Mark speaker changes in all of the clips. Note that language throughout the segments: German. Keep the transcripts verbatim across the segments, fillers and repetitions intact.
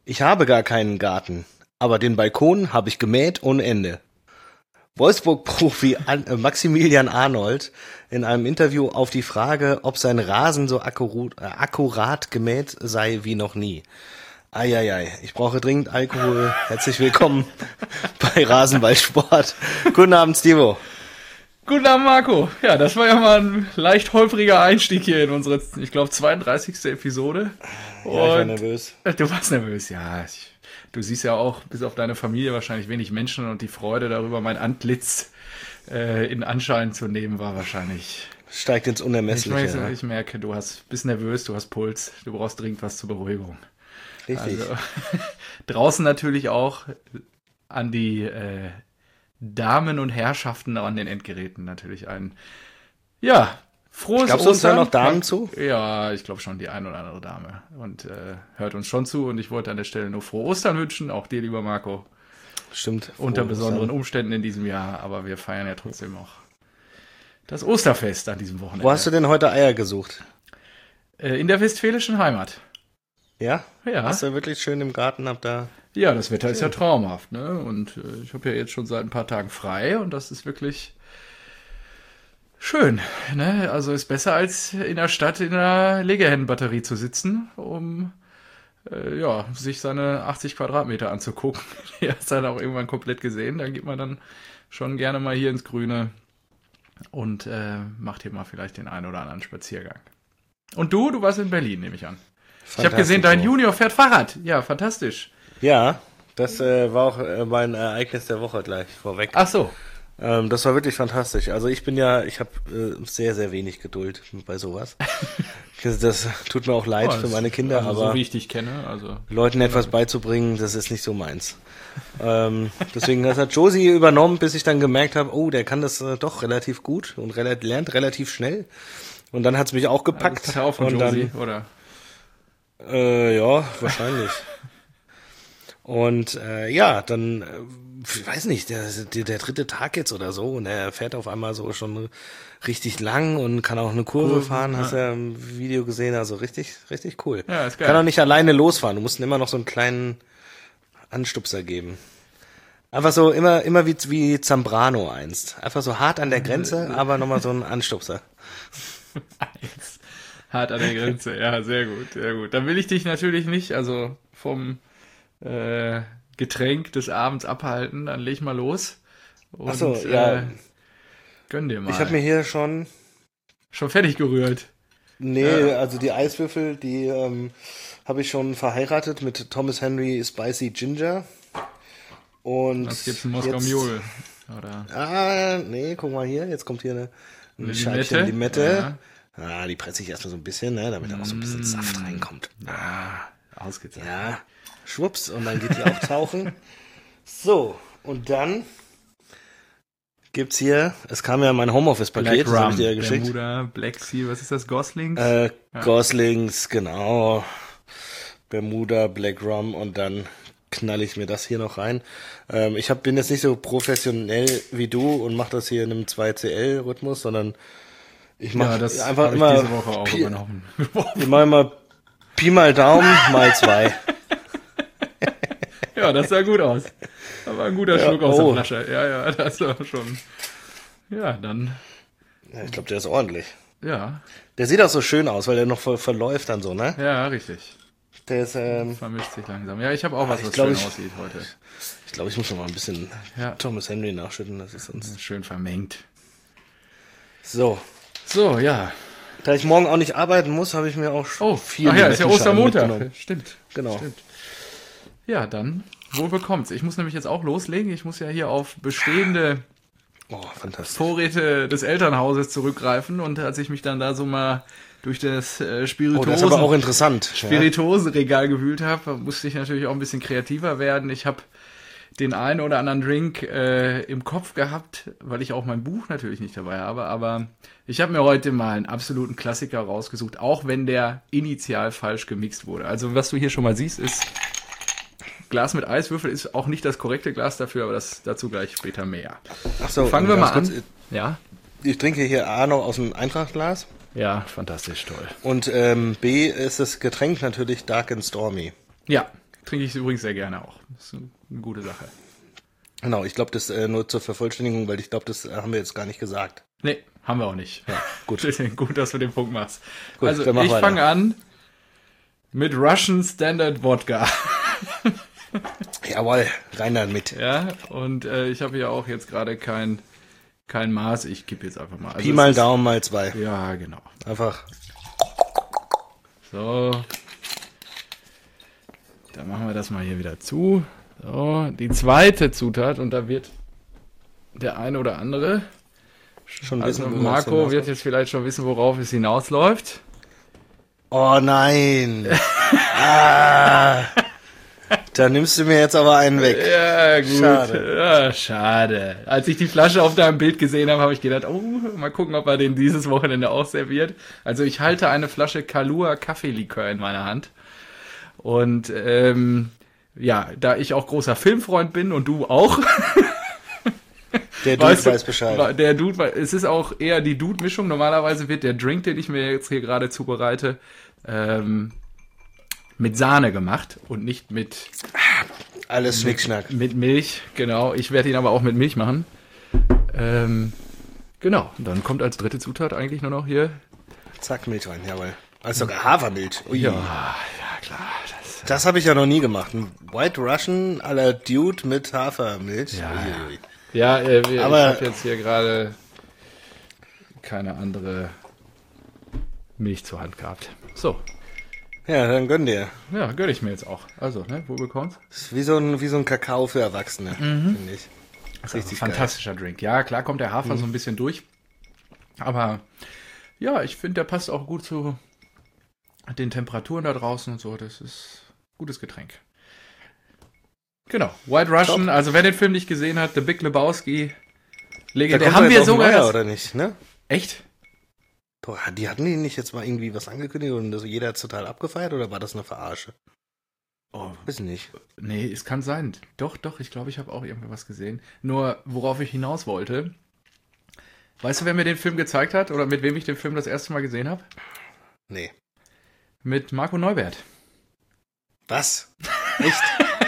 Speaker 1: Ich habe gar keinen Garten, aber den Balkon habe ich gemäht ohne Ende. Wolfsburg-Profi An- äh, Maximilian Arnold in einem Interview auf die Frage, ob sein Rasen so akkurat, äh, akkurat gemäht sei wie noch nie. Eieiei, ich brauche dringend Alkohol. Herzlich willkommen bei Rasenballsport. Guten Abend, Stivo.
Speaker 2: Guten Abend, Marco. Ja, das war ja mal ein leicht holpriger Einstieg hier in unsere, ich glaube, zweiunddreißigste Episode.
Speaker 1: Und ja, ich war nervös.
Speaker 2: Du warst nervös, ja. Ich, du siehst ja auch, bis auf deine Familie wahrscheinlich wenig Menschen und die Freude darüber, mein Antlitz äh, in Anschein zu nehmen, war wahrscheinlich...
Speaker 1: Steigt ins Unermessliche.
Speaker 2: Ich,
Speaker 1: ja.
Speaker 2: ich merke, du hast, bist nervös, du hast Puls, du brauchst dringend was zur Beruhigung.
Speaker 1: Richtig.
Speaker 2: Also, draußen natürlich auch an die... Äh, Damen und Herrschaften an den Endgeräten natürlich ein, ja, frohes
Speaker 1: Glaubst du uns da
Speaker 2: Ostern.
Speaker 1: noch Damen zu?
Speaker 2: Ja, ich glaube schon, die ein oder andere Dame und äh, hört uns schon zu und ich wollte an der Stelle nur frohe Ostern wünschen, auch dir, lieber Marco.
Speaker 1: Stimmt.
Speaker 2: Unter besonderen Umständen in diesem Jahr, aber wir feiern ja trotzdem auch das Osterfest an diesem Wochenende.
Speaker 1: Wo hast du denn heute Eier gesucht?
Speaker 2: Äh, in der westfälischen Heimat.
Speaker 1: Ja?
Speaker 2: Ja.
Speaker 1: Hast du wirklich schön im Garten, hab da...
Speaker 2: Ja, das Wetter ist ja traumhaft, ne? Und äh, ich habe ja jetzt schon seit ein paar Tagen frei und das ist wirklich schön, ne? Also ist besser als in der Stadt in einer Legehennenbatterie zu sitzen, um äh, ja, sich seine achtzig Quadratmeter anzugucken. Die hast dann auch irgendwann komplett gesehen. Dann geht man dann schon gerne mal hier ins Grüne und äh, macht hier mal vielleicht den einen oder anderen Spaziergang. Und du, du warst in Berlin, nehme ich an. Ich habe gesehen, dein Junior fährt Fahrrad. Ja, fantastisch.
Speaker 1: Ja, das äh, war auch äh, mein Ereignis der Woche gleich vorweg.
Speaker 2: Ach so.
Speaker 1: Ähm, das war wirklich fantastisch. Also ich bin ja, ich habe äh, sehr, sehr wenig Geduld bei sowas. Das tut mir auch leid
Speaker 2: Oh,
Speaker 1: für meine Kinder,
Speaker 2: also
Speaker 1: aber
Speaker 2: so wie ich dich kenne, also
Speaker 1: Leuten etwas beizubringen, das ist nicht so meins. ähm, deswegen, das hat Josie übernommen, bis ich dann gemerkt habe, oh, der kann das äh, doch relativ gut und rel- lernt relativ schnell. Und dann hat's mich auch gepackt.
Speaker 2: das hat er auch von
Speaker 1: und
Speaker 2: Josie,
Speaker 1: dann,
Speaker 2: oder?
Speaker 1: Äh, ja, wahrscheinlich. Und äh, ja, dann, äh, ich weiß nicht, der, der, der dritte Tag jetzt oder so und er fährt auf einmal so schon richtig lang und kann auch eine Kurve
Speaker 2: Kurve,
Speaker 1: fahren,
Speaker 2: ja.
Speaker 1: hast du ja im Video gesehen, also richtig, richtig cool.
Speaker 2: Ja, ist geil.
Speaker 1: Kann auch nicht alleine losfahren, du musst ihm immer noch so einen kleinen Anstupser geben. Einfach so, immer, immer wie, wie Zambrano einst. Einfach so hart an der Grenze, aber nochmal so ein Anstupser.
Speaker 2: Eins. Hart an der Grenze, ja, sehr gut, sehr gut. Dann will ich dich natürlich nicht, also vom äh, Getränk des Abends abhalten, dann leg mal los. Und,
Speaker 1: Ach so, ja.
Speaker 2: Äh, gönn dir mal.
Speaker 1: Ich habe mir hier schon,
Speaker 2: Schon fertig gerührt.
Speaker 1: nee,
Speaker 2: Ja.
Speaker 1: also die Eiswürfel, die ähm, habe ich schon verheiratet mit Thomas Henry Spicy Ginger. Und
Speaker 2: Was gibt's in Moskau
Speaker 1: jetzt-
Speaker 2: Mule? Oder
Speaker 1: Ah, nee, guck mal hier, jetzt kommt hier eine, eine
Speaker 2: eine
Speaker 1: Scheibchen
Speaker 2: Limette?
Speaker 1: Limette. Ah, die presse ich erstmal so ein bisschen, ne, damit da auch so ein bisschen
Speaker 2: Mm.
Speaker 1: Saft reinkommt.
Speaker 2: ja, ausgezeichnet.
Speaker 1: Ja, schwupps, und dann geht die auch tauchen. So, und dann gibt's hier, es kam ja mein Homeoffice-Paket, das habe ich dir ja geschickt.
Speaker 2: Bermuda, Black Sea, was ist das, Goslings?
Speaker 1: Äh,
Speaker 2: Ja.
Speaker 1: Goslings, genau. Bermuda, Black Rum und dann knall ich mir das hier noch rein. Ähm, ich hab, bin jetzt nicht so professionell wie du und mache das hier in einem zwei C L-Rhythmus, sondern ich mache
Speaker 2: ja, das
Speaker 1: einfach
Speaker 2: habe ich
Speaker 1: immer
Speaker 2: diese Woche auch
Speaker 1: Pi,
Speaker 2: übernommen.
Speaker 1: ich mache immer Pi mal Daumen mal zwei.
Speaker 2: Ja, das sah gut aus. Da war ein guter
Speaker 1: Ja,
Speaker 2: Schluck aus
Speaker 1: oh.
Speaker 2: der Flasche. Ja, ja, das war schon. Ja, dann,
Speaker 1: Ja, ich glaube, der ist ordentlich.
Speaker 2: ja,
Speaker 1: Der sieht auch so schön aus, weil der noch voll verläuft dann so, ne?
Speaker 2: ja, richtig.
Speaker 1: Der ist, ähm,
Speaker 2: Vermischt sich langsam. Ja, ich habe auch was,
Speaker 1: ich
Speaker 2: was
Speaker 1: glaub,
Speaker 2: schön
Speaker 1: ich-
Speaker 2: aussieht heute.
Speaker 1: ich glaube, ich muss noch mal ein bisschen
Speaker 2: Ja.
Speaker 1: Thomas Henry nachschütten, das ist sonst.
Speaker 2: Schön vermengt.
Speaker 1: So.
Speaker 2: So, ja.
Speaker 1: Da ich morgen auch nicht arbeiten muss, habe ich mir auch
Speaker 2: Oh,
Speaker 1: vier
Speaker 2: ach ja, ist ja
Speaker 1: Limettenscheiben
Speaker 2: Ostermontag.
Speaker 1: mitgenommen.
Speaker 2: Stimmt.
Speaker 1: Genau.
Speaker 2: Stimmt. Ja, dann, wohl bekommt's. Ich muss nämlich jetzt auch loslegen. Ich muss ja hier auf bestehende
Speaker 1: Oh, fantastisch.
Speaker 2: Vorräte des Elternhauses zurückgreifen. Und als ich mich dann da so mal durch das äh,
Speaker 1: Oh, das ist
Speaker 2: Spirituosen,
Speaker 1: aber auch interessant. Ja.
Speaker 2: Spirituosenregal gewühlt habe, musste ich natürlich auch ein bisschen kreativer werden. Ich habe den einen oder anderen Drink äh, im Kopf gehabt, weil ich auch mein Buch natürlich nicht dabei habe. Aber ich habe mir heute mal einen absoluten Klassiker rausgesucht, auch wenn der initial falsch gemixt wurde. Also was du hier schon mal siehst, ist Glas mit Eiswürfel, ist auch nicht das korrekte Glas dafür, aber das dazu gleich später mehr.
Speaker 1: Ach so,
Speaker 2: Fangen wir mal
Speaker 1: ganz
Speaker 2: an.
Speaker 1: kurz,
Speaker 2: Ja,
Speaker 1: Ich trinke hier A noch aus dem Eintrachtglas
Speaker 2: ja, fantastisch, toll.
Speaker 1: und ähm, B ist das Getränk natürlich Dark and Stormy.
Speaker 2: Ja, trinke ich übrigens sehr gerne auch. Das ist eine gute Sache.
Speaker 1: Genau, ich glaube, das äh, nur zur Vervollständigung, weil ich glaube, das äh, haben wir jetzt gar nicht gesagt.
Speaker 2: Nee, haben wir auch nicht.
Speaker 1: Ja, gut.
Speaker 2: Gut, dass du den Punkt machst.
Speaker 1: Gut,
Speaker 2: also
Speaker 1: dann mach
Speaker 2: ich
Speaker 1: weiter.
Speaker 2: fange an mit Russian Standard Wodka.
Speaker 1: Jawohl, rein damit.
Speaker 2: Ja, und äh, ich habe hier auch jetzt gerade kein, kein Maß. Ich gebe jetzt einfach mal. Also
Speaker 1: Pi
Speaker 2: es
Speaker 1: mal
Speaker 2: ist-
Speaker 1: Daumen mal zwei.
Speaker 2: Ja, genau.
Speaker 1: Einfach.
Speaker 2: So. Dann machen wir das mal hier wieder zu. So, die zweite Zutat, und da wird der eine oder andere,
Speaker 1: Schon
Speaker 2: also
Speaker 1: wissen, worauf es
Speaker 2: Marco
Speaker 1: hinausläuft.
Speaker 2: wird jetzt vielleicht schon wissen, worauf es hinausläuft.
Speaker 1: Oh nein. ah. Da nimmst du mir jetzt aber einen weg.
Speaker 2: Ja, gut.
Speaker 1: Schade.
Speaker 2: Ja, schade. Als ich die Flasche auf deinem Bild gesehen habe, habe ich gedacht, oh, mal gucken, ob er den dieses Wochenende auch serviert. Also ich halte eine Flasche Kahlua Kaffeelikör in meiner Hand. Und ähm, ja, da ich auch großer Filmfreund bin und du auch,
Speaker 1: Der Dude
Speaker 2: weißt du,
Speaker 1: weiß Bescheid.
Speaker 2: der Dude, wei- es ist auch eher die Dude-Mischung. Normalerweise wird der Drink, den ich mir jetzt hier gerade zubereite, ähm, mit Sahne gemacht und nicht mit
Speaker 1: Alles Schnickschnack.
Speaker 2: Mit Milch, genau. Ich werde ihn aber auch mit Milch machen. Ähm, genau. Und dann kommt als dritte Zutat eigentlich nur noch hier.
Speaker 1: Zack, Milch rein, jawohl. Also sogar Hafermilch. Ui.
Speaker 2: Ja, ja klar. Das,
Speaker 1: Das habe ich ja noch nie gemacht. Ein White Russian à la Dude mit Hafermilch.
Speaker 2: Ja,
Speaker 1: Ui, ui.
Speaker 2: ja, äh, wir,
Speaker 1: Aber-
Speaker 2: ich habe jetzt hier gerade keine andere Milch zur Hand gehabt. So,
Speaker 1: Ja, dann gönn dir.
Speaker 2: ja, gönn ich mir jetzt auch. Also, ne, wo bekommt's?
Speaker 1: Das ist wie so ein, wie so ein Kakao für Erwachsene,
Speaker 2: Mhm.
Speaker 1: finde ich. Das ist
Speaker 2: Also,
Speaker 1: richtig
Speaker 2: fantastischer Drink. Ja, klar kommt der Hafer so ein bisschen durch. Aber ja, ich finde, der passt auch gut zu den Temperaturen da draußen und so. Das ist ein gutes Getränk. Genau, White Russian. Also wer den Film nicht gesehen hat, The Big Lebowski.
Speaker 1: geil. Da
Speaker 2: Legendär.
Speaker 1: kommt
Speaker 2: Haben
Speaker 1: doch
Speaker 2: wir
Speaker 1: jetzt auch ein
Speaker 2: sogar
Speaker 1: neuer,
Speaker 2: das,
Speaker 1: oder nicht, ne?
Speaker 2: echt?
Speaker 1: Boah, die hatten die nicht jetzt mal irgendwie was angekündigt und das jeder hat total abgefeiert oder war das eine Verarsche?
Speaker 2: Oh,
Speaker 1: Weiß nicht.
Speaker 2: nee, es kann sein. Doch, doch, ich glaube, ich habe auch irgendwie was gesehen. Nur, worauf ich hinaus wollte. Weißt du, wer mir den Film gezeigt hat oder mit wem ich den Film das erste Mal gesehen habe?
Speaker 1: Nee.
Speaker 2: Mit Marco Neubert.
Speaker 1: Was? Echt?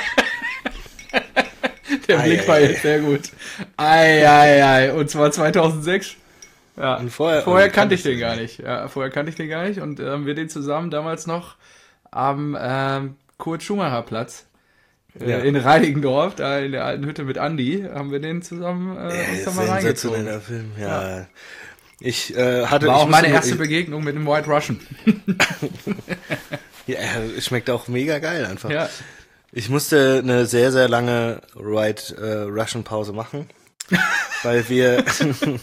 Speaker 2: Der
Speaker 1: Ei,
Speaker 2: Blick
Speaker 1: ei,
Speaker 2: war
Speaker 1: ei.
Speaker 2: jetzt sehr gut. Ei, ei, ei. Und zwar zweitausendsechs. Ja.
Speaker 1: Und vorher-
Speaker 2: vorher
Speaker 1: und
Speaker 2: kannte ich
Speaker 1: kanntest du
Speaker 2: den gar
Speaker 1: den
Speaker 2: nicht. Ja, vorher kannte ich den gar nicht. Und äh, haben wir den zusammen damals noch am ähm, Kurt-Schumacher-Platz äh,
Speaker 1: Ja.
Speaker 2: in Reinigendorf, da in der alten Hütte mit Andi, haben wir den zusammen äh, uns da mal reingezogen.
Speaker 1: Sensationeller Film, ja. Ich äh, hatte...
Speaker 2: War
Speaker 1: ich
Speaker 2: auch meine
Speaker 1: musste-
Speaker 2: erste
Speaker 1: ich,
Speaker 2: Begegnung mit dem White Russian.
Speaker 1: Ja, es schmeckt auch mega geil einfach.
Speaker 2: Ja.
Speaker 1: Ich musste eine sehr, sehr lange White äh, Russian Pause machen, weil wir...
Speaker 2: Das,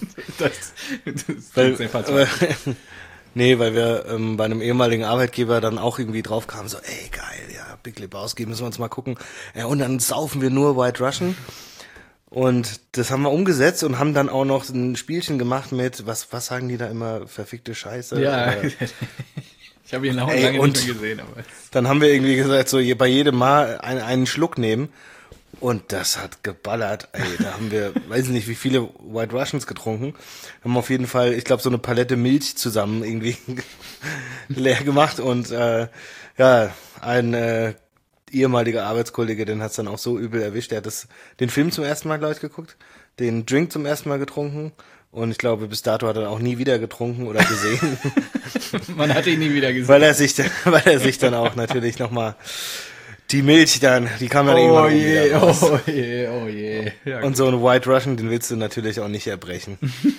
Speaker 2: das
Speaker 1: weil,
Speaker 2: klingt sehr verzweifelt.
Speaker 1: äh, nee, weil wir ähm, bei einem ehemaligen Arbeitgeber dann auch irgendwie drauf kamen, so, ey, geil, ja, Big Lebowski, müssen wir uns mal gucken. Ja, und dann saufen wir nur White Russian. Und das haben wir umgesetzt und haben dann auch noch ein Spielchen gemacht mit, was, was sagen die da immer, verfickte Scheiße?
Speaker 2: Ja,
Speaker 1: Äh,
Speaker 2: ich habe ihn auch
Speaker 1: Ey,
Speaker 2: lange
Speaker 1: und-
Speaker 2: nicht mehr gesehen. Aber
Speaker 1: Dann haben wir irgendwie gesagt, so je- bei jedem Mal ein, einen Schluck nehmen. Und das hat geballert. Ey, da haben wir, weiß nicht, wie viele White Russians getrunken. Haben auf jeden Fall, ich glaube, so eine Palette Milch zusammen irgendwie leer gemacht. Und äh, ja, ein äh, ehemaliger Arbeitskollege, den hat's dann auch so übel erwischt. Der hat das, den Film zum ersten Mal, glaube ich, geguckt, den Drink zum ersten Mal getrunken. Und ich glaube, bis dato hat er auch nie wieder getrunken oder gesehen.
Speaker 2: man hat ihn nie wieder gesehen.
Speaker 1: weil er sich, dann- weil er sich dann auch natürlich nochmal die Milch dann, die kam dann
Speaker 2: Oh
Speaker 1: irgendwann auch
Speaker 2: je,
Speaker 1: wieder raus.
Speaker 2: oh je, oh je. Ja,
Speaker 1: Und so ein White Russian, den willst du natürlich auch nicht erbrechen.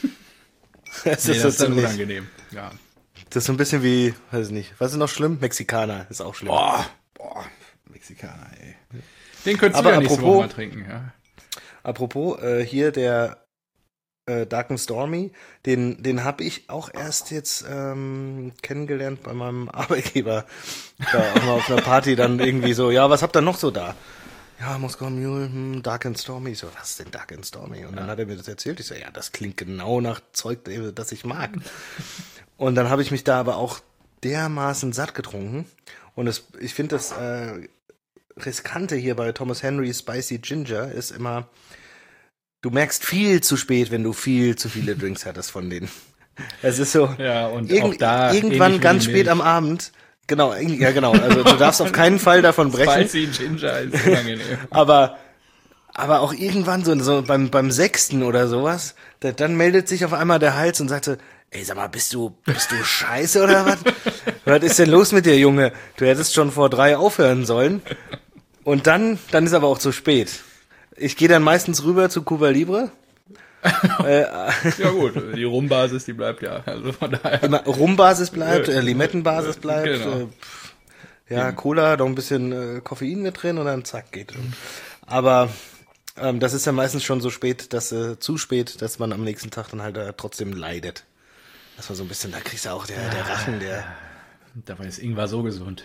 Speaker 1: Das
Speaker 2: nee,
Speaker 1: ist
Speaker 2: das
Speaker 1: so
Speaker 2: ist dann
Speaker 1: ziemlich,
Speaker 2: unangenehm. Ja.
Speaker 1: das ist so ein bisschen wie, weiß ich nicht, was ist noch schlimm? Mexikaner ist auch schlimm.
Speaker 2: Boah, boah, Mexikaner, ey. Den könntest
Speaker 1: Aber
Speaker 2: du ja nächste
Speaker 1: apropos-
Speaker 2: Woche mal trinken, ja.
Speaker 1: Apropos, äh, hier der äh, Dark and Stormy, den, den habe ich auch erst jetzt ähm, kennengelernt bei meinem Arbeitgeber. Da auch mal auf einer Party dann irgendwie so, ja, was habt ihr noch so da? Ja, Moskau Mule, hm, Dark and Stormy. Ich so, was ist denn Dark and Stormy? Und dann hat er mir das erzählt. Ich so, ja, das klingt genau nach Zeug, äh, das ich mag. Und dann habe ich mich da aber auch dermaßen satt getrunken. Und es, ich finde das äh, Riskante hier bei Thomas Henry Spicy Ginger ist immer, du merkst viel zu spät, wenn du viel zu viele Drinks hattest von denen. Es ist so,
Speaker 2: Ja, und
Speaker 1: irgend,
Speaker 2: auch da
Speaker 1: irgendwann
Speaker 2: ähnlich wie
Speaker 1: ganz
Speaker 2: die
Speaker 1: spät
Speaker 2: Milch.
Speaker 1: am Abend, Genau, ja genau. Also du darfst auf keinen Fall davon brechen.
Speaker 2: Spicy Ginger ist unangenehm.
Speaker 1: aber, aber auch irgendwann so, so beim, beim Sechsten oder sowas, da, dann meldet sich auf einmal der Hals und sagt so, ey, sag mal, bist du, bist du scheiße oder was? Was ist denn los mit dir, Junge? Du hättest schon vor drei aufhören sollen. Und dann, dann ist aber auch zu spät. Ich gehe dann meistens rüber zu Cuba Libre. äh,
Speaker 2: Ja gut, die Rumbasis, die bleibt ja. Also von daher.
Speaker 1: Immer Rumbasis bleibt, äh, Limettenbasis bleibt.
Speaker 2: Genau.
Speaker 1: Äh, ja, Cola, noch ein bisschen äh, Koffein mit drin und dann zack, geht. Aber ähm, das ist ja meistens schon so spät, dass äh, zu spät, dass man am nächsten Tag dann halt äh, trotzdem leidet. Das war so ein bisschen, da kriegst du auch der, der Rachen, der...
Speaker 2: Dabei ist Ingwer so gesund.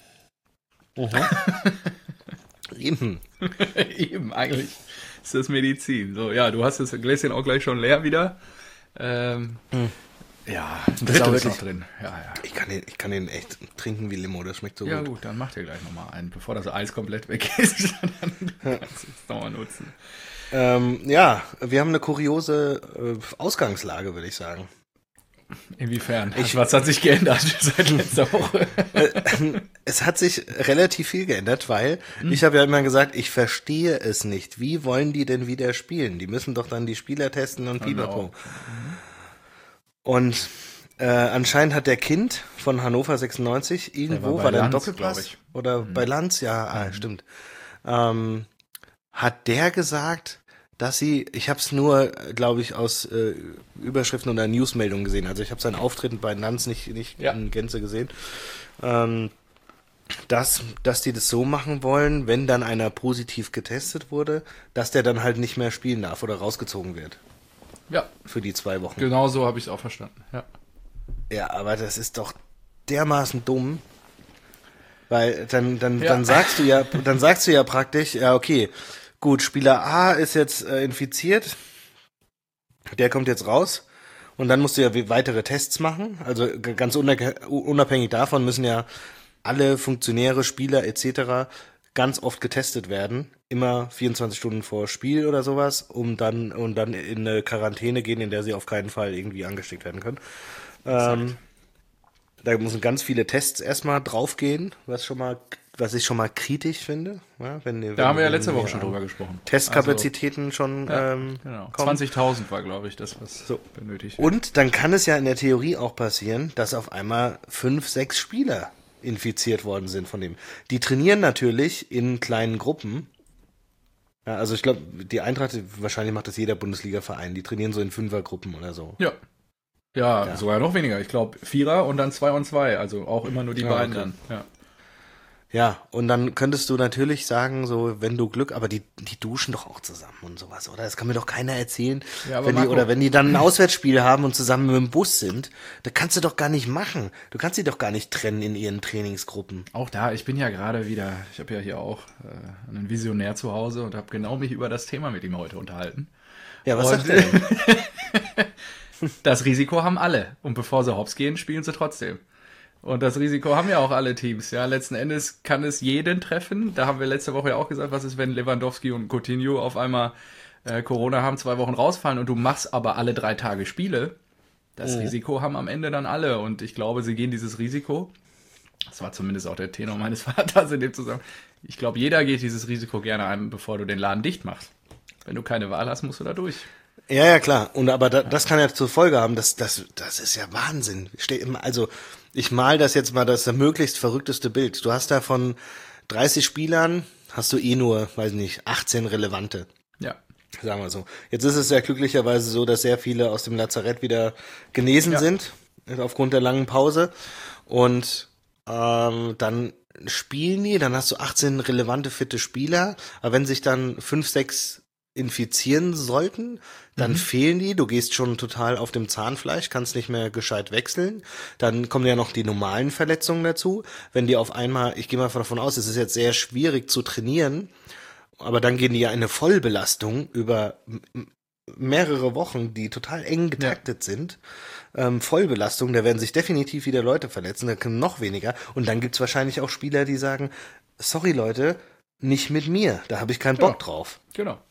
Speaker 1: Eben.
Speaker 2: Eben, eigentlich ist das Medizin. So, ja, du hast das Gläschen auch gleich schon leer wieder. Ähm,
Speaker 1: hm.
Speaker 2: Ja, ein
Speaker 1: Das ist
Speaker 2: Drittel
Speaker 1: auch
Speaker 2: ist
Speaker 1: wirklich-
Speaker 2: noch drin. Ja, ja.
Speaker 1: Ich kann den, ich kann den echt trinken wie Limo, das schmeckt so
Speaker 2: Ja
Speaker 1: gut.
Speaker 2: gut, dann mach dir gleich nochmal einen, bevor das Eis komplett weg ist. Dann kannst du es nochmal nutzen.
Speaker 1: Ähm, ja, wir haben eine kuriose äh, Ausgangslage, würde ich sagen.
Speaker 2: Inwiefern? Ich, was hat sich geändert seit letzter Woche?
Speaker 1: Es hat sich relativ viel geändert, weil
Speaker 2: Hm.
Speaker 1: ich habe ja immer gesagt, ich verstehe es nicht. Wie wollen die denn wieder spielen? Die müssen doch dann die Spieler testen und pipapo. Und äh, anscheinend hat der Kind von Hannover sechsundneunzig irgendwo,
Speaker 2: bei
Speaker 1: war der ein
Speaker 2: Lanz,
Speaker 1: Doppelpass?
Speaker 2: glaub ich.
Speaker 1: Oder bei Lanz, ja, ah, stimmt. Ähm, hat der gesagt, dass sie, ich habe es nur, glaube ich, aus äh, Überschriften oder Newsmeldungen gesehen. Also ich habe sein Auftreten bei Lanz nicht, nicht
Speaker 2: Ja.
Speaker 1: in Gänze gesehen. Ähm, dass, dass die das so machen wollen, wenn dann einer positiv getestet wurde, dass der dann halt nicht mehr spielen darf oder rausgezogen wird
Speaker 2: Ja,
Speaker 1: für die zwei Wochen.
Speaker 2: genau so habe ich es auch verstanden. Ja.
Speaker 1: Ja, aber das ist doch dermaßen dumm, weil dann dann
Speaker 2: Ja.
Speaker 1: dann sagst du ja, dann sagst du ja praktisch, ja okay, gut, Spieler A ist jetzt äh, infiziert, der kommt jetzt raus und dann musst du ja we- weitere Tests machen. Also g- ganz unab- unabhängig davon müssen ja alle Funktionäre, Spieler et cetera ganz oft getestet werden, immer vierundzwanzig Stunden vor Spiel oder sowas, um dann und dann in eine Quarantäne gehen, in der sie auf keinen Fall irgendwie angesteckt werden können. Ähm, da müssen ganz viele Tests erstmal draufgehen, was schon mal, was ich schon mal kritisch finde. Ja, wenn, wenn,
Speaker 2: Da haben wir ja
Speaker 1: wenn
Speaker 2: letzte Woche
Speaker 1: wir
Speaker 2: schon
Speaker 1: an
Speaker 2: drüber gesprochen.
Speaker 1: Testkapazitäten schon
Speaker 2: Also, ja,
Speaker 1: ähm,
Speaker 2: genau.
Speaker 1: kommen.
Speaker 2: zwanzigtausend war, glaube ich, das, was
Speaker 1: So.
Speaker 2: benötigt wird.
Speaker 1: Und dann kann es ja in der Theorie auch passieren, dass auf einmal fünf, sechs Spieler infiziert worden sind von dem. Die trainieren natürlich in kleinen Gruppen. Ja, also ich glaube, die Eintracht, wahrscheinlich macht das jeder Bundesliga-Verein, die trainieren so in Fünfergruppen oder so.
Speaker 2: Ja. Ja,
Speaker 1: Ja.
Speaker 2: sogar noch weniger. Ich glaube, Vierer und dann zwei und zwei. Also auch immer nur die
Speaker 1: Ja,
Speaker 2: beiden
Speaker 1: okay.
Speaker 2: dann. Ja.
Speaker 1: Ja, und dann könntest du natürlich sagen, so, wenn du Glück, aber die, die duschen doch auch zusammen und sowas, oder? Das kann mir doch keiner erzählen.
Speaker 2: Ja, aber
Speaker 1: wenn die,
Speaker 2: Marco-
Speaker 1: oder wenn die dann ein Auswärtsspiel haben und zusammen mit dem Bus sind, das kannst du doch gar nicht machen. Du kannst sie doch gar nicht trennen in ihren Trainingsgruppen.
Speaker 2: Auch da, ich bin ja gerade wieder, ich habe ja hier auch äh, einen Visionär zu Hause und habe genau mich über das Thema mit ihm heute unterhalten.
Speaker 1: Ja, was
Speaker 2: Und-
Speaker 1: sagt er denn?
Speaker 2: Das Risiko haben alle. Und bevor sie hops gehen, spielen sie trotzdem. Und das Risiko haben ja auch alle Teams. Ja, letzten Endes kann es jeden treffen. Da haben wir letzte Woche ja auch gesagt, was ist, wenn Lewandowski und Coutinho auf einmal äh, Corona haben, zwei Wochen rausfallen und du machst aber alle drei Tage Spiele. Das
Speaker 1: Mhm.
Speaker 2: Risiko haben am Ende dann alle. Und ich glaube, sie gehen dieses Risiko. Das war zumindest auch der Tenor meines Vaters in dem Zusammenhang. Ich glaube, jeder geht dieses Risiko gerne ein, bevor du den Laden dicht machst. Wenn du keine Wahl hast, musst du da durch.
Speaker 1: Ja, ja, klar. Und aber da, das kann ja zur Folge haben, dass das, das ist ja Wahnsinn. Steh immer, also ich mal das jetzt mal, das ist das möglichst verrückteste Bild. Du hast da von dreißig Spielern, hast du eh nur, weiß nicht, achtzehn relevante.
Speaker 2: Ja.
Speaker 1: Sagen wir so. Jetzt ist es ja glücklicherweise so, dass sehr viele aus dem Lazarett wieder genesen
Speaker 2: Ja.
Speaker 1: sind, aufgrund der langen Pause. Und ähm, dann spielen die, dann hast du achtzehn relevante, fitte Spieler. Aber wenn sich dann fünf, sechs infizieren sollten, dann
Speaker 2: Mhm.
Speaker 1: fehlen die, du gehst schon total auf dem Zahnfleisch, kannst nicht mehr gescheit wechseln, dann kommen ja noch die normalen Verletzungen dazu, wenn die auf einmal, ich gehe mal davon aus, es ist jetzt sehr schwierig zu trainieren, aber dann gehen die ja in eine Vollbelastung über m- m- mehrere Wochen, die total eng getaktet sind, ähm, Vollbelastung, da werden sich definitiv wieder Leute verletzen, da können noch weniger und dann gibt's wahrscheinlich auch Spieler, die sagen, sorry Leute, nicht mit mir, da habe ich keinen Bock
Speaker 2: Ja.
Speaker 1: drauf.
Speaker 2: Genau.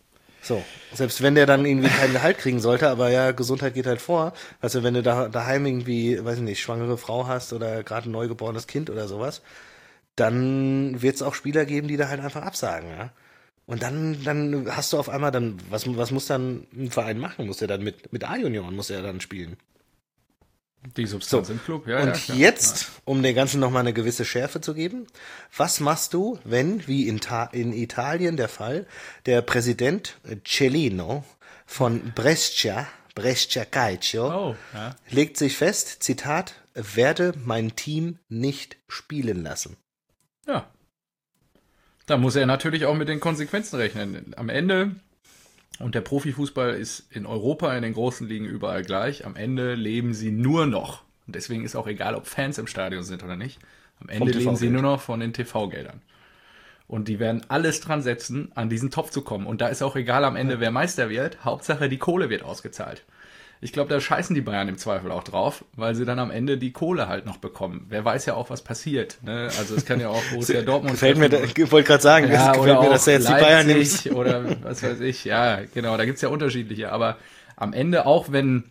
Speaker 1: So, selbst wenn der dann irgendwie keinen Gehalt kriegen sollte, aber ja, Gesundheit geht halt vor. Also wenn du da daheim irgendwie, weiß ich nicht, schwangere Frau hast oder gerade ein neugeborenes Kind oder sowas, dann wird es auch Spieler geben, die da halt einfach absagen, ja. Und dann, dann hast du auf einmal dann, was, was muss dann ein Verein machen? Muss er dann mit, mit A-Junioren muss er dann spielen?
Speaker 2: Die Substanz
Speaker 1: So.
Speaker 2: im Club, ja.
Speaker 1: Und
Speaker 2: ja, klar.
Speaker 1: jetzt, um dem Ganzen nochmal eine gewisse Schärfe zu geben, was machst du, wenn, wie in, Ta- in Italien der Fall, der Präsident Cellino von Brescia, Brescia Calcio,
Speaker 2: Oh, ja.
Speaker 1: legt sich fest, Zitat, werde mein Team nicht spielen lassen.
Speaker 2: Ja. Da muss er natürlich auch mit den Konsequenzen rechnen. Am Ende, und der Profifußball ist in Europa, in den großen Ligen überall gleich, am Ende leben sie nur noch, und deswegen ist auch egal, ob Fans im Stadion sind oder nicht, am Ende leben sie nur noch von den T V-Geldern. Und die werden alles dran setzen, an diesen Topf zu kommen. Und da ist auch egal am Ende, wer Meister wird, Hauptsache die Kohle wird ausgezahlt. Ich glaube, da scheißen die Bayern im Zweifel auch drauf, weil sie dann am Ende die Kohle halt noch bekommen. Wer weiß ja auch, was passiert. Ne? Also es kann ja auch Borussia Dortmund...
Speaker 1: Gefällt mir, ich wollte gerade sagen,
Speaker 2: ja,
Speaker 1: es gefällt mir, dass er jetzt
Speaker 2: Leipzig
Speaker 1: die Bayern nimmt.
Speaker 2: oder was weiß ich. Ja, genau, da gibt's ja unterschiedliche. Aber am Ende, auch wenn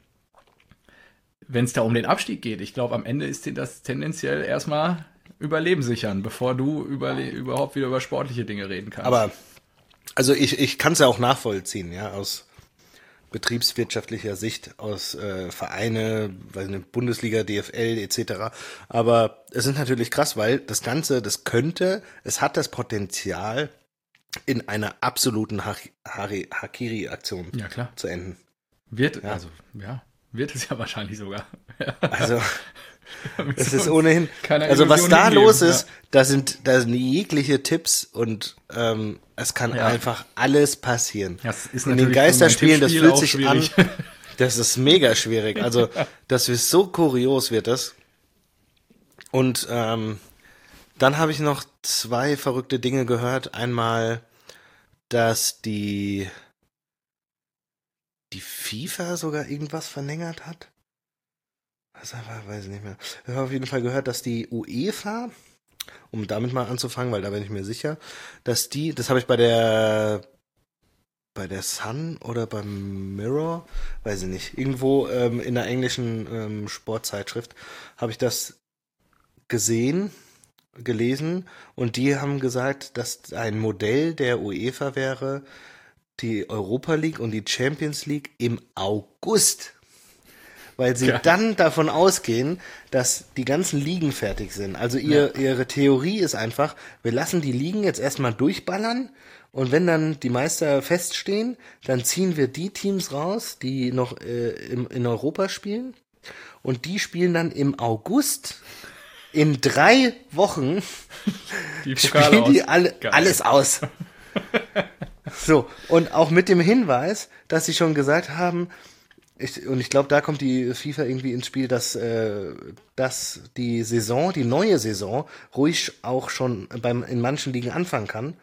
Speaker 2: wenn es da um den Abstieg geht, ich glaube, am Ende ist dir das tendenziell erstmal Überleben sichern, bevor du überle- überhaupt wieder über sportliche Dinge reden kannst.
Speaker 1: Aber, also ich, ich kann es ja auch nachvollziehen, ja, aus betriebswirtschaftlicher Sicht, aus äh, Vereine, weiß nicht, Bundesliga, D F L et cetera. Aber es ist natürlich krass, weil das Ganze, das könnte, es hat das Potenzial, in einer absoluten Ha- Hari- Hakiri-Aktion
Speaker 2: ja, klar.
Speaker 1: zu enden.
Speaker 2: Wird,
Speaker 1: Ja.
Speaker 2: also, ja, wird es ja wahrscheinlich sogar.
Speaker 1: Also
Speaker 2: Müssen
Speaker 1: es ist
Speaker 2: uns
Speaker 1: ohnehin,
Speaker 2: keine
Speaker 1: also was
Speaker 2: Illusion
Speaker 1: da
Speaker 2: hingeben,
Speaker 1: los ist,
Speaker 2: ja.
Speaker 1: da sind, da sind jegliche Tipps und ähm, es kann
Speaker 2: Ja.
Speaker 1: einfach alles passieren.
Speaker 2: Das ist
Speaker 1: In den
Speaker 2: natürlich
Speaker 1: Geisterspielen,
Speaker 2: für
Speaker 1: das
Speaker 2: mein
Speaker 1: fühlt
Speaker 2: Tippspiel
Speaker 1: sich an,
Speaker 2: auch schwierig.
Speaker 1: das ist mega schwierig. Also das ist so kurios wird das. Und ähm, dann habe ich noch zwei verrückte Dinge gehört. Einmal, dass die die FIFA sogar irgendwas verlängert hat. Was aber, weiß ich nicht mehr. Ich habe auf jeden Fall gehört, dass die UEFA, um damit mal anzufangen, weil da bin ich mir sicher, dass die, das habe ich bei der bei der Sun oder beim Mirror, weiß ich nicht, irgendwo ähm, in der englischen ähm, Sportzeitschrift habe ich das gesehen, gelesen und die haben gesagt, dass ein Modell der UEFA wäre, die Europa League und die Champions League im August, weil sie
Speaker 2: Ja.
Speaker 1: dann davon ausgehen, dass die ganzen Ligen fertig sind. Also ihr, ihre Theorie ist einfach, wir lassen die Ligen jetzt erstmal durchballern und wenn dann die Meister feststehen, dann ziehen wir die Teams raus, die noch äh, im, in Europa spielen und die spielen dann im August in drei Wochen
Speaker 2: Die Pokale
Speaker 1: spielen die
Speaker 2: aus.
Speaker 1: alle,
Speaker 2: Geil.
Speaker 1: alles aus. So, und auch mit dem Hinweis, dass sie schon gesagt haben, ich, und ich glaube, da kommt die FIFA irgendwie ins Spiel, dass, äh, dass die Saison, die neue Saison, ruhig auch schon beim, in manchen Ligen anfangen kann.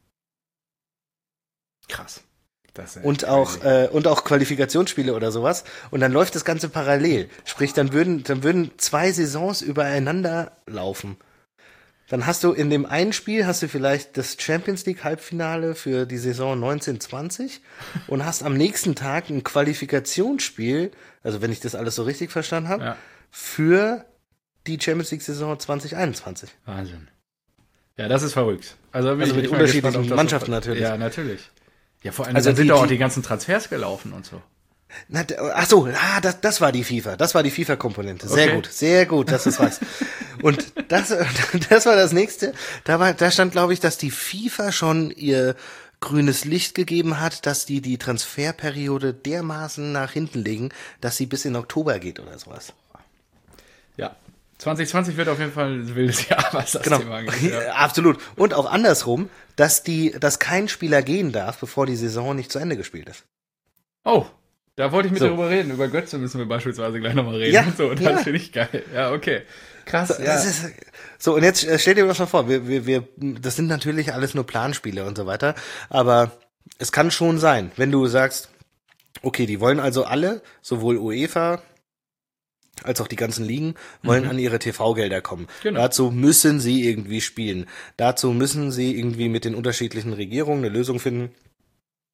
Speaker 2: Krass. Das ist ja
Speaker 1: Und
Speaker 2: echt
Speaker 1: auch,
Speaker 2: crazy.
Speaker 1: äh, und auch Qualifikationsspiele oder sowas. Und dann läuft das Ganze parallel. Sprich, dann würden, dann würden zwei Saisons übereinander laufen. Dann hast du in dem einen Spiel hast du vielleicht das Champions League Halbfinale für die Saison neunzehn zwanzig und hast am nächsten Tag ein Qualifikationsspiel, also wenn ich das alles so richtig verstanden habe,
Speaker 2: Ja.
Speaker 1: für die Champions League Saison zwanzig einundzwanzig.
Speaker 2: Wahnsinn. Ja, das ist verrückt. Also, bin
Speaker 1: Also
Speaker 2: ich
Speaker 1: mit
Speaker 2: echt mal
Speaker 1: unterschiedlichen
Speaker 2: gespannt, ob das
Speaker 1: Mannschaften
Speaker 2: so-
Speaker 1: natürlich.
Speaker 2: Ja, natürlich. Ja, vor allem
Speaker 1: Also
Speaker 2: also sind
Speaker 1: die-
Speaker 2: doch auch
Speaker 1: die-
Speaker 2: die ganzen Transfers gelaufen und so.
Speaker 1: Na, d- ach so, ah, das, das war die FIFA. Das war die FIFA-Komponente. Sehr
Speaker 2: Okay.
Speaker 1: gut, sehr gut, dass du es weißt. Und das, das war das nächste. Da war, da stand, glaube ich, dass die FIFA schon ihr grünes Licht gegeben hat, dass die die Transferperiode dermaßen nach hinten legen, dass sie bis in Oktober geht oder sowas.
Speaker 2: Ja. zwanzig zwanzig wird auf jeden Fall ein wildes Jahr, was das
Speaker 1: Genau,
Speaker 2: Thema angeht. Ja.
Speaker 1: absolut. Und auch andersrum, dass die, dass kein Spieler gehen darf, bevor die Saison nicht zu Ende gespielt ist.
Speaker 2: Oh, da wollte ich mit
Speaker 1: So.
Speaker 2: darüber reden. Über Götze müssen wir beispielsweise gleich nochmal reden.
Speaker 1: Ja,
Speaker 2: so, das
Speaker 1: ja.
Speaker 2: finde ich geil. Ja, okay. Krass,
Speaker 1: So,
Speaker 2: ja.
Speaker 1: das ist, so, und jetzt äh, stell dir das mal vor, wir, wir, wir, das sind natürlich alles nur Planspiele und so weiter, aber es kann schon sein, wenn du sagst, okay, die wollen also alle, sowohl UEFA als auch die ganzen Ligen, wollen
Speaker 2: Mhm.
Speaker 1: an ihre T V-Gelder kommen.
Speaker 2: Genau.
Speaker 1: Dazu müssen sie irgendwie spielen. Dazu müssen sie irgendwie mit den unterschiedlichen Regierungen eine Lösung finden,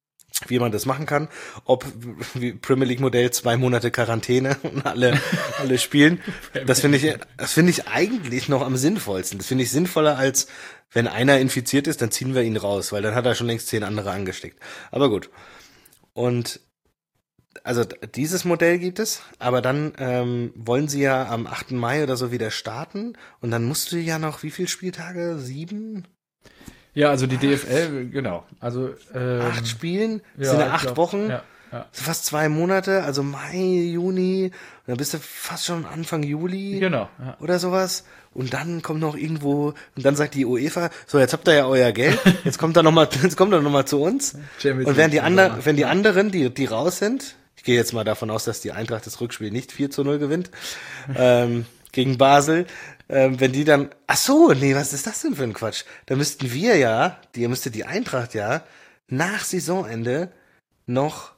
Speaker 1: wie man das machen kann, ob wie Premier League Modell zwei Monate Quarantäne und alle alle spielen. Das finde ich das finde ich eigentlich noch am sinnvollsten. Das finde ich sinnvoller als wenn einer infiziert ist, dann ziehen wir ihn raus, weil dann hat er schon längst zehn andere angesteckt. Aber gut. Und also dieses Modell gibt es, aber dann ähm, wollen sie ja am achten Mai oder so wieder starten und dann musst du ja noch wie viele Spieltage? Sieben?
Speaker 2: Ja, also die D F L, genau. Also ähm,
Speaker 1: Acht Spielen? Das
Speaker 2: ja,
Speaker 1: sind ja
Speaker 2: ich
Speaker 1: acht
Speaker 2: glaub,
Speaker 1: Wochen?
Speaker 2: Ja, ja.
Speaker 1: Fast zwei Monate, also Mai, Juni, und dann bist du fast schon Anfang Juli
Speaker 2: Genau. Ja.
Speaker 1: oder sowas. Und dann kommt noch irgendwo, und dann sagt die UEFA, so, jetzt habt ihr ja euer Geld, jetzt kommt er nochmal, jetzt kommt er nochmal zu uns.
Speaker 2: Champions
Speaker 1: Und wenn die
Speaker 2: League,
Speaker 1: anderen, wenn die anderen, die, die raus sind, ich gehe jetzt mal davon aus, dass die Eintracht das Rückspiel nicht vier zu null gewinnt, ähm, gegen Basel, ähm, wenn die dann, ach so, nee, was ist das denn für ein Quatsch? Da müssten wir ja, die müsste die Eintracht ja, nach Saisonende noch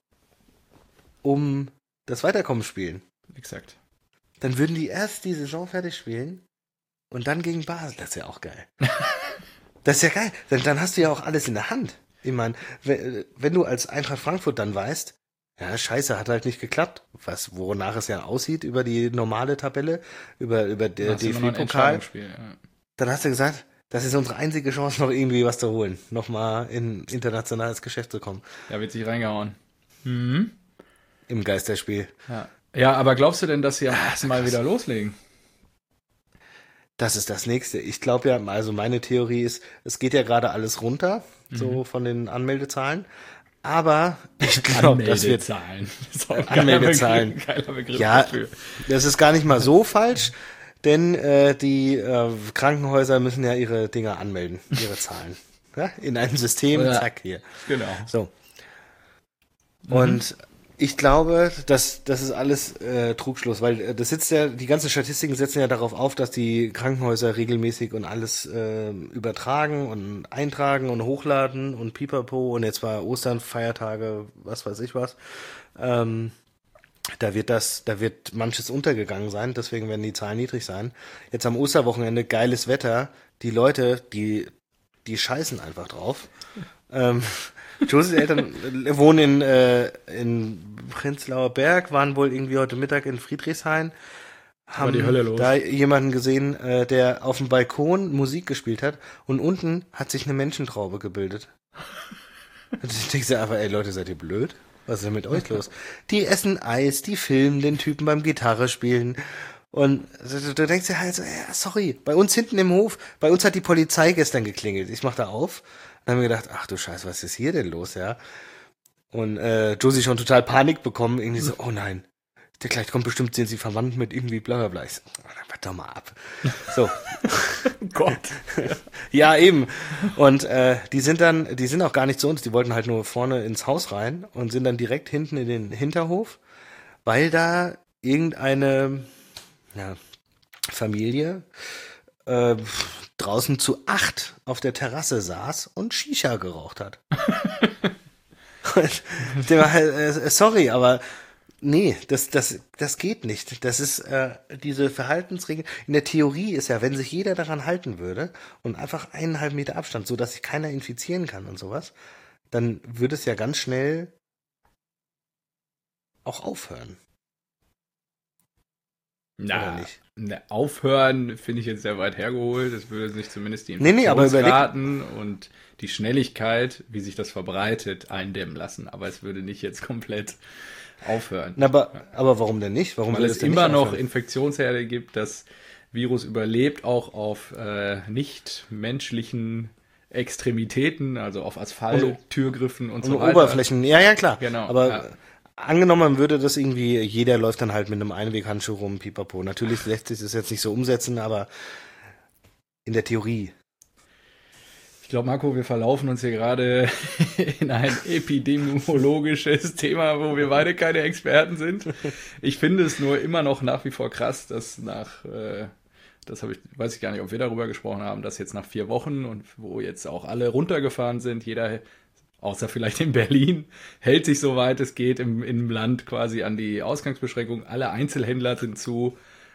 Speaker 1: um das Weiterkommen spielen.
Speaker 2: Exakt.
Speaker 1: Dann würden die erst die Saison fertig spielen und dann gegen Basel. Das ist ja auch geil. Das ist ja geil. Dann, dann hast du ja auch alles in der Hand. Ich meine, wenn, wenn du als Eintracht Frankfurt dann weißt, ja, scheiße, hat halt nicht geklappt, was wonach es ja aussieht über die normale Tabelle, über, über den D F B-Pokal,
Speaker 2: ja.
Speaker 1: Dann hast du gesagt, das ist unsere einzige Chance, noch irgendwie was zu holen, nochmal in internationales Geschäft zu kommen.
Speaker 2: Ja, wird sich reingehauen. Mhm.
Speaker 1: Im Geisterspiel.
Speaker 2: Ja. Ja, aber glaubst du denn, dass sie am ersten Mal wieder loslegen?
Speaker 1: Das ist das Nächste. Ich glaube ja, also meine Theorie ist, es geht ja gerade alles runter, mhm. so von den Anmeldezahlen. Aber ich glaube, das wird
Speaker 2: Anmeldezahlen. Das ist auch
Speaker 1: Anmeldezahlen.
Speaker 2: Geiler Begriff, geiler Begriff
Speaker 1: ja,
Speaker 2: dafür.
Speaker 1: Das ist gar nicht mal so falsch, denn äh, die äh, Krankenhäuser müssen ja ihre Dinger anmelden, ihre Zahlen. Ja? In einem System,
Speaker 2: ja.
Speaker 1: zack, hier.
Speaker 2: Genau.
Speaker 1: So. Und mhm. ich glaube, dass das ist alles äh, Trugschluss, weil äh, das sitzt ja, die ganzen Statistiken setzen ja darauf auf, dass die Krankenhäuser regelmäßig und alles äh, übertragen und eintragen und hochladen und pipapo und jetzt war Ostern, Feiertage, was weiß ich was. Ähm, da wird das, da wird manches untergegangen sein, deswegen werden die Zahlen niedrig sein. Jetzt am Osterwochenende geiles Wetter, die Leute, die die scheißen einfach drauf. Ähm, Josies Eltern wohnen in, äh, in Prenzlauer Berg, waren wohl irgendwie heute Mittag in Friedrichshain, haben
Speaker 2: die Hölle los.
Speaker 1: da jemanden gesehen, äh, der auf dem Balkon Musik gespielt hat und unten hat sich eine Menschentraube gebildet. Und ich denke so einfach, ey Leute, seid ihr blöd? Was ist denn mit euch los? Die essen Eis, die filmen den Typen beim Gitarre spielen. Und du, du denkst dir halt so, ja, sorry, bei uns hinten im Hof, bei uns hat die Polizei gestern geklingelt. Ich mach da auf. Dann haben wir gedacht, ach du Scheiße, was ist hier denn los, ja? Und äh, Josie schon total Panik bekommen, irgendwie so, oh nein, der gleich kommt bestimmt, sind sie verwandt mit irgendwie bla bla bla. Ich so, oh, dann warte doch mal ab. So.
Speaker 2: Gott.
Speaker 1: Ja, eben. Und äh, die sind dann, die sind auch gar nicht zu uns, die wollten halt nur vorne ins Haus rein und sind dann direkt hinten in den Hinterhof, weil da irgendeine ja, Familie äh, draußen zu acht auf der Terrasse saß und Shisha geraucht hat. Der war halt, äh, sorry, aber nee, das, das, das geht nicht. Das ist äh, diese Verhaltensregel. In der Theorie ist ja, wenn sich jeder daran halten würde und einfach eineinhalb Meter Abstand, so dass sich keiner infizieren kann und sowas, dann würde es ja ganz schnell auch aufhören.
Speaker 2: Na, na, aufhören finde ich jetzt sehr weit hergeholt. Das würde sich zumindest die
Speaker 1: nee, nee, aber
Speaker 2: Infektionsraten und die Schnelligkeit, wie sich das verbreitet, eindämmen lassen. Aber es würde nicht jetzt komplett aufhören.
Speaker 1: Na, aber, ja. aber warum denn nicht? Warum
Speaker 2: Weil es immer noch Infektionsherde gibt, das Virus überlebt auch auf äh, nicht menschlichen Extremitäten, also auf Asphalt, und, Türgriffen und, und so weiter.
Speaker 1: Oberflächen, ja, ja, klar.
Speaker 2: Genau.
Speaker 1: Aber
Speaker 2: ja.
Speaker 1: Angenommen würde das irgendwie, jeder läuft dann halt mit einem Einweghandschuh rum, pipapo. Natürlich lässt sich das jetzt nicht so umsetzen, aber in der Theorie.
Speaker 2: Ich glaube, Marco, wir verlaufen uns hier gerade in ein epidemiologisches Thema, wo wir beide keine Experten sind. Ich finde es nur immer noch nach wie vor krass, dass nach, äh, das habe ich, weiß ich gar nicht, ob wir darüber gesprochen haben, dass jetzt nach vier Wochen und wo jetzt auch alle runtergefahren sind, jeder außer vielleicht in Berlin, hält sich soweit es geht im, im Land quasi an die Ausgangsbeschränkung. Alle Einzelhändler sind zu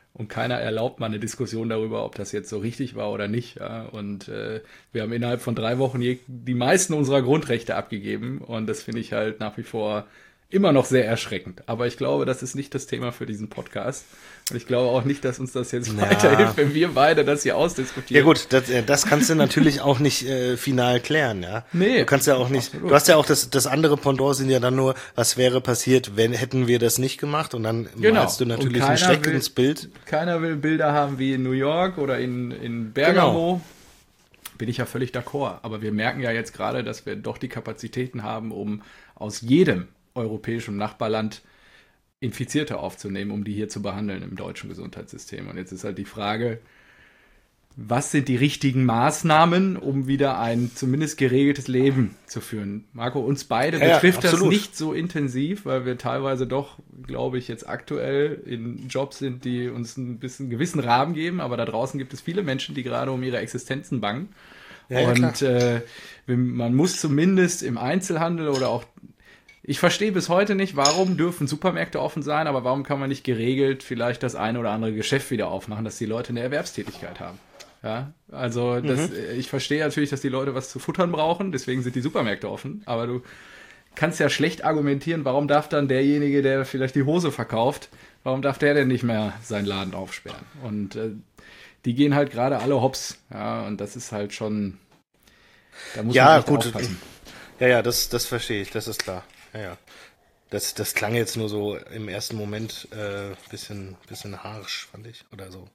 Speaker 2: Und keiner erlaubt mal eine Diskussion darüber, ob das jetzt so richtig war oder nicht. Ja? Und äh, wir haben innerhalb von drei Wochen je, die meisten unserer Grundrechte abgegeben. Und das finde ich halt nach wie vor immer noch sehr erschreckend. Aber ich glaube, das ist nicht das Thema für diesen Podcast. Und ich glaube auch nicht, dass uns das jetzt ja. weiterhilft, wenn wir beide das hier ausdiskutieren.
Speaker 1: Ja gut, das, das kannst du natürlich auch nicht äh, final klären, ja.
Speaker 2: Nee.
Speaker 1: Du kannst ja auch nicht, absolut. Du hast ja auch das, das andere Pendant sind ja dann nur, was wäre passiert, wenn, hätten wir das nicht gemacht? Und dann
Speaker 2: genau.
Speaker 1: malst du natürlich ein schreckliches Bild.
Speaker 2: Keiner will Bilder haben wie in New York oder in, in Bergamo. Genau. Bin ich ja völlig d'accord. Aber wir merken ja jetzt gerade, dass wir doch die Kapazitäten haben, um aus jedem europäischen Nachbarland Infizierte aufzunehmen, um die hier zu behandeln im deutschen Gesundheitssystem. Und jetzt ist halt die Frage, was sind die richtigen Maßnahmen, um wieder ein zumindest geregeltes Leben zu führen? Marco, uns beide
Speaker 1: ja,
Speaker 2: betrifft
Speaker 1: ja,
Speaker 2: das nicht so intensiv, weil wir teilweise doch, glaube ich, jetzt aktuell in Jobs sind, die uns ein bisschen einen gewissen Rahmen geben, aber da draußen gibt es viele Menschen, die gerade um ihre Existenzen bangen. Ja, und ja, äh, man muss zumindest im Einzelhandel oder auch ich verstehe bis heute nicht, warum dürfen Supermärkte offen sein, aber warum kann man nicht geregelt vielleicht das eine oder andere Geschäft wieder aufmachen, dass die Leute eine Erwerbstätigkeit haben. Ja, also das, mhm. ich verstehe natürlich, dass die Leute was zu futtern brauchen, deswegen sind die Supermärkte offen, aber du kannst ja schlecht argumentieren, warum darf dann derjenige, der vielleicht die Hose verkauft, warum darf der denn nicht mehr seinen Laden aufsperren? Und äh, die gehen halt gerade alle hops, ja, und das ist halt schon, da muss
Speaker 1: ja,
Speaker 2: man echt
Speaker 1: gut.
Speaker 2: aufpassen.
Speaker 1: Ja, ja, das, das verstehe ich, das ist klar. Ja, ja. Das, das klang jetzt nur so im ersten Moment äh, bisschen, bisschen harsch, fand ich, oder so.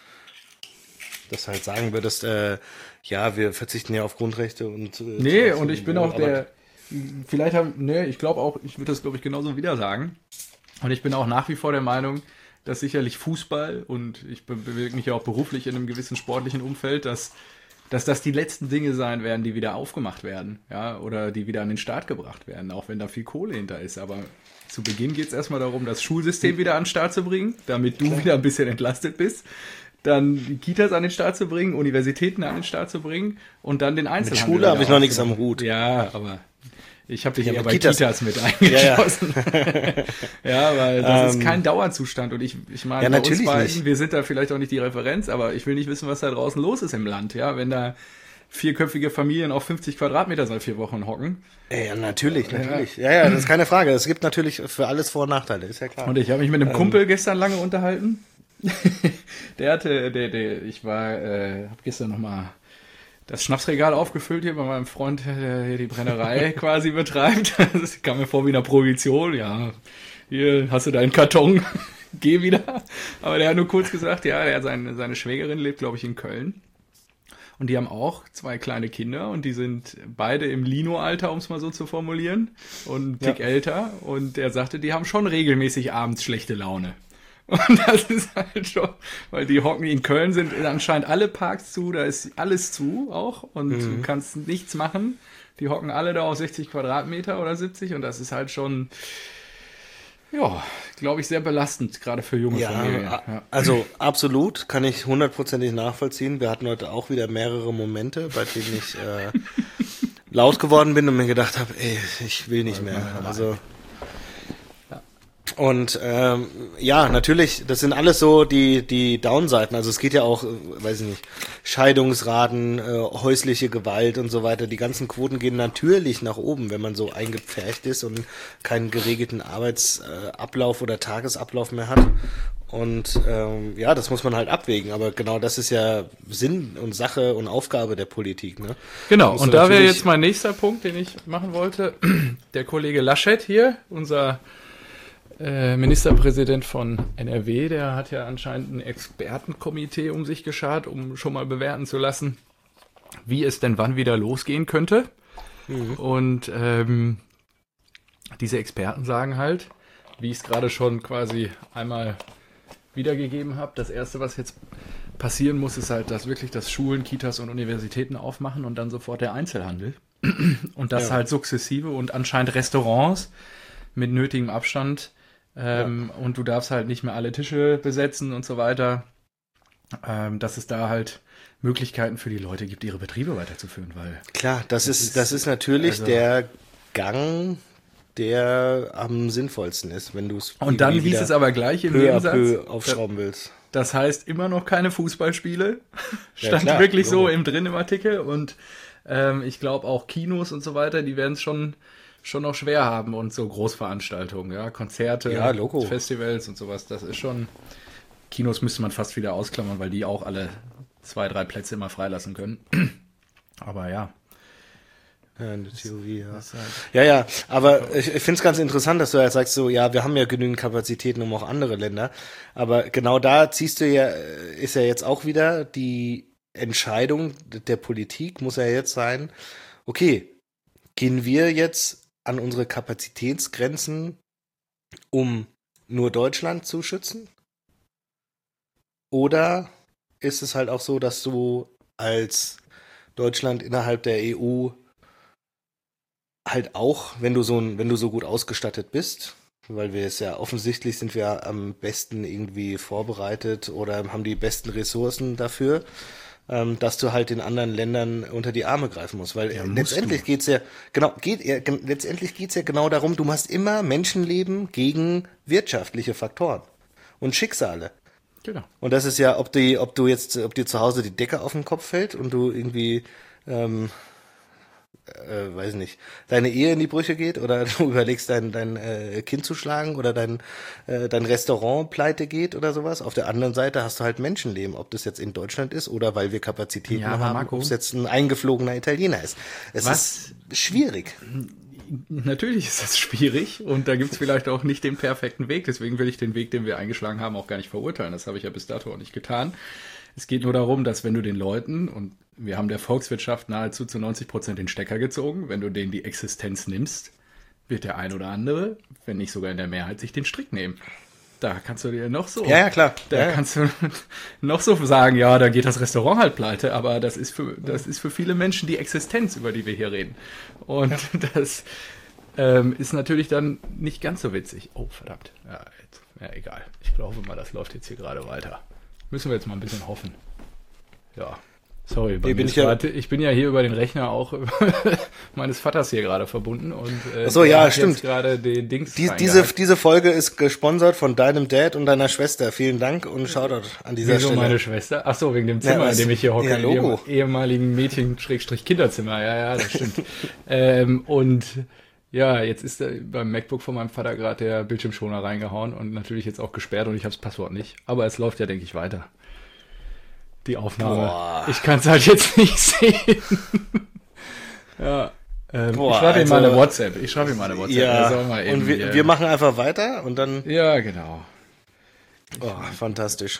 Speaker 1: Dass halt sagen würdest, äh, ja, wir verzichten ja auf Grundrechte und... Äh,
Speaker 2: nee, und ich bin auch der... Vielleicht haben... Nee, ich glaube auch, ich würde das, glaube ich, genauso wieder sagen. Und ich bin auch nach wie vor der Meinung, dass sicherlich Fußball, und ich be- bewege mich ja auch beruflich in einem gewissen sportlichen Umfeld, dass... dass das die letzten Dinge sein werden, die wieder aufgemacht werden, ja, oder die wieder an den Start gebracht werden, auch wenn da viel Kohle hinter ist. Aber zu Beginn geht es erstmal darum, das Schulsystem wieder an den Start zu bringen, damit du Klar. wieder ein bisschen entlastet bist. Dann die Kitas an den Start zu bringen, Universitäten an den Start zu bringen und dann den Einzelhandel.
Speaker 1: Mit Schule habe ich noch nichts am Hut.
Speaker 2: Ja, aber ich habe dich ja, eher bei
Speaker 1: Kitas.
Speaker 2: Kitas mit eingeschlossen.
Speaker 1: Ja, ja.
Speaker 2: ja, weil das
Speaker 1: ähm,
Speaker 2: ist kein Dauerzustand. Und ich, ich meine,
Speaker 1: ja,
Speaker 2: bei
Speaker 1: natürlich
Speaker 2: uns beiden,
Speaker 1: nicht.
Speaker 2: wir sind da vielleicht auch nicht die Referenz, aber ich will nicht wissen, was da draußen los ist im Land. Ja, wenn da vierköpfige Familien auf fünfzig Quadratmeter seit vier Wochen hocken.
Speaker 1: Ja, natürlich, natürlich. Ja, ja, das ist keine Frage. Es gibt natürlich für alles Vor- und Nachteile, ist ja klar.
Speaker 2: Und ich habe mich mit einem
Speaker 1: ähm,
Speaker 2: Kumpel gestern lange unterhalten. der hatte, der, der, ich war, äh, habe gestern nochmal das Schnapsregal aufgefüllt hier bei meinem Freund, der hier die Brennerei quasi betreibt. Das kam mir vor wie eine Prohibition. Ja, hier hast du deinen Karton, geh wieder. Aber der hat nur kurz gesagt, ja, der hat seine, seine Schwägerin lebt, glaube ich, in Köln. Und die haben auch zwei kleine Kinder und die sind beide im Lino-Alter, um es mal so zu formulieren, und ein Tick ja. älter. Und er sagte, die haben schon regelmäßig abends schlechte Laune. Und das ist halt schon, weil die hocken in Köln sind anscheinend alle Parks zu, da ist alles zu auch und mhm. du kannst nichts machen. Die hocken alle da auf sechzig Quadratmeter oder siebzig und das ist halt schon, ja, glaube ich, sehr belastend, gerade für junge
Speaker 1: ja,
Speaker 2: Familien. Ja.
Speaker 1: Also absolut, kann ich hundertprozentig nachvollziehen. Wir hatten heute auch wieder mehrere Momente, bei denen ich äh, laut geworden bin und mir gedacht habe, ey, ich will nicht mehr. Also und ähm, ja, natürlich, das sind alles so die die Downseiten. Also es geht ja auch, äh, weiß ich nicht, Scheidungsraten, äh, häusliche Gewalt und so weiter. Die ganzen Quoten gehen natürlich nach oben, wenn man so eingepfercht ist und keinen geregelten Arbeitsablauf äh, oder Tagesablauf mehr hat. Und ähm, ja, das muss man halt abwägen. Aber genau das ist ja Sinn und Sache und Aufgabe der Politik. Ne?
Speaker 2: Genau, und da wäre jetzt mein nächster Punkt, den ich machen wollte. Der Kollege Laschet hier, unser Ministerpräsident von N R W, der hat ja anscheinend ein Expertenkomitee um sich geschart, um schon mal bewerten zu lassen, wie es denn wann wieder losgehen könnte. Mhm. Und ähm, diese Experten sagen halt, wie ich es gerade schon quasi einmal wiedergegeben habe, das Erste, was jetzt passieren muss, ist halt, dass wirklich das Schulen, Kitas und Universitäten aufmachen und dann sofort der Einzelhandel. Und das ja. halt sukzessive und anscheinend Restaurants mit nötigem Abstand. Ähm, ja. Und du darfst halt nicht mehr alle Tische besetzen und so weiter, ähm, dass es da halt Möglichkeiten für die Leute gibt, ihre Betriebe weiterzuführen, weil
Speaker 1: klar, das, das ist, ist das ist natürlich also der Gang, der am sinnvollsten ist, wenn du es
Speaker 2: und dann hieß es aber gleich im
Speaker 1: peu
Speaker 2: Nebensatz,
Speaker 1: peu aufschrauben willst.
Speaker 2: Das heißt immer noch keine Fußballspiele.
Speaker 1: Ja,
Speaker 2: Stand
Speaker 1: klar,
Speaker 2: wirklich so
Speaker 1: Logo.
Speaker 2: im drin im Artikel. Und ähm, ich glaube auch Kinos und so weiter, die werden es schon, schon noch schwer haben. Und so Großveranstaltungen, ja, Konzerte,
Speaker 1: Ja, Logo.
Speaker 2: Festivals und sowas. Das ist schon... Kinos müsste man fast wieder ausklammern, weil die auch alle zwei, drei Plätze immer freilassen können. Aber ja.
Speaker 1: Ja, in der Theorie, ja.
Speaker 2: Das ist halt-
Speaker 1: Ja, ja, aber ich, ich finde es ganz interessant, dass du halt sagst, so, ja, wir haben ja genügend Kapazitäten um auch andere Länder. Aber genau da ziehst du ja, ist ja jetzt auch wieder die Entscheidung der Politik, muss ja jetzt sein, okay, gehen wir jetzt an unsere Kapazitätsgrenzen, um nur Deutschland zu schützen? Oder ist es halt auch so, dass du als Deutschland innerhalb der E U halt auch, wenn du so ein, wenn du so gut ausgestattet bist, weil wir es ja offensichtlich sind wir am besten irgendwie vorbereitet oder haben die besten Ressourcen dafür, ähm, dass du halt den anderen Ländern unter die Arme greifen musst, weil
Speaker 2: Ja, musst
Speaker 1: letztendlich
Speaker 2: du.
Speaker 1: geht's ja genau geht ja, gen- letztendlich geht's ja genau darum, du machst immer Menschenleben gegen wirtschaftliche Faktoren und Schicksale.
Speaker 2: Genau.
Speaker 1: Und das ist ja, ob die, ob du jetzt, ob dir zu Hause die Decke auf den Kopf fällt und du irgendwie, ähm, äh, weiß nicht, deine Ehe in die Brüche geht oder du überlegst, dein, dein äh, Kind zu schlagen oder dein, äh, dein Restaurant pleite geht oder sowas. Auf der anderen Seite hast du halt Menschenleben, ob das jetzt in Deutschland ist oder weil wir Kapazitäten
Speaker 2: Ja, aber
Speaker 1: haben,
Speaker 2: Marco,
Speaker 1: ob es jetzt ein eingeflogener Italiener ist. Es
Speaker 2: was-
Speaker 1: ist schwierig.
Speaker 2: Natürlich ist das schwierig und da gibt es vielleicht auch nicht den perfekten Weg. Deswegen will ich den Weg, den wir eingeschlagen haben, auch gar nicht verurteilen. Das habe ich ja bis dato auch nicht getan. Es geht nur darum, dass wenn du den Leuten, und wir haben der Volkswirtschaft nahezu zu neunzig Prozent den Stecker gezogen, wenn du denen die Existenz nimmst, wird der ein oder andere, wenn nicht sogar in der Mehrheit, sich den Strick nehmen. Da kannst du dir noch so...
Speaker 1: Ja, ja, klar.
Speaker 2: Da
Speaker 1: Ja, ja.
Speaker 2: kannst du noch so sagen, ja, da geht das Restaurant halt pleite, aber das ist für, das ist für viele Menschen die Existenz, über die wir hier reden. Und das ähm, ist natürlich dann nicht ganz so witzig. Oh, verdammt. Ja, jetzt, ja, egal. Ich glaube mal, das läuft jetzt hier gerade weiter. Müssen wir jetzt mal ein bisschen hoffen. Ja. Sorry, bei
Speaker 1: Nee,
Speaker 2: mir
Speaker 1: bin
Speaker 2: ist
Speaker 1: ich ja-
Speaker 2: grad, ich bin ja hier über den Rechner auch meines Vaters hier gerade verbunden und äh,
Speaker 1: Ach so,
Speaker 2: der
Speaker 1: ja,
Speaker 2: hat
Speaker 1: stimmt.
Speaker 2: jetzt gerade den Dings
Speaker 1: Die, diese,
Speaker 2: reingehackt.
Speaker 1: diese Folge ist gesponsert von deinem Dad und deiner Schwester. Vielen Dank und Shoutout an dieser
Speaker 2: Wieso
Speaker 1: Stelle.
Speaker 2: meine Schwester? Ach so, wegen dem Zimmer,
Speaker 1: was?
Speaker 2: in dem ich hier hocke,
Speaker 1: Ja,
Speaker 2: in
Speaker 1: Logo.
Speaker 2: ihrem ehemaligen Mädchen-Kinderzimmer. Ja, ja, das stimmt. ähm, und ja, jetzt ist da beim MacBook von meinem Vater gerade der Bildschirmschoner reingehauen und natürlich jetzt auch gesperrt und ich habe das Passwort nicht. Aber es läuft ja, denke ich, weiter. Die Aufnahme.
Speaker 1: Boah.
Speaker 2: Ich kann es halt jetzt nicht sehen. ja. Ähm,
Speaker 1: Boah,
Speaker 2: ich schreibe ihm
Speaker 1: also-
Speaker 2: mal eine WhatsApp. Ich schreibe ihm mal eine WhatsApp. Er
Speaker 1: Ja,
Speaker 2: soll mal eben
Speaker 1: und wir,
Speaker 2: hier-
Speaker 1: wir machen einfach weiter und dann,
Speaker 2: Ja, genau.
Speaker 1: oh, fantastisch.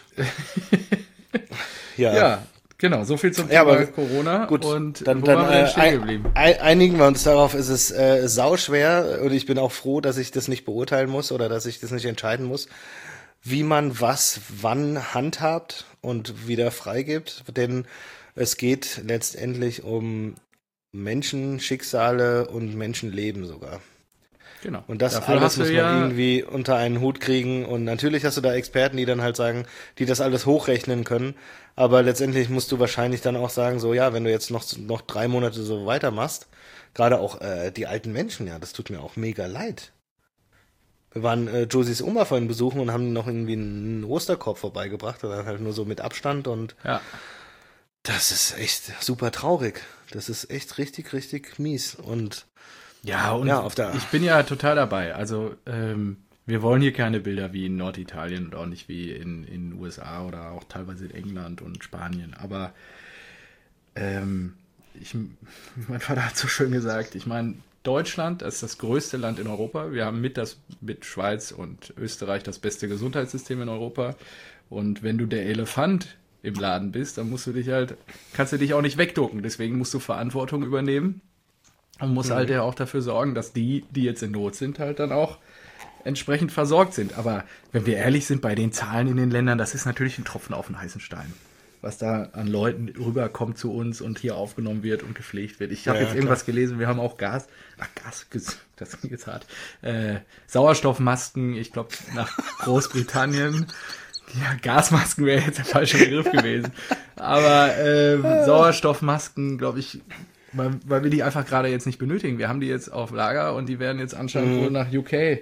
Speaker 1: ja.
Speaker 2: Ja, genau. So viel zum
Speaker 1: Ja,
Speaker 2: Thema
Speaker 1: aber
Speaker 2: Corona.
Speaker 1: Gut,
Speaker 2: und
Speaker 1: dann,
Speaker 2: wo
Speaker 1: dann
Speaker 2: waren wir denn
Speaker 1: äh,
Speaker 2: stehen
Speaker 1: ein,
Speaker 2: geblieben?
Speaker 1: ein, einigen wir uns darauf, es ist äh, sauschwer und ich bin auch froh, dass ich das nicht beurteilen muss oder dass ich das nicht entscheiden muss, wie man was wann handhabt und wieder freigibt, denn es geht letztendlich um Menschen, Schicksale und Menschenleben sogar.
Speaker 2: Genau.
Speaker 1: Und das
Speaker 2: Dafür
Speaker 1: alles
Speaker 2: hast du
Speaker 1: muss man
Speaker 2: ja,
Speaker 1: irgendwie unter einen Hut kriegen. Und natürlich hast du da Experten, die dann halt sagen, die das alles hochrechnen können. Aber letztendlich musst du wahrscheinlich dann auch sagen, so ja, wenn du jetzt noch, noch drei Monate so weitermachst, gerade auch äh, die alten Menschen, ja, das tut mir auch mega leid. Wir waren äh, Josies Oma vorhin besuchen und haben noch irgendwie einen Osterkorb vorbeigebracht, oder halt nur so mit Abstand und
Speaker 2: ja,
Speaker 1: das ist echt super traurig. Das ist echt richtig, richtig mies. Und
Speaker 2: ja, und
Speaker 1: Ja, auf der-
Speaker 2: ich bin ja total dabei. Also, ähm, wir wollen hier keine Bilder wie in Norditalien und auch nicht wie in in den U S A oder auch teilweise in England und Spanien. Aber ähm, ich, mein Vater hat so schön gesagt, ich meine, Deutschland ist das größte Land in Europa. Wir haben mit, das, mit Schweiz und Österreich das beste Gesundheitssystem in Europa. Und wenn du der Elefant im Laden bist, dann musst du dich halt, kannst du dich auch nicht wegducken. Deswegen musst du Verantwortung übernehmen. Und muss halt ja auch dafür sorgen, dass die, die jetzt in Not sind, halt dann auch entsprechend versorgt sind. Aber wenn wir ehrlich sind, bei den Zahlen in den Ländern, das ist natürlich ein Tropfen auf den heißen Stein. Was da an Leuten rüberkommt zu uns und hier aufgenommen wird und gepflegt wird. Ich habe
Speaker 1: Ja,
Speaker 2: jetzt irgendwas gelesen, wir haben auch Gas, ach Gas, das klingt jetzt hart, äh, Sauerstoffmasken, ich glaube nach Großbritannien. Ja, Gasmasken wäre jetzt der falsche Begriff gewesen. Aber ähm, Sauerstoffmasken, glaube ich, weil, weil wir die einfach gerade jetzt nicht benötigen. Wir haben die jetzt auf Lager und die werden jetzt anscheinend
Speaker 1: Mhm.
Speaker 2: wohl nach U K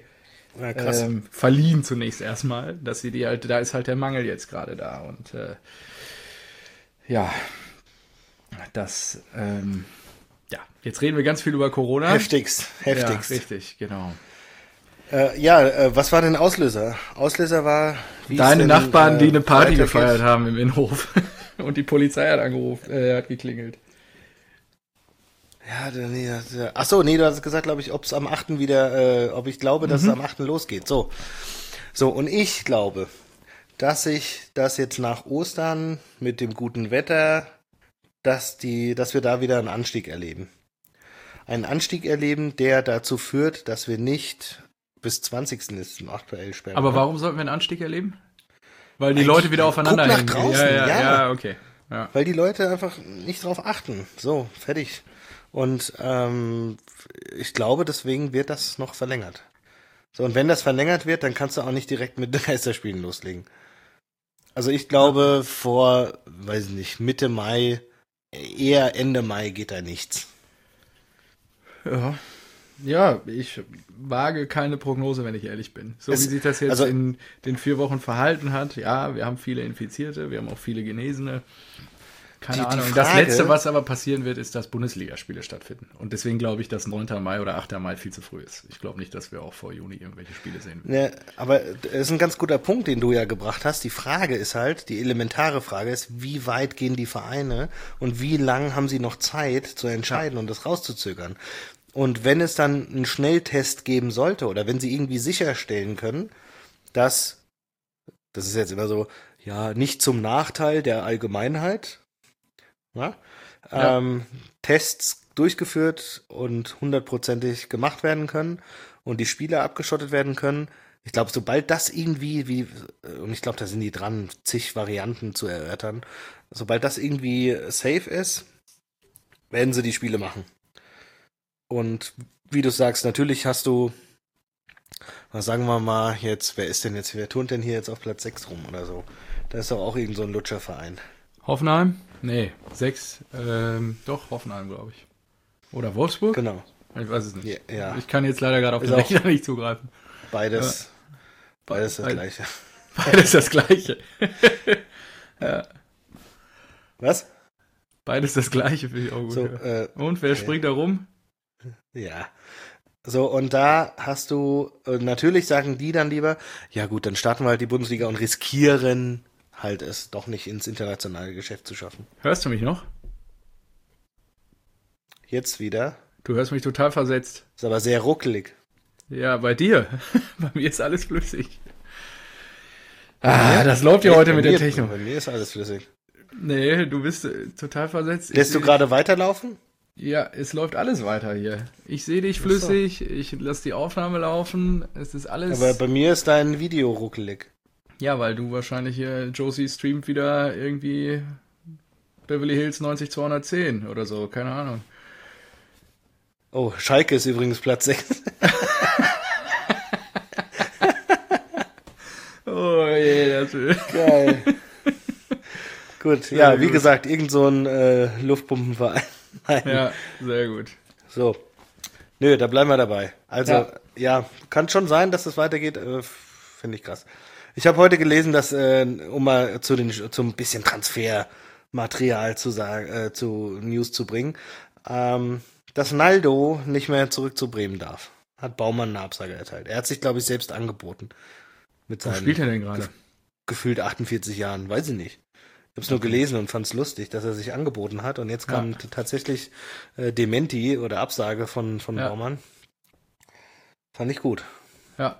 Speaker 1: Ja, krass.
Speaker 2: ähm, verliehen zunächst erstmal, dass sie die halt, da ist halt der Mangel jetzt gerade da und äh, ja, das, ähm, ja, jetzt reden wir ganz viel über Corona.
Speaker 1: Heftigst, heftigst.
Speaker 2: Ja, richtig, genau.
Speaker 1: Äh, ja, äh, was war denn Auslöser? Auslöser war, wie
Speaker 2: Deine
Speaker 1: es denn,
Speaker 2: Nachbarn, die
Speaker 1: äh,
Speaker 2: eine Party
Speaker 1: weitergeht.
Speaker 2: gefeiert haben im Innenhof und die Polizei hat angerufen, äh, hat geklingelt.
Speaker 1: Ja, der- nee, das- ja. Ach so, nee, du hast gesagt, glaube ich, ob es am achten wieder, äh, ob ich glaube, dass es am achten losgeht. So. So, und ich glaube, dass ich das jetzt nach Ostern mit dem guten Wetter, dass die, dass wir da wieder einen Anstieg erleben. Einen Anstieg erleben, der dazu führt, dass wir nicht bis zwanzigsten ist aktuell sperren.
Speaker 2: Aber
Speaker 1: ne?
Speaker 2: warum sollten wir einen Anstieg erleben? Weil die
Speaker 1: Eigentlich,
Speaker 2: Leute wieder aufeinander
Speaker 1: guck nach
Speaker 2: hängen.
Speaker 1: draußen,
Speaker 2: ja, ja,
Speaker 1: ja.
Speaker 2: ja, okay. Ja.
Speaker 1: Weil die Leute einfach nicht drauf achten. So, fertig. Und ähm, ich glaube, deswegen wird das noch verlängert. So, und wenn das verlängert wird, dann kannst du auch nicht direkt mit Geisterspielen loslegen. Also ich glaube, vor, weiß ich nicht, Mitte Mai, eher Ende Mai geht da nichts.
Speaker 2: Ja. Ja, ich wage keine Prognose, wenn ich ehrlich bin. So
Speaker 1: Es-
Speaker 2: wie sich das jetzt
Speaker 1: also-
Speaker 2: in den vier Wochen verhalten hat. Ja, wir haben viele Infizierte, wir haben auch viele Genesene. Keine
Speaker 1: Die- die
Speaker 2: Ahnung. Das
Speaker 1: Frage-
Speaker 2: Letzte, was aber passieren wird, ist, dass Bundesligaspiele stattfinden. Und deswegen glaube ich, dass neunter Mai oder achter Mai viel zu früh ist. Ich glaube nicht, dass wir auch vor Juni irgendwelche Spiele sehen werden.
Speaker 1: Ne, aber es ist ein ganz guter Punkt, den du ja gebracht hast. Die Frage ist halt, die elementare Frage ist, wie weit gehen die Vereine und wie lang haben sie noch Zeit zu entscheiden und das rauszuzögern? Und wenn es dann einen Schnelltest geben sollte oder wenn sie irgendwie sicherstellen können, dass, das ist jetzt immer so, ja, nicht zum Nachteil der Allgemeinheit, ja,
Speaker 2: Ja.
Speaker 1: Ähm, Tests durchgeführt und hundertprozentig gemacht werden können und die Spieler abgeschottet werden können. Ich glaube, sobald das irgendwie, wie, und ich glaube, da sind die dran, zig Varianten zu erörtern, sobald das irgendwie safe ist, werden sie die Spiele machen. Und wie du sagst, natürlich hast du, was sagen wir mal jetzt, wer ist denn jetzt, wer turnt denn hier jetzt auf Platz sechs rum oder so? Da ist doch auch irgend so ein Lutscherverein.
Speaker 2: Hoffenheim? Nee, sechs. Ähm, doch, Hoffenheim, glaube ich. Oder Wolfsburg?
Speaker 1: Genau,
Speaker 2: Ich weiß es nicht.
Speaker 1: Ja, ja.
Speaker 2: Ich kann jetzt leider gerade auf
Speaker 1: Ist
Speaker 2: den
Speaker 1: auch-
Speaker 2: Rechner nicht zugreifen.
Speaker 1: beides, beides das
Speaker 2: Beid-
Speaker 1: gleiche.
Speaker 2: Beides das Gleiche.
Speaker 1: Was?
Speaker 2: Beides das Gleiche, finde ich auch gut.
Speaker 1: So,
Speaker 2: ja.
Speaker 1: äh,
Speaker 2: Und wer
Speaker 1: okay.
Speaker 2: springt da rum?
Speaker 1: Ja. So, und da hast du, äh, natürlich sagen die dann lieber, ja gut, dann starten wir halt die Bundesliga und riskieren halt es doch nicht ins internationale Geschäft zu schaffen.
Speaker 2: Hörst du mich noch?
Speaker 1: Jetzt wieder,
Speaker 2: Du hörst mich total versetzt.
Speaker 1: ist aber sehr ruckelig.
Speaker 2: Ja, bei dir. Bei mir ist alles flüssig. Ah, das läuft ja heute
Speaker 1: Bei
Speaker 2: mit
Speaker 1: mir,
Speaker 2: der Technik.
Speaker 1: Bei mir ist alles flüssig.
Speaker 2: Nee, du bist äh, total versetzt.
Speaker 1: Lässt
Speaker 2: Ich
Speaker 1: du
Speaker 2: seh-
Speaker 1: gerade weiterlaufen?
Speaker 2: Ja, es läuft alles weiter hier. Ich sehe dich flüssig, ich lasse die Aufnahme laufen. Es ist alles.
Speaker 1: Aber bei mir ist dein Video ruckelig.
Speaker 2: Ja, weil du wahrscheinlich hier, Josie streamt wieder irgendwie Beverly Hills neunzig zweihundertzehn oder so, keine Ahnung.
Speaker 1: Oh, Schalke ist übrigens Platz sechs.
Speaker 2: Oh je, das
Speaker 1: Geil. Gut,
Speaker 2: Sehr
Speaker 1: ja, wie
Speaker 2: gut.
Speaker 1: gesagt, irgend so ein äh, Luftpumpenverein. Nein.
Speaker 2: Ja, sehr gut.
Speaker 1: So. Nö, da bleiben wir dabei. Also, ja,
Speaker 2: Ja.
Speaker 1: kann schon sein, dass es weitergeht. Äh, Finde ich krass. Ich habe heute gelesen, dass, äh, um mal zu den, zum bisschen Transfermaterial zu sagen, äh, zu News zu bringen, ähm, dass Naldo nicht mehr zurück zu Bremen darf. Hat Baumann eine Absage erteilt. Er hat sich, glaube ich, selbst angeboten. Mit
Speaker 2: Wo
Speaker 1: seinen
Speaker 2: spielt er denn gerade?
Speaker 1: gefühlt achtundvierzig Jahren, weiß ich nicht. Ich habe es nur gelesen und fand es lustig, dass er sich angeboten hat. Und jetzt kam
Speaker 2: Ja.
Speaker 1: t- tatsächlich äh, Dementi oder Absage von, von
Speaker 2: Ja.
Speaker 1: Baumann. Fand ich gut.
Speaker 2: Ja.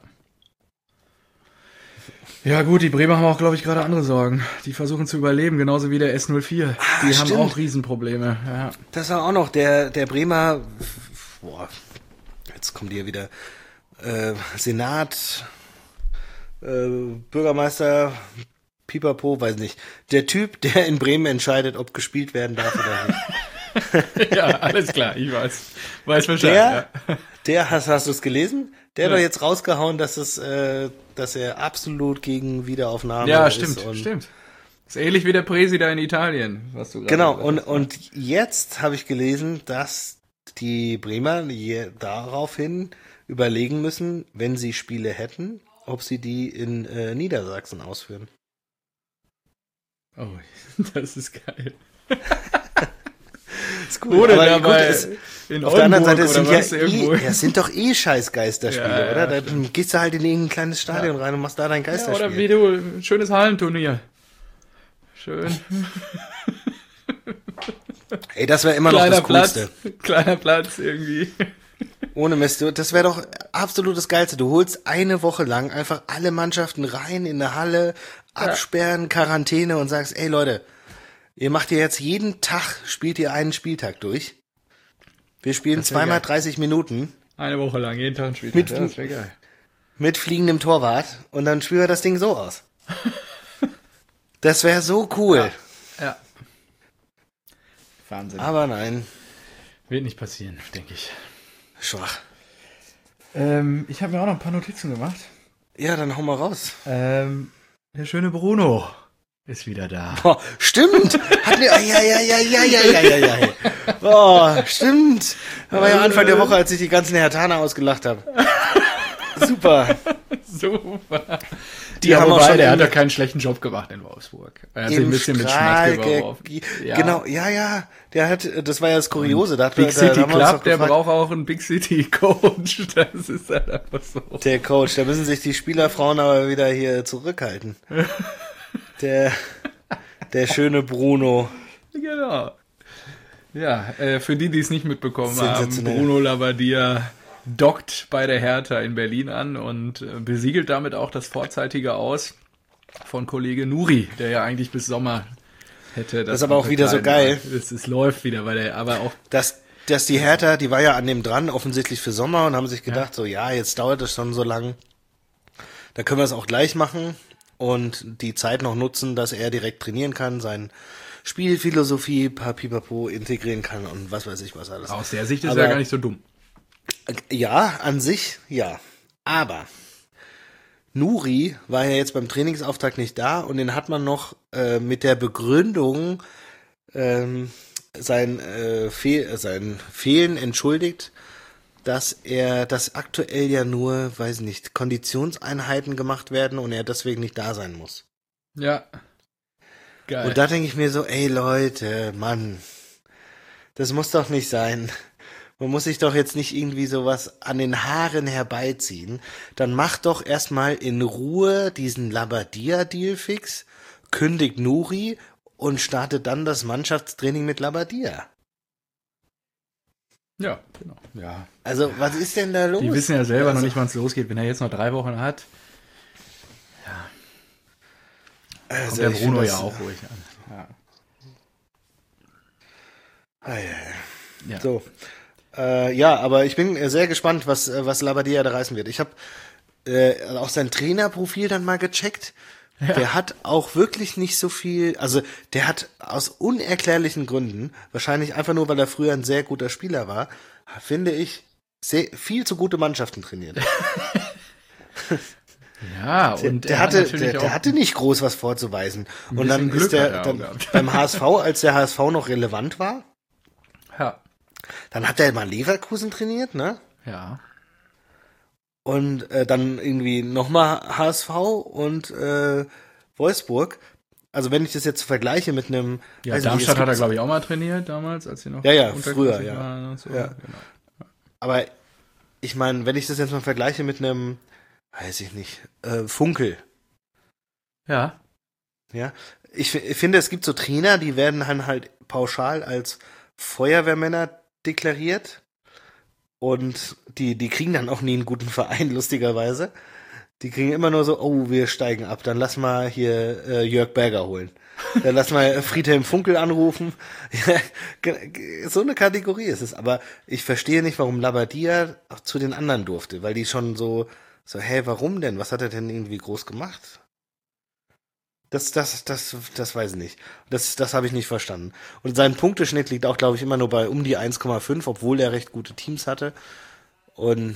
Speaker 2: Ja gut, die Bremer haben auch, glaube ich, gerade andere Sorgen. Die versuchen zu überleben, genauso wie der S null vier.
Speaker 1: Ah,
Speaker 2: die haben
Speaker 1: stimmt.
Speaker 2: auch Riesenprobleme. Ja.
Speaker 1: Das war auch noch der, der Bremer, boah, jetzt kommt hier wieder, äh, Senat, äh, Bürgermeister, Pipapo, weiß nicht. Der Typ, der in Bremen entscheidet, ob gespielt werden darf oder nicht.
Speaker 2: Ja, alles klar, ich weiß. Weiß Bescheid.
Speaker 1: Der,
Speaker 2: Ja.
Speaker 1: der hast, hast du es gelesen? Der hat
Speaker 2: Ja.
Speaker 1: doch jetzt rausgehauen, dass es, äh, dass er absolut gegen Wiederaufnahme
Speaker 2: Ja,
Speaker 1: ist.
Speaker 2: stimmt,
Speaker 1: und
Speaker 2: stimmt. Ist ähnlich wie der Präsident in Italien, was du gerade
Speaker 1: Genau,
Speaker 2: gesagt
Speaker 1: und,
Speaker 2: hast.
Speaker 1: und jetzt habe ich gelesen, dass die Bremer je, daraufhin überlegen müssen, wenn sie Spiele hätten, ob sie die in äh, Niedersachsen ausführen.
Speaker 2: Oh, das ist geil.
Speaker 1: Ist cool.
Speaker 2: Oder
Speaker 1: aber
Speaker 2: dabei
Speaker 1: gut, es,
Speaker 2: in
Speaker 1: auf der anderen Seite
Speaker 2: Oldenburg
Speaker 1: sind
Speaker 2: oder
Speaker 1: ja,
Speaker 2: was, irgendwo.
Speaker 1: eh, ja, es sind doch eh scheiß Geisterspiele,
Speaker 2: Ja, ja,
Speaker 1: oder? Da
Speaker 2: stimmt.
Speaker 1: gehst du halt in irgendein kleines Stadion rein und machst da dein
Speaker 2: Ja,
Speaker 1: Geisterspiel.
Speaker 2: oder wie du, ein schönes Hallenturnier. Schön.
Speaker 1: Ey, das wäre immer noch
Speaker 2: Kleiner
Speaker 1: das
Speaker 2: Platz,
Speaker 1: Coolste.
Speaker 2: kleiner Platz irgendwie.
Speaker 1: Ohne Mist, du- das wäre doch absolut das Geilste. Du holst eine Woche lang einfach alle Mannschaften rein in der Halle, absperren, Quarantäne und sagst, ey Leute, ihr macht ihr jetzt jeden Tag, spielt ihr einen Spieltag durch. Wir spielen
Speaker 2: Das wär
Speaker 1: zweimal
Speaker 2: geil.
Speaker 1: dreißig Minuten
Speaker 2: Eine Woche lang, jeden Tag ein Spiel.
Speaker 1: Mit-
Speaker 2: Ja, das wäre geil.
Speaker 1: mit fliegendem Torwart und dann spielen wir das Ding so aus. Das wäre so cool.
Speaker 2: Ja. Wahnsinn.
Speaker 1: Aber nein,
Speaker 2: Wird nicht passieren, denke ich.
Speaker 1: schwach.
Speaker 2: Ähm, ich habe mir auch noch ein paar Notizen gemacht.
Speaker 1: Ja, dann hau mal raus.
Speaker 2: Ähm, der schöne Bruno ist wieder da.
Speaker 1: Boah, stimmt. Hat mir, ja, ja, ja, ja, ja, ja, ja, ja. Boah, stimmt. Das war ja Anfang der Woche, als ich die ganzen Hertaner ausgelacht habe. Super.
Speaker 2: Super.
Speaker 1: Die
Speaker 2: ja,
Speaker 1: haben auch
Speaker 2: wobei,
Speaker 1: schon
Speaker 2: der hat
Speaker 1: im-
Speaker 2: ja keinen schlechten Job gemacht in Wolfsburg. Er hat sich ein
Speaker 1: Im
Speaker 2: bisschen mit
Speaker 1: Strahl
Speaker 2: Schmatke
Speaker 1: ge-
Speaker 2: überworfen. Ja.
Speaker 1: Genau, ja, ja. Der hat, das war ja das Kuriose. Da hat
Speaker 2: Big
Speaker 1: da-
Speaker 2: City
Speaker 1: da haben wir uns
Speaker 2: Club,
Speaker 1: doch
Speaker 2: der
Speaker 1: gefragt,
Speaker 2: braucht auch einen Big City Coach. Das ist halt einfach so.
Speaker 1: Der Coach, da müssen sich die Spielerfrauen aber wieder hier zurückhalten. Der, der schöne Bruno.
Speaker 2: Genau. Ja, äh, für die, die es nicht mitbekommen haben,
Speaker 1: Sensationell.
Speaker 2: Bruno Labbadia dockt bei der Hertha in Berlin an und äh, besiegelt damit auch das vorzeitige Aus von Kollege Nuri, der ja eigentlich bis Sommer hätte.
Speaker 1: Das ist aber auch wieder so geil.
Speaker 2: Es, es läuft wieder, weil der aber auch
Speaker 1: Dass, dass die Hertha, die war ja an dem dran, offensichtlich für Sommer und haben sich gedacht, so, ja, jetzt dauert es schon so lang. Da können wir es auch gleich machen und die Zeit noch nutzen, dass er direkt trainieren kann, seine Spielphilosophie, Papipapo integrieren kann und was weiß ich was alles.
Speaker 2: aus der Sicht ist
Speaker 1: Aber-
Speaker 2: er gar nicht so dumm.
Speaker 1: Ja, an sich, ja. Aber Nuri war ja jetzt beim Trainingsauftakt nicht da und den hat man noch äh, mit der Begründung ähm, sein, äh, Fehl, äh, sein Fehlen entschuldigt, dass er, dass aktuell ja nur, weiß nicht, Konditionseinheiten gemacht werden und er deswegen nicht da sein muss.
Speaker 2: Ja. Geil.
Speaker 1: Und da denke ich mir so, ey Leute, Mann, das muss doch nicht sein. Man muss sich doch jetzt nicht irgendwie sowas an den Haaren herbeiziehen. Dann macht doch erstmal in Ruhe diesen Labbadia-Deal fix, kündigt Nuri und startet dann das Mannschaftstraining mit Labbadia.
Speaker 2: ja, genau. Ja.
Speaker 1: Also, was ist denn da los?
Speaker 2: Die wissen ja selber noch
Speaker 1: Also,
Speaker 2: nicht, wann es losgeht. Wenn er jetzt noch drei Wochen hat, kommt
Speaker 1: also
Speaker 2: der
Speaker 1: ich
Speaker 2: Bruno
Speaker 1: find
Speaker 2: ja
Speaker 1: das-
Speaker 2: auch ruhig an. Ja.
Speaker 1: Ah, ja, ja.
Speaker 2: Ja.
Speaker 1: So. Äh, ja, aber ich bin äh, sehr gespannt, was, äh, was Labbadia da reißen wird. Ich habe äh, auch sein Trainerprofil dann mal gecheckt. Der hat auch wirklich nicht so viel, also der hat aus unerklärlichen Gründen, wahrscheinlich einfach nur, weil er früher ein sehr guter Spieler war, finde ich, sehr, viel zu gute Mannschaften trainiert.
Speaker 2: Ja,
Speaker 1: Der,
Speaker 2: und
Speaker 1: der,
Speaker 2: er hat
Speaker 1: hatte,
Speaker 2: natürlich
Speaker 1: der, der
Speaker 2: auch
Speaker 1: hatte nicht groß was vorzuweisen. Und
Speaker 2: bisschen
Speaker 1: dann
Speaker 2: Glück
Speaker 1: ist der
Speaker 2: hat er auch
Speaker 1: dann
Speaker 2: gehabt.
Speaker 1: beim H S V, als der H S V noch relevant war,
Speaker 2: Ja.
Speaker 1: dann hat er mal Leverkusen trainiert, ne?
Speaker 2: Ja.
Speaker 1: Und äh, dann irgendwie nochmal H S V und äh, Wolfsburg. Also wenn ich das jetzt vergleiche mit einem...
Speaker 2: Ja,
Speaker 1: weiß nicht,
Speaker 2: Darmstadt
Speaker 1: es
Speaker 2: hat er,
Speaker 1: gibt-
Speaker 2: glaube ich, auch mal trainiert damals, als sie noch
Speaker 1: Ja, ja,
Speaker 2: unterklassig
Speaker 1: früher, ja.
Speaker 2: waren und so.
Speaker 1: Ja.
Speaker 2: Genau.
Speaker 1: Aber ich meine, wenn ich das jetzt mal vergleiche mit einem, weiß ich nicht, äh, Funkel,
Speaker 2: Ja.
Speaker 1: ja, ich, fi- ich finde, es gibt so Trainer, die werden dann halt pauschal als Feuerwehrmänner deklariert und die, die kriegen dann auch nie einen guten Verein, lustigerweise. Die kriegen immer nur so, oh, wir steigen ab, dann lass mal hier äh, Jörg Berger holen. Dann lass mal Friedhelm Funkel anrufen. So eine Kategorie ist es. Aber ich verstehe nicht, warum Labbadia auch zu den anderen durfte, weil die schon so, so, hä, warum denn? Was hat er denn irgendwie groß gemacht? Das, das, das, das weiß ich nicht. Das, das habe ich nicht verstanden. Und sein Punkteschnitt liegt auch, glaube ich, immer nur bei um die eins Komma fünf, obwohl er recht gute Teams hatte. Und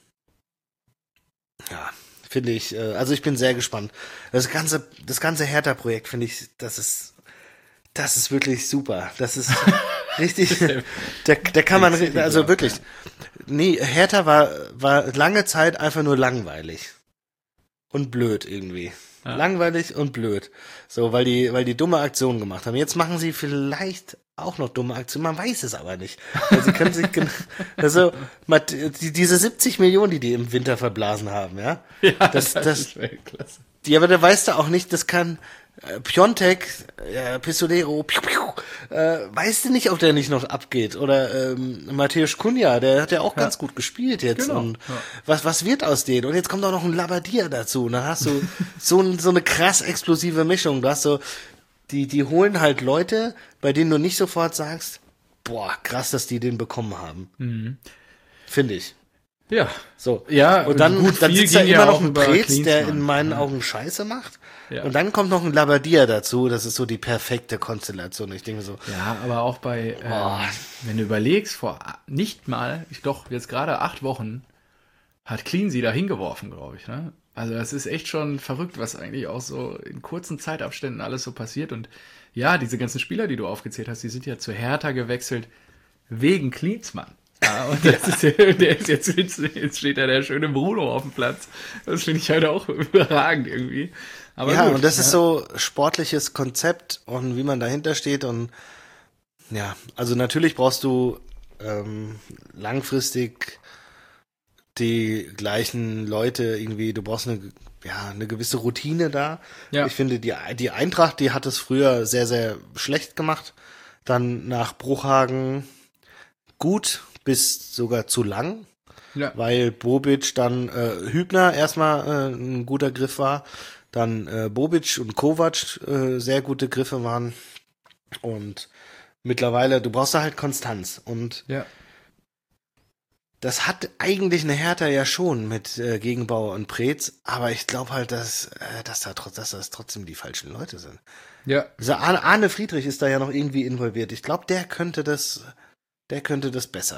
Speaker 1: ja, finde ich, äh, also ich bin sehr gespannt. Das ganze, das ganze Hertha-Projekt finde ich, das ist, das ist wirklich super. Das ist, richtig, da, da kann man, also wirklich, nee, Hertha war, war lange Zeit einfach nur langweilig. Und blöd irgendwie. Ja. Langweilig und blöd. So, weil die, weil die dumme Aktionen gemacht haben. Jetzt machen sie vielleicht auch noch dumme Aktionen, man weiß es aber nicht. Also sie können sich, also, diese siebzig Millionen, die die im Winter verblasen haben, ja.
Speaker 2: Ja, das, das, das ist Weltklasse.
Speaker 1: Ja, aber da weißt du auch nicht, das kann, äh, Piontek, äh, Pistolero, piu, piu, äh, weißt du nicht, ob der nicht noch abgeht. Oder ähm, Matthäus Cunha, der hat ja auch ja. ganz gut gespielt jetzt. Genau. Und ja. was was wird aus denen? Und jetzt kommt auch noch ein Labbadia dazu. Und dann hast du so, so eine krass explosive Mischung. Du hast so, die, die holen halt Leute, bei denen du nicht sofort sagst, boah, krass, dass die den bekommen haben. Mhm. Finde ich.
Speaker 2: Ja.
Speaker 1: So.
Speaker 2: Ja,
Speaker 1: und dann,
Speaker 2: gut,
Speaker 1: dann sitzt da
Speaker 2: ja
Speaker 1: immer noch ein Preetz, der in meinen
Speaker 2: ja.
Speaker 1: Augen Scheiße macht.
Speaker 2: Ja.
Speaker 1: Und dann kommt noch ein Labbadia dazu. Das ist so die perfekte Konstellation. Ich denke so.
Speaker 2: Ja, aber auch bei, ähm, wenn du überlegst, vor nicht mal, ich doch, jetzt gerade acht Wochen, hat Clean sie da hingeworfen, glaube ich. Ne? Also das ist echt schon verrückt, was eigentlich auch so in kurzen Zeitabständen alles so passiert. Und ja, diese ganzen Spieler, die du aufgezählt hast, die sind ja zu Hertha gewechselt wegen Klinsmann. Ja, und das ist, der ist jetzt, jetzt steht da der schöne Bruno auf dem Platz. Das finde ich halt auch überragend irgendwie. Aber
Speaker 1: ja,
Speaker 2: gut,
Speaker 1: und das
Speaker 2: ja.
Speaker 1: ist so sportliches Konzept und wie man dahinter steht. Und ja, also natürlich brauchst du ähm, langfristig die gleichen Leute irgendwie, du brauchst eine, ja, eine gewisse Routine da.
Speaker 2: Ja.
Speaker 1: Ich finde, die, die Eintracht, die hat es früher sehr, sehr schlecht gemacht. Dann nach Bruchhagen gut bis sogar zu lang, ja. weil Bobic dann äh, Hübner erstmal äh, ein guter Griff war, dann äh, Bobic und Kovac äh, sehr gute Griffe waren und mittlerweile, du brauchst da halt Konstanz und
Speaker 2: ja.
Speaker 1: das hat eigentlich eine Hertha ja schon mit äh, Gegenbauer und Preetz, aber ich glaube halt, dass, äh, dass, da trotz, dass das trotzdem die falschen Leute sind.
Speaker 2: Ja.
Speaker 1: Also Arne, Arne Friedrich ist da ja noch irgendwie involviert. Ich glaube, der könnte das Der könnte das besser.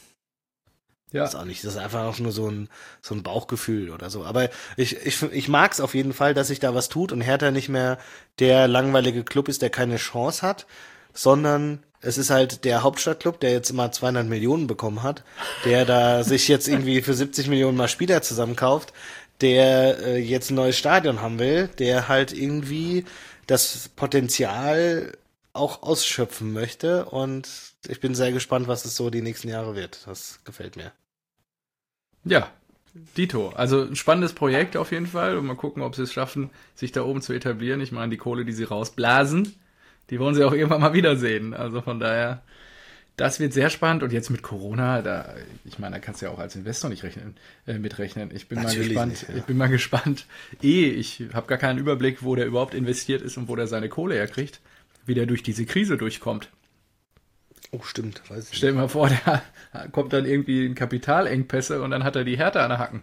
Speaker 1: Ja. Das ist auch nicht, das ist einfach auch nur so ein, so ein Bauchgefühl oder so. Aber ich, ich, ich mag es auf jeden Fall, dass sich da was tut und Hertha nicht mehr der langweilige Club ist, der keine Chance hat, sondern es ist halt der Hauptstadtclub, der jetzt immer zweihundert Millionen bekommen hat, der da sich jetzt irgendwie für siebzig Millionen mal Spieler zusammenkauft, der äh, jetzt ein neues Stadion haben will, der halt irgendwie das Potenzial auch ausschöpfen möchte und ich bin sehr gespannt, was es so die nächsten Jahre wird. Das gefällt mir.
Speaker 2: Ja, Dito. Also ein spannendes Projekt auf jeden Fall und mal gucken, ob sie es schaffen, sich da oben zu etablieren. Ich meine, die Kohle, die sie rausblasen, die wollen sie auch irgendwann mal wiedersehen. Also von daher, das wird sehr spannend und jetzt mit Corona, da, ich meine, da kannst du ja auch als Investor nicht rechnen, äh, mitrechnen. Ich bin Natürlich mal gespannt. Nicht, ja. Ich bin mal gespannt. Eh, ich habe gar keinen Überblick, wo der überhaupt investiert ist und wo der seine Kohle herkriegt, wie der durch diese Krise durchkommt.
Speaker 1: Oh, stimmt. Weiß ich
Speaker 2: Stell dir mal vor, der kommt dann irgendwie in Kapitalengpässe und dann hat er die Hertha an der Hacken.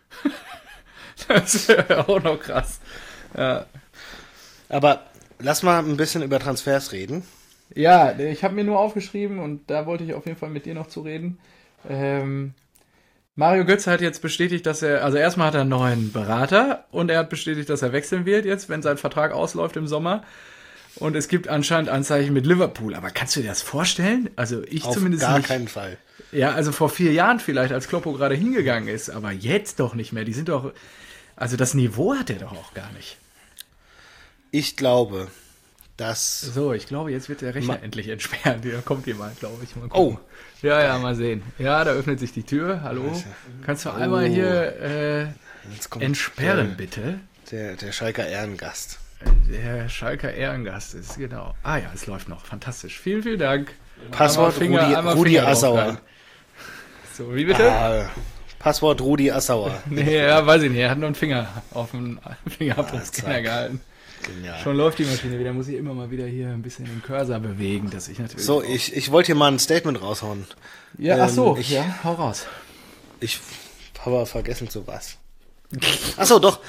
Speaker 2: Das wäre auch noch krass. Ja.
Speaker 1: Aber lass mal ein bisschen über Transfers reden.
Speaker 2: Ja, ich habe mir nur aufgeschrieben und da wollte ich auf jeden Fall mit dir noch zu reden. Ähm, Mario Götze hat jetzt bestätigt, dass er, also erstmal hat er einen neuen Berater und er hat bestätigt, dass er wechseln wird jetzt, wenn sein Vertrag ausläuft im Sommer. Und es gibt anscheinend Anzeichen mit Liverpool. Aber kannst du dir das vorstellen? Also ich
Speaker 1: Auf
Speaker 2: zumindest
Speaker 1: gar
Speaker 2: nicht.
Speaker 1: keinen Fall.
Speaker 2: Ja, also vor vier Jahren vielleicht, als Kloppo gerade hingegangen ist. Aber jetzt doch nicht mehr. Die sind doch... Also das Niveau hat er doch auch gar nicht.
Speaker 1: Ich glaube, dass...
Speaker 2: So, ich glaube, jetzt wird der Rechner Ma- endlich entsperrt. Da kommt jemand, glaube ich. Mal gucken. Oh. Ja, ja, mal sehen. Ja, da öffnet sich die Tür. Hallo. Kannst du oh. einmal hier äh, entsperren, der, bitte?
Speaker 1: Der, der Schalker Ehrengast.
Speaker 2: Der Schalker Ehrengast ist, genau. Ah ja, es läuft noch. Fantastisch. Vielen, vielen Dank.
Speaker 1: Passwort Finger, Rudi, Rudi Assauer.
Speaker 2: So, wie bitte?
Speaker 1: Ah, Passwort Rudi Assauer.
Speaker 2: Nee, ja, weiß ich nicht. Er hat nur einen Finger auf den Fingerabdruckscanner ah, gehalten. Genial. Schon läuft die Maschine wieder. Muss ich immer mal wieder hier ein bisschen den Cursor bewegen, dass ich natürlich...
Speaker 1: So, ich, ich wollte hier mal ein Statement raushauen.
Speaker 2: Ja, ähm, ach so. Ich, ja, hau raus.
Speaker 1: Ich habe vergessen zu was. Ach so, doch.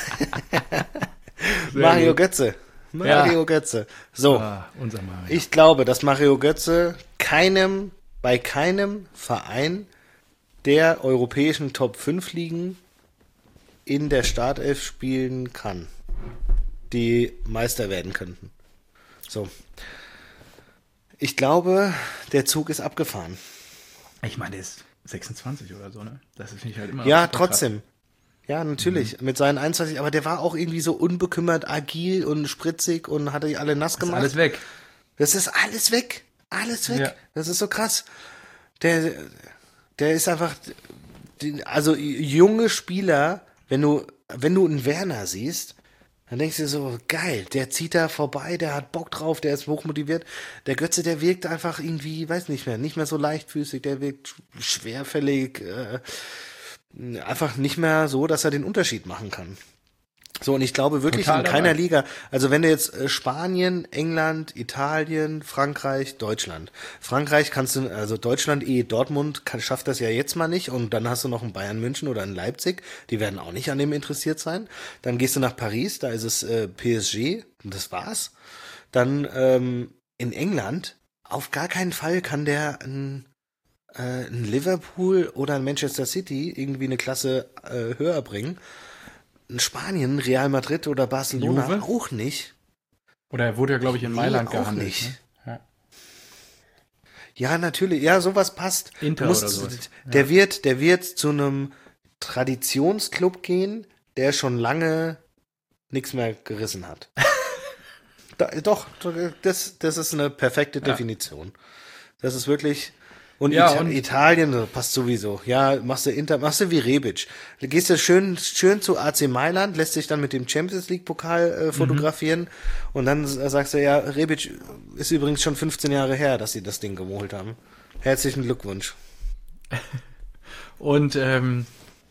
Speaker 1: Mario gut. Götze. Mario ja. Götze. So,
Speaker 2: ah, unser Mario.
Speaker 1: Ich glaube, dass Mario Götze keinem, bei keinem Verein der europäischen Top fünf Ligen in der Startelf spielen kann, die Meister werden könnten. So. Ich glaube, der Zug ist abgefahren.
Speaker 2: Ich meine, der ist sechsundzwanzig oder so, ne? Das ist nicht halt immer.
Speaker 1: Ja, trotzdem. Ja, natürlich. Mhm. Mit seinen einundzwanzig, aber der war auch irgendwie so unbekümmert, agil und spritzig und hatte die alle nass gemacht.
Speaker 2: Das ist alles weg.
Speaker 1: Das ist alles weg. Alles weg.
Speaker 2: Ja.
Speaker 1: Das ist so krass. Der, der ist einfach, also junge Spieler, wenn du, wenn du einen Werner siehst, dann denkst du dir so, geil, der zieht da vorbei, der hat Bock drauf, der ist hochmotiviert. Der Götze, der wirkt einfach irgendwie, weiß nicht mehr, nicht mehr so leichtfüßig, der wirkt schwerfällig, äh, einfach nicht mehr so, dass er den Unterschied machen kann. So, und ich glaube wirklich
Speaker 2: Total
Speaker 1: in keiner
Speaker 2: dabei.
Speaker 1: Liga, also wenn du jetzt äh, Spanien, England, Italien, Frankreich, Deutschland. Frankreich kannst du, also Deutschland eh, Dortmund kann, schafft das ja jetzt mal nicht und dann hast du noch einen Bayern München oder einen Leipzig, die werden auch nicht an dem interessiert sein. Dann gehst du nach Paris, da ist es äh, P S G und das war's. Dann ähm, in England, auf gar keinen Fall kann der ein, äh, ein Liverpool oder ein Manchester City irgendwie eine Klasse äh, höher bringen. In Spanien, Real Madrid oder Barcelona
Speaker 2: Juve?
Speaker 1: auch nicht.
Speaker 2: Oder er wurde ja, glaube ich, in
Speaker 1: Nee,
Speaker 2: Mailand
Speaker 1: auch
Speaker 2: gehandelt.
Speaker 1: nicht.
Speaker 2: Ne?
Speaker 1: Ja, natürlich. Ja, sowas passt.
Speaker 2: Inter
Speaker 1: Du musst,
Speaker 2: oder sowas.
Speaker 1: Der
Speaker 2: Ja.
Speaker 1: wird, der wird zu einem Traditionsclub gehen, der schon lange nichts mehr gerissen hat. da, doch, das, das ist eine perfekte
Speaker 2: Ja.
Speaker 1: Definition. Das ist wirklich. Und,
Speaker 2: Ja,
Speaker 1: Ita-
Speaker 2: und-
Speaker 1: Italien das passt sowieso. Ja, machst du Inter, machst du wie Rebic. Du gehst du schön, schön zu A C Mailand, lässt dich dann mit dem Champions League Pokal äh, fotografieren und dann s- sagst du, ja, Rebic ist übrigens schon fünfzehn Jahre her, dass sie das Ding geholt haben. Herzlichen Glückwunsch.
Speaker 2: Und ähm,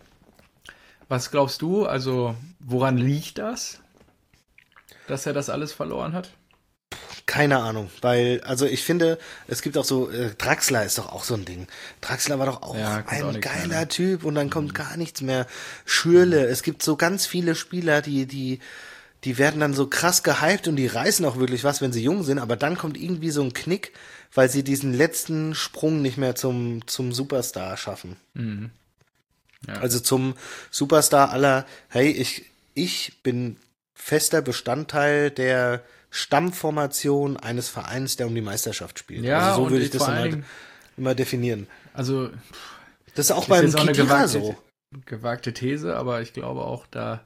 Speaker 2: was glaubst du, also woran liegt das, dass er das alles verloren hat?
Speaker 1: Keine Ahnung, weil, also ich finde, es gibt auch so, äh, Draxler ist doch auch so ein Ding. Draxler war doch auch
Speaker 2: Ja, kommt auch
Speaker 1: ein
Speaker 2: nichts
Speaker 1: geiler
Speaker 2: mehr, ne?
Speaker 1: Typ und dann kommt gar nichts mehr. Schürle, es gibt so ganz viele Spieler, die, die, die werden dann so krass gehypt und die reißen auch wirklich was, wenn sie jung sind, aber dann kommt irgendwie so ein Knick, weil sie diesen letzten Sprung nicht mehr zum, zum Superstar schaffen.
Speaker 2: Ja.
Speaker 1: Also zum Superstar aller, hey, ich, ich bin fester Bestandteil der Stammformation eines Vereins, der um die Meisterschaft spielt.
Speaker 2: Ja,
Speaker 1: also so
Speaker 2: und
Speaker 1: würde ich
Speaker 2: ich
Speaker 1: das
Speaker 2: vor
Speaker 1: dann
Speaker 2: allen
Speaker 1: halt
Speaker 2: Dingen-
Speaker 1: immer definieren.
Speaker 2: Also
Speaker 1: Das ist auch
Speaker 2: ist
Speaker 1: beim
Speaker 2: jetzt auch eine
Speaker 1: Kikira
Speaker 2: gewagte,
Speaker 1: so.
Speaker 2: gewagte These, aber ich glaube auch, da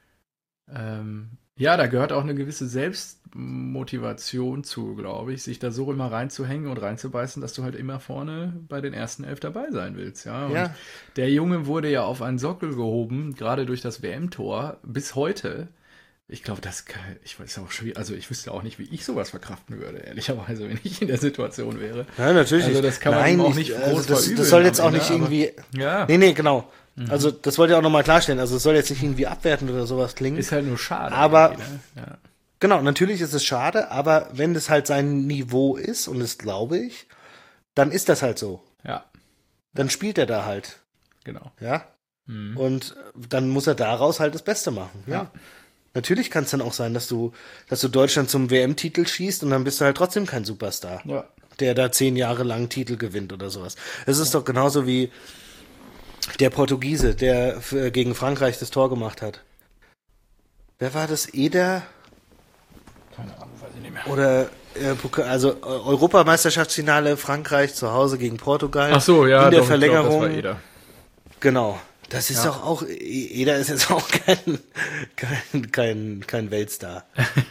Speaker 2: ähm, ja, da gehört auch eine gewisse Selbstmotivation zu, glaube ich, sich da so immer reinzuhängen und reinzubeißen, dass du halt immer vorne bei den ersten elf dabei sein willst. Ja, und
Speaker 1: Ja.
Speaker 2: der Junge wurde ja auf einen Sockel gehoben, gerade durch das W M-Tor bis heute. Ich glaube, das kann, ich weiß auch schwierig, also ich wüsste auch nicht, wie ich sowas verkraften würde, ehrlicherweise, wenn ich in der Situation wäre.
Speaker 1: Ja, natürlich.
Speaker 2: Also
Speaker 1: nicht.
Speaker 2: das kann man
Speaker 1: Nein,
Speaker 2: ihm auch
Speaker 1: ich-
Speaker 2: nicht groß
Speaker 1: also das,
Speaker 2: verübeln
Speaker 1: das soll jetzt
Speaker 2: am
Speaker 1: auch nicht
Speaker 2: Ende, aber-
Speaker 1: irgendwie.
Speaker 2: Ja,
Speaker 1: Nee, nee, genau. Also das wollte ich auch nochmal klarstellen. Also es soll jetzt nicht irgendwie abwertend oder sowas klingen.
Speaker 2: ist halt nur schade.
Speaker 1: Aber-
Speaker 2: irgendwie, ne? Ja.
Speaker 1: Genau, natürlich ist es schade, aber wenn das halt sein Niveau ist, und das glaube ich, dann ist das halt so.
Speaker 2: Ja,
Speaker 1: Dann spielt er da halt.
Speaker 2: genau.
Speaker 1: Ja.
Speaker 2: Mhm.
Speaker 1: Und dann muss er daraus halt das Beste machen. Ja.
Speaker 2: Ja.
Speaker 1: Natürlich kann es dann auch sein, dass du, dass du Deutschland zum W M-Titel schießt und dann bist du halt trotzdem kein Superstar,
Speaker 2: Ja.
Speaker 1: der da zehn Jahre lang Titel gewinnt oder sowas. Es ist doch genauso wie der Portugiese, der für, gegen Frankreich das Tor gemacht hat. Wer war das? Eder?
Speaker 2: Keine Ahnung, weiß ich nicht mehr.
Speaker 1: Oder äh, Pokal- also äh, Europameisterschaftsfinale Frankreich zu Hause gegen Portugal.
Speaker 2: Ach so, ja,
Speaker 1: in der
Speaker 2: doch,
Speaker 1: Verlängerung.
Speaker 2: Ich glaub, das war Eder.
Speaker 1: Genau. Das ist
Speaker 2: Ja.
Speaker 1: doch auch, Eder ist jetzt auch kein, kein, kein, kein Weltstar.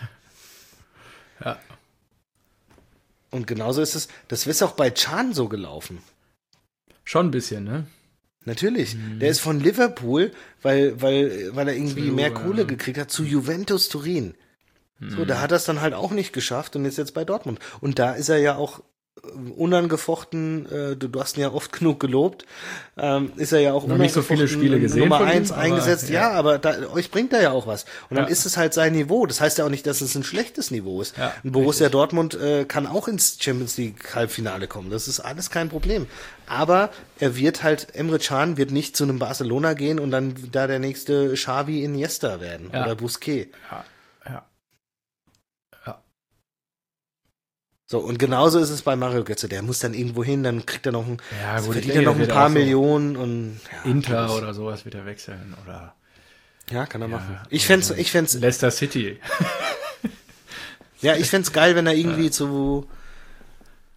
Speaker 2: Ja.
Speaker 1: Und genauso ist es, das ist auch bei Can so gelaufen.
Speaker 2: Schon ein bisschen, ne?
Speaker 1: Natürlich. Der ist von Liverpool, weil, weil, weil er irgendwie
Speaker 2: Zu,
Speaker 1: mehr
Speaker 2: äh,
Speaker 1: Kohle gekriegt hat, zu Juventus Turin. So, da hat er es dann halt auch nicht geschafft und ist jetzt bei Dortmund. Und da ist er ja auch äh, unangefochten, äh, du, du hast ihn ja oft genug gelobt, ähm, ist er ja auch
Speaker 2: Noch nicht so viele
Speaker 1: unangefochten
Speaker 2: Spiele gesehen
Speaker 1: Nummer
Speaker 2: von ihm,
Speaker 1: eins
Speaker 2: aber,
Speaker 1: eingesetzt. Ja,
Speaker 2: ja.
Speaker 1: aber da, euch bringt er ja auch was. Und dann
Speaker 2: Ja.
Speaker 1: ist es halt sein Niveau. Das heißt ja auch nicht, dass es ein schlechtes Niveau ist.
Speaker 2: Ja,
Speaker 1: ein Borussia
Speaker 2: richtig.
Speaker 1: Dortmund äh, kann auch ins Champions League Halbfinale kommen. Das ist alles kein Problem. Aber er wird halt, Emre Can wird nicht zu einem Barcelona gehen und dann da der nächste Xavi Iniesta werden
Speaker 2: Ja.
Speaker 1: oder Busquets.
Speaker 2: Ja. Ja.
Speaker 1: So, und genauso ist es bei Mario Götze. Der muss dann irgendwo hin, dann kriegt er noch ein,
Speaker 2: Ja,
Speaker 1: also
Speaker 2: gut, ich
Speaker 1: verdient er
Speaker 2: denke,
Speaker 1: noch
Speaker 2: der
Speaker 1: ein
Speaker 2: wird
Speaker 1: paar
Speaker 2: auch so
Speaker 1: Millionen und ja,
Speaker 2: Inter
Speaker 1: das-
Speaker 2: oder sowas wird er wechseln. Oder
Speaker 1: Ja, kann er
Speaker 2: Ja,
Speaker 1: machen. Ich fänd's, ich fänd's,
Speaker 2: Leicester City.
Speaker 1: ja, ich fänd's geil, wenn er irgendwie zu,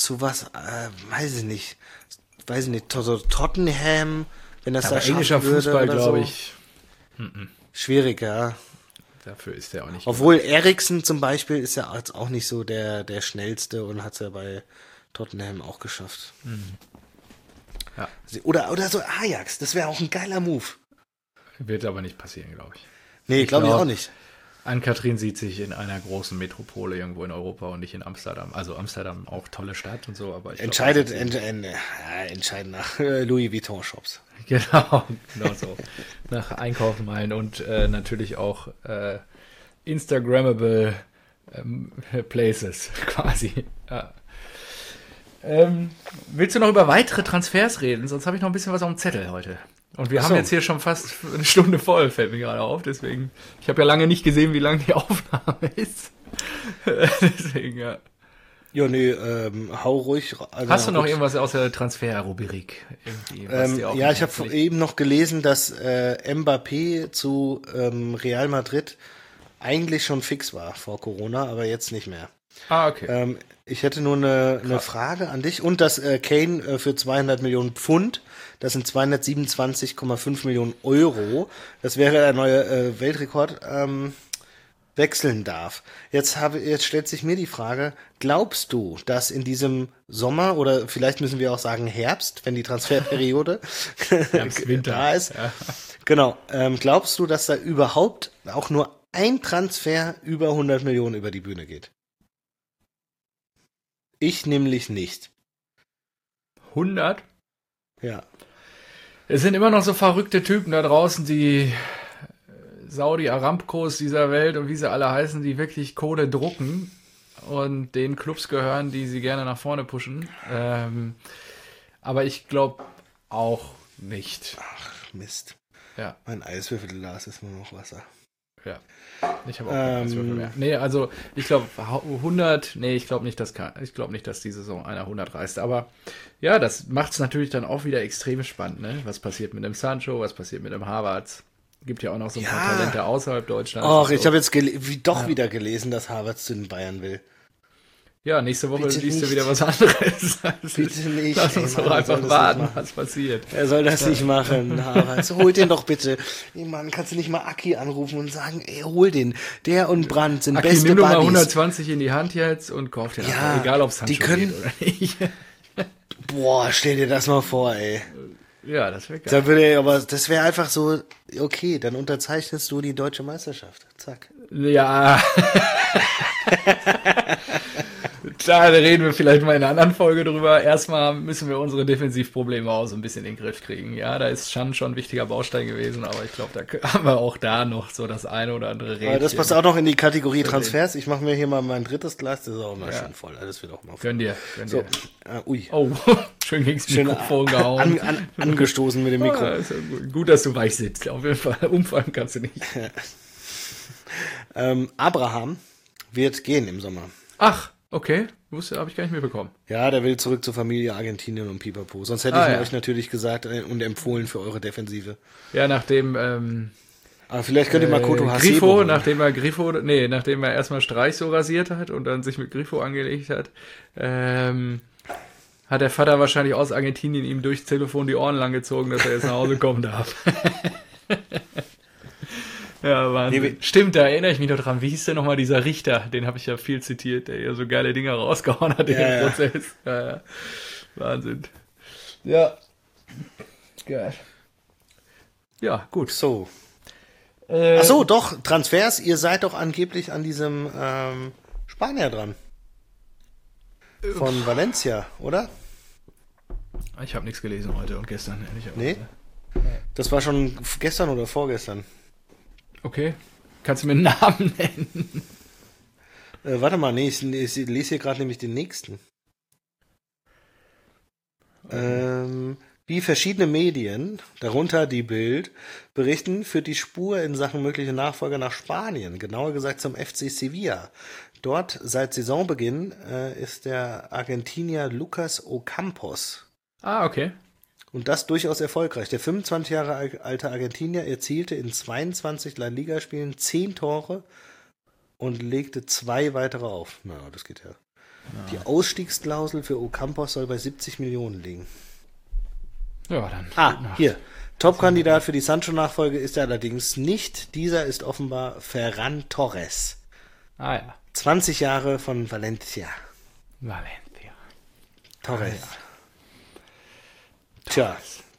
Speaker 1: zu was, äh, weiß ich nicht, weiß ich nicht, so Tottenham, wenn das
Speaker 2: Aber
Speaker 1: da
Speaker 2: englischer
Speaker 1: schaffen würde
Speaker 2: Fußball,
Speaker 1: oder
Speaker 2: glaube
Speaker 1: so.
Speaker 2: ich,
Speaker 1: Schwierig, ja.
Speaker 2: dafür ist der auch nicht.
Speaker 1: Obwohl Eriksen zum Beispiel ist ja jetzt auch nicht so der, der schnellste und hat es ja bei Tottenham auch geschafft.
Speaker 2: Ja.
Speaker 1: Oder, oder so Ajax, das wäre auch ein geiler Move.
Speaker 2: Wird aber nicht passieren, glaube ich.
Speaker 1: Nee,
Speaker 2: Ich
Speaker 1: glaube ich
Speaker 2: glaub-
Speaker 1: auch nicht.
Speaker 2: Ann-Kathrin sieht sich in einer großen Metropole irgendwo in Europa und nicht in Amsterdam. Also Amsterdam auch tolle Stadt und so, aber ich glaub,
Speaker 1: Entscheidet,
Speaker 2: das ist-
Speaker 1: ent, ent, ja, entscheiden nach äh, Louis Vuitton Shops.
Speaker 2: Genau, genau so. Nach Einkaufen meilen und äh, natürlich auch äh, Instagrammable ähm, Places quasi. Ja. Ähm, willst du noch über weitere Transfers reden? Sonst habe ich noch ein bisschen was auf dem Zettel heute. Und wir
Speaker 1: Ach
Speaker 2: haben
Speaker 1: so.
Speaker 2: jetzt hier schon fast eine Stunde voll, fällt mir gerade auf. Deswegen, ich habe ja lange nicht gesehen, wie lang die Aufnahme ist. Deswegen, ja.
Speaker 1: Ja, nee, ähm, hau ruhig. Also
Speaker 2: Hast du noch
Speaker 1: gut.
Speaker 2: irgendwas aus der Transfer-Rubrik? Irgendwie, was
Speaker 1: Ähm,
Speaker 2: dir auch
Speaker 1: ja, ich habe
Speaker 2: herzlich-
Speaker 1: eben noch gelesen, dass äh, Mbappé zu ähm, Real Madrid eigentlich schon fix war vor Corona, aber jetzt nicht mehr.
Speaker 2: Ah, okay.
Speaker 1: Ähm, ich hätte nur eine, eine Frage an dich und dass äh, Kane äh, für zweihundert Millionen Pfund, das sind zweihundertsiebenundzwanzig Komma fünf Millionen Euro, das wäre der neue äh, Weltrekord, ähm, wechseln darf. Jetzt habe, jetzt stellt sich mir die Frage, glaubst du, dass in diesem Sommer oder vielleicht müssen wir auch sagen Herbst, wenn die Transferperiode
Speaker 2: Herbst, Winter.
Speaker 1: da ist,
Speaker 2: Ja.
Speaker 1: genau, ähm, glaubst du, dass da überhaupt auch nur ein Transfer über hundert Millionen über die Bühne geht? Ich nämlich nicht.
Speaker 2: hundert?
Speaker 1: Ja.
Speaker 2: Es sind immer noch so verrückte Typen da draußen, die Saudi Aramcos dieser Welt und wie sie alle heißen, die wirklich Kohle drucken und den Clubs gehören, die sie gerne nach vorne pushen. Ähm, aber ich glaube auch nicht.
Speaker 1: Ach, Mist.
Speaker 2: Ja,
Speaker 1: Mein Eiswürfelglas ist nur noch Wasser.
Speaker 2: ja. Ich habe auch keine
Speaker 1: Ähm,
Speaker 2: Eiswürfel mehr. Nee, also ich glaube hundert, nee, ich glaube nicht, dass kann, ich glaube nicht, dass die Saison einer hundert reißt. Aber ja, das macht es natürlich dann auch wieder extrem spannend. Ne? Was passiert mit dem Sancho, was passiert mit dem Havertz? Gibt ja auch noch so ein paar
Speaker 1: Ja.
Speaker 2: Talente außerhalb Deutschlands.
Speaker 1: Ach,
Speaker 2: und
Speaker 1: ich
Speaker 2: so.
Speaker 1: habe jetzt gele wie, doch wieder gelesen, dass Havertz zu den Bayern will.
Speaker 2: Ja, nächste Woche
Speaker 1: Bitte
Speaker 2: liest du
Speaker 1: nicht.
Speaker 2: wieder was anderes. Also,
Speaker 1: Bitte nicht.
Speaker 2: Lass
Speaker 1: Ey,
Speaker 2: uns
Speaker 1: Mann,
Speaker 2: doch
Speaker 1: er soll
Speaker 2: einfach
Speaker 1: das
Speaker 2: warten,
Speaker 1: nicht machen.
Speaker 2: was passiert.
Speaker 1: Er soll das nicht machen, Havertz. Hol den doch bitte. Ey, Mann, kannst du nicht mal Aki anrufen und sagen, ey, hol den. Der und Brandt sind
Speaker 2: Aki,
Speaker 1: beste
Speaker 2: nimm doch mal
Speaker 1: Buddies.
Speaker 2: hundertzwanzig in die Hand jetzt und kauf den
Speaker 1: Ja,
Speaker 2: einfach, egal ob es
Speaker 1: die
Speaker 2: Sancho
Speaker 1: können-
Speaker 2: geht oder nicht.
Speaker 1: Boah, stell dir das mal vor, ey.
Speaker 2: Ja, das wäre geil.
Speaker 1: Da würde er aber, das wäre einfach so, okay, dann unterzeichnest du die deutsche Meisterschaft. Zack.
Speaker 2: Ja. Da reden wir vielleicht mal in einer anderen Folge drüber. Erstmal müssen wir unsere Defensivprobleme auch so ein bisschen in den Griff kriegen. Ja, da ist schon schon ein wichtiger Baustein gewesen, aber ich glaube, da haben wir auch da noch so das eine oder andere Rädchen.
Speaker 1: Aber das passt auch noch in die Kategorie Transfers. Ich mache mir hier mal mein drittes Glas, das ist auch mal
Speaker 2: Ja.
Speaker 1: schön voll. Das wird auch mal voll.
Speaker 2: Gönn dir, gönn
Speaker 1: So,
Speaker 2: dir.
Speaker 1: äh, ui.
Speaker 2: Oh, schön gegens
Speaker 1: Schön
Speaker 2: Mikrofon
Speaker 1: an,
Speaker 2: gehauen.
Speaker 1: an, angestoßen mit dem Mikro.
Speaker 2: Ah, ist ja gut. Gut, dass du weich sitzt. Auf jeden Fall. Umfallen kannst du nicht.
Speaker 1: Ähm, Abraham wird gehen im Sommer.
Speaker 2: Ach, okay. Wusste, habe ich gar nicht mitbekommen.
Speaker 1: Ja, der will zurück zur Familie Argentinien und Pipapo. Sonst hätte
Speaker 2: Ah,
Speaker 1: ich ihn
Speaker 2: ja.
Speaker 1: euch natürlich gesagt äh, und empfohlen für eure Defensive.
Speaker 2: Ja, nachdem ähm,
Speaker 1: Aber vielleicht könnt ihr Makoto
Speaker 2: äh,
Speaker 1: Hasebo
Speaker 2: Grifo,
Speaker 1: holen.
Speaker 2: nachdem er Grifo, nee, nachdem er erstmal Streich so rasiert hat und dann sich mit Grifo angelegt hat, ähm, hat der Vater wahrscheinlich aus Argentinien ihm durchs Telefon die Ohren lang gezogen, dass er jetzt nach Hause kommen darf. Ja, Wahnsinn.
Speaker 1: Nee,
Speaker 2: Stimmt, da erinnere ich mich noch dran. Wie hieß denn nochmal dieser Richter? Den habe ich ja viel zitiert, der ja so geile Dinger rausgehauen hat in
Speaker 1: Ja,
Speaker 2: dem
Speaker 1: ja.
Speaker 2: Prozess. Ja, ja. Wahnsinn. Ja. Geil. Ja, gut.
Speaker 1: So.
Speaker 2: Äh,
Speaker 1: Ach so, doch, Transfers. Ihr seid doch angeblich an diesem ähm, Spanier dran. Von Valencia, oder?
Speaker 2: Ich habe nichts gelesen heute und gestern, ehrlicherweise.
Speaker 1: Nee? Das war schon gestern oder vorgestern.
Speaker 2: Okay. Kannst du mir einen Namen nennen?
Speaker 1: Äh, warte mal, nee, ich, ich lese hier gerade nämlich den nächsten. Ähm, wie verschiedene Medien, darunter die Bild, berichten, führt die Spur in Sachen mögliche Nachfolger nach Spanien, genauer gesagt zum F C Sevilla. Dort seit Saisonbeginn äh, ist der Argentinier Lucas Ocampos.
Speaker 2: Ah, okay.
Speaker 1: Und das durchaus erfolgreich. Der fünfundzwanzig Jahre alte Argentinier erzielte in zweiundzwanzig La Liga-Spielen zehn Tore und legte zwei weitere auf. Na, das geht ja. Die Ausstiegsklausel für Ocampos soll bei siebzig Millionen liegen.
Speaker 2: Ja, dann.
Speaker 1: Ah, hier. Top-Kandidat für die Sancho-Nachfolge ist er allerdings nicht. Dieser ist offenbar Ferran Torres.
Speaker 2: Ah ja.
Speaker 1: zwanzig Jahre von Valencia.
Speaker 2: Valencia.
Speaker 1: Torres.
Speaker 2: Ah, ja.
Speaker 1: Tja.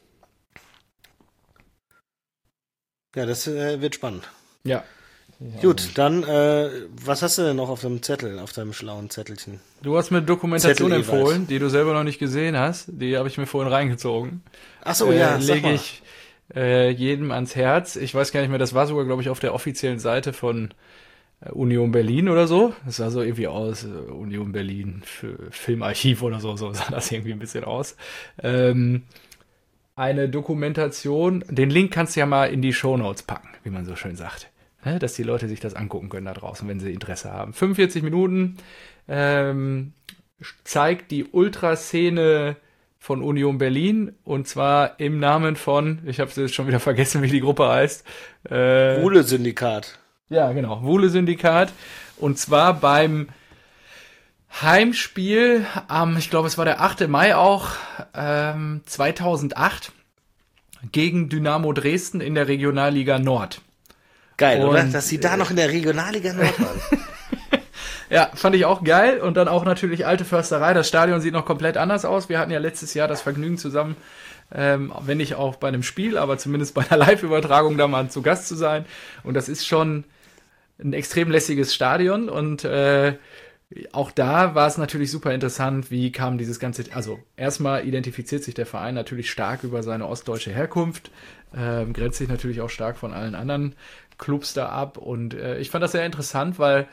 Speaker 1: Ja, das äh, wird spannend.
Speaker 2: Ja.
Speaker 1: Gut, dann, äh, was hast du denn noch auf deinem Zettel, auf deinem schlauen Zettelchen?
Speaker 2: Du hast mir eine Dokumentation
Speaker 1: Zettel
Speaker 2: empfohlen,
Speaker 1: Ewald.
Speaker 2: die du selber noch nicht gesehen hast. Die habe ich mir vorhin reingezogen.
Speaker 1: Ach so, ja,
Speaker 2: äh,
Speaker 1: sag
Speaker 2: lege
Speaker 1: mal.
Speaker 2: ich äh, jedem ans Herz. Ich weiß gar nicht mehr, das war sogar, glaube ich, auf der offiziellen Seite von äh, Union Berlin oder so. Das sah so irgendwie aus, äh, Union Berlin für Filmarchiv oder so, so sah das irgendwie ein bisschen aus. Ähm, eine Dokumentation, den Link kannst du ja mal in die Shownotes packen, wie man so schön sagt. Ne, dass die Leute sich das angucken können da draußen, wenn sie Interesse haben. fünfundvierzig Minuten ähm, zeigt die Ultraszene von Union Berlin und zwar im Namen von, ich habe jetzt schon wieder vergessen, wie die Gruppe heißt. Äh,
Speaker 1: Wuhle-Syndikat.
Speaker 2: ja, genau, Wuhle-Syndikat. Und zwar beim Heimspiel am, ich glaube, es war der achte Mai auch, ähm, zweitausendacht gegen Dynamo Dresden in der Regionalliga Nord.
Speaker 1: Geil,
Speaker 2: Und,
Speaker 1: oder? Dass sie da noch in der Regionalliga Nord waren.
Speaker 2: Ja, fand ich auch geil. Und dann auch natürlich Alte Försterei. Das Stadion sieht noch komplett anders aus. Wir hatten ja letztes Jahr das Vergnügen zusammen, ähm, wenn nicht auch bei einem Spiel, aber zumindest bei einer Live-Übertragung da mal zu Gast zu sein. Und das ist schon ein extrem lässiges Stadion. Und äh, auch da war es natürlich super interessant, wie kam dieses ganze, also erstmal identifiziert sich der Verein natürlich stark über seine ostdeutsche Herkunft, ähm, grenzt sich natürlich auch stark von allen anderen Clubs da ab und äh, ich fand das sehr interessant, weil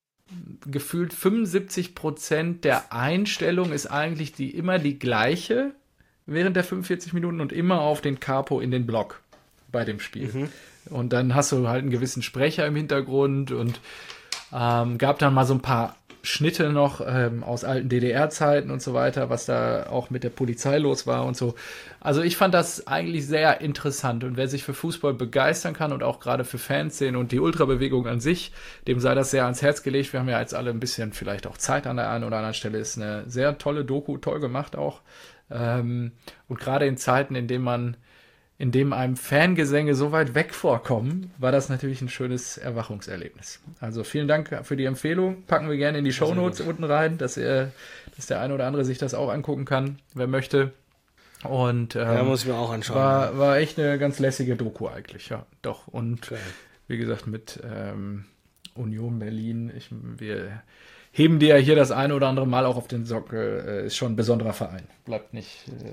Speaker 2: gefühlt fünfundsiebzig Prozent der Einstellung ist eigentlich die immer die gleiche während der fünfundvierzig Minuten und immer auf den Capo in den Block bei dem Spiel. Mhm. Und dann hast du halt einen gewissen Sprecher im Hintergrund und ähm, gab dann mal so ein paar Schnitte noch ähm, aus alten D D R-Zeiten und so weiter, was da auch mit der Polizei los war und so. Also ich fand das eigentlich sehr interessant und wer sich für Fußball begeistern kann und auch gerade für Fanszene und die Ultrabewegung an sich, dem sei das sehr ans Herz gelegt. Wir haben ja jetzt alle ein bisschen vielleicht auch Zeit an der einen oder anderen Stelle. Ist eine sehr tolle Doku, toll gemacht auch. Ähm, und gerade in Zeiten, in denen man in dem einem Fangesänge so weit weg vorkommen, war das natürlich ein schönes Erwachungserlebnis. Also vielen Dank für die Empfehlung. Packen wir gerne in die Shownotes unten rein, dass, er, dass der eine oder andere sich das auch angucken kann, wer möchte. Und ähm,
Speaker 1: ja, muss ich mir auch anschauen.
Speaker 2: War, war echt eine ganz lässige Doku eigentlich, ja, doch. Und
Speaker 1: Geil.
Speaker 2: Wie gesagt, mit ähm, Union Berlin, ich, wir heben dir ja hier das eine oder andere Mal auch auf den Sockel, äh, ist schon ein besonderer Verein. Bleibt nicht... Äh,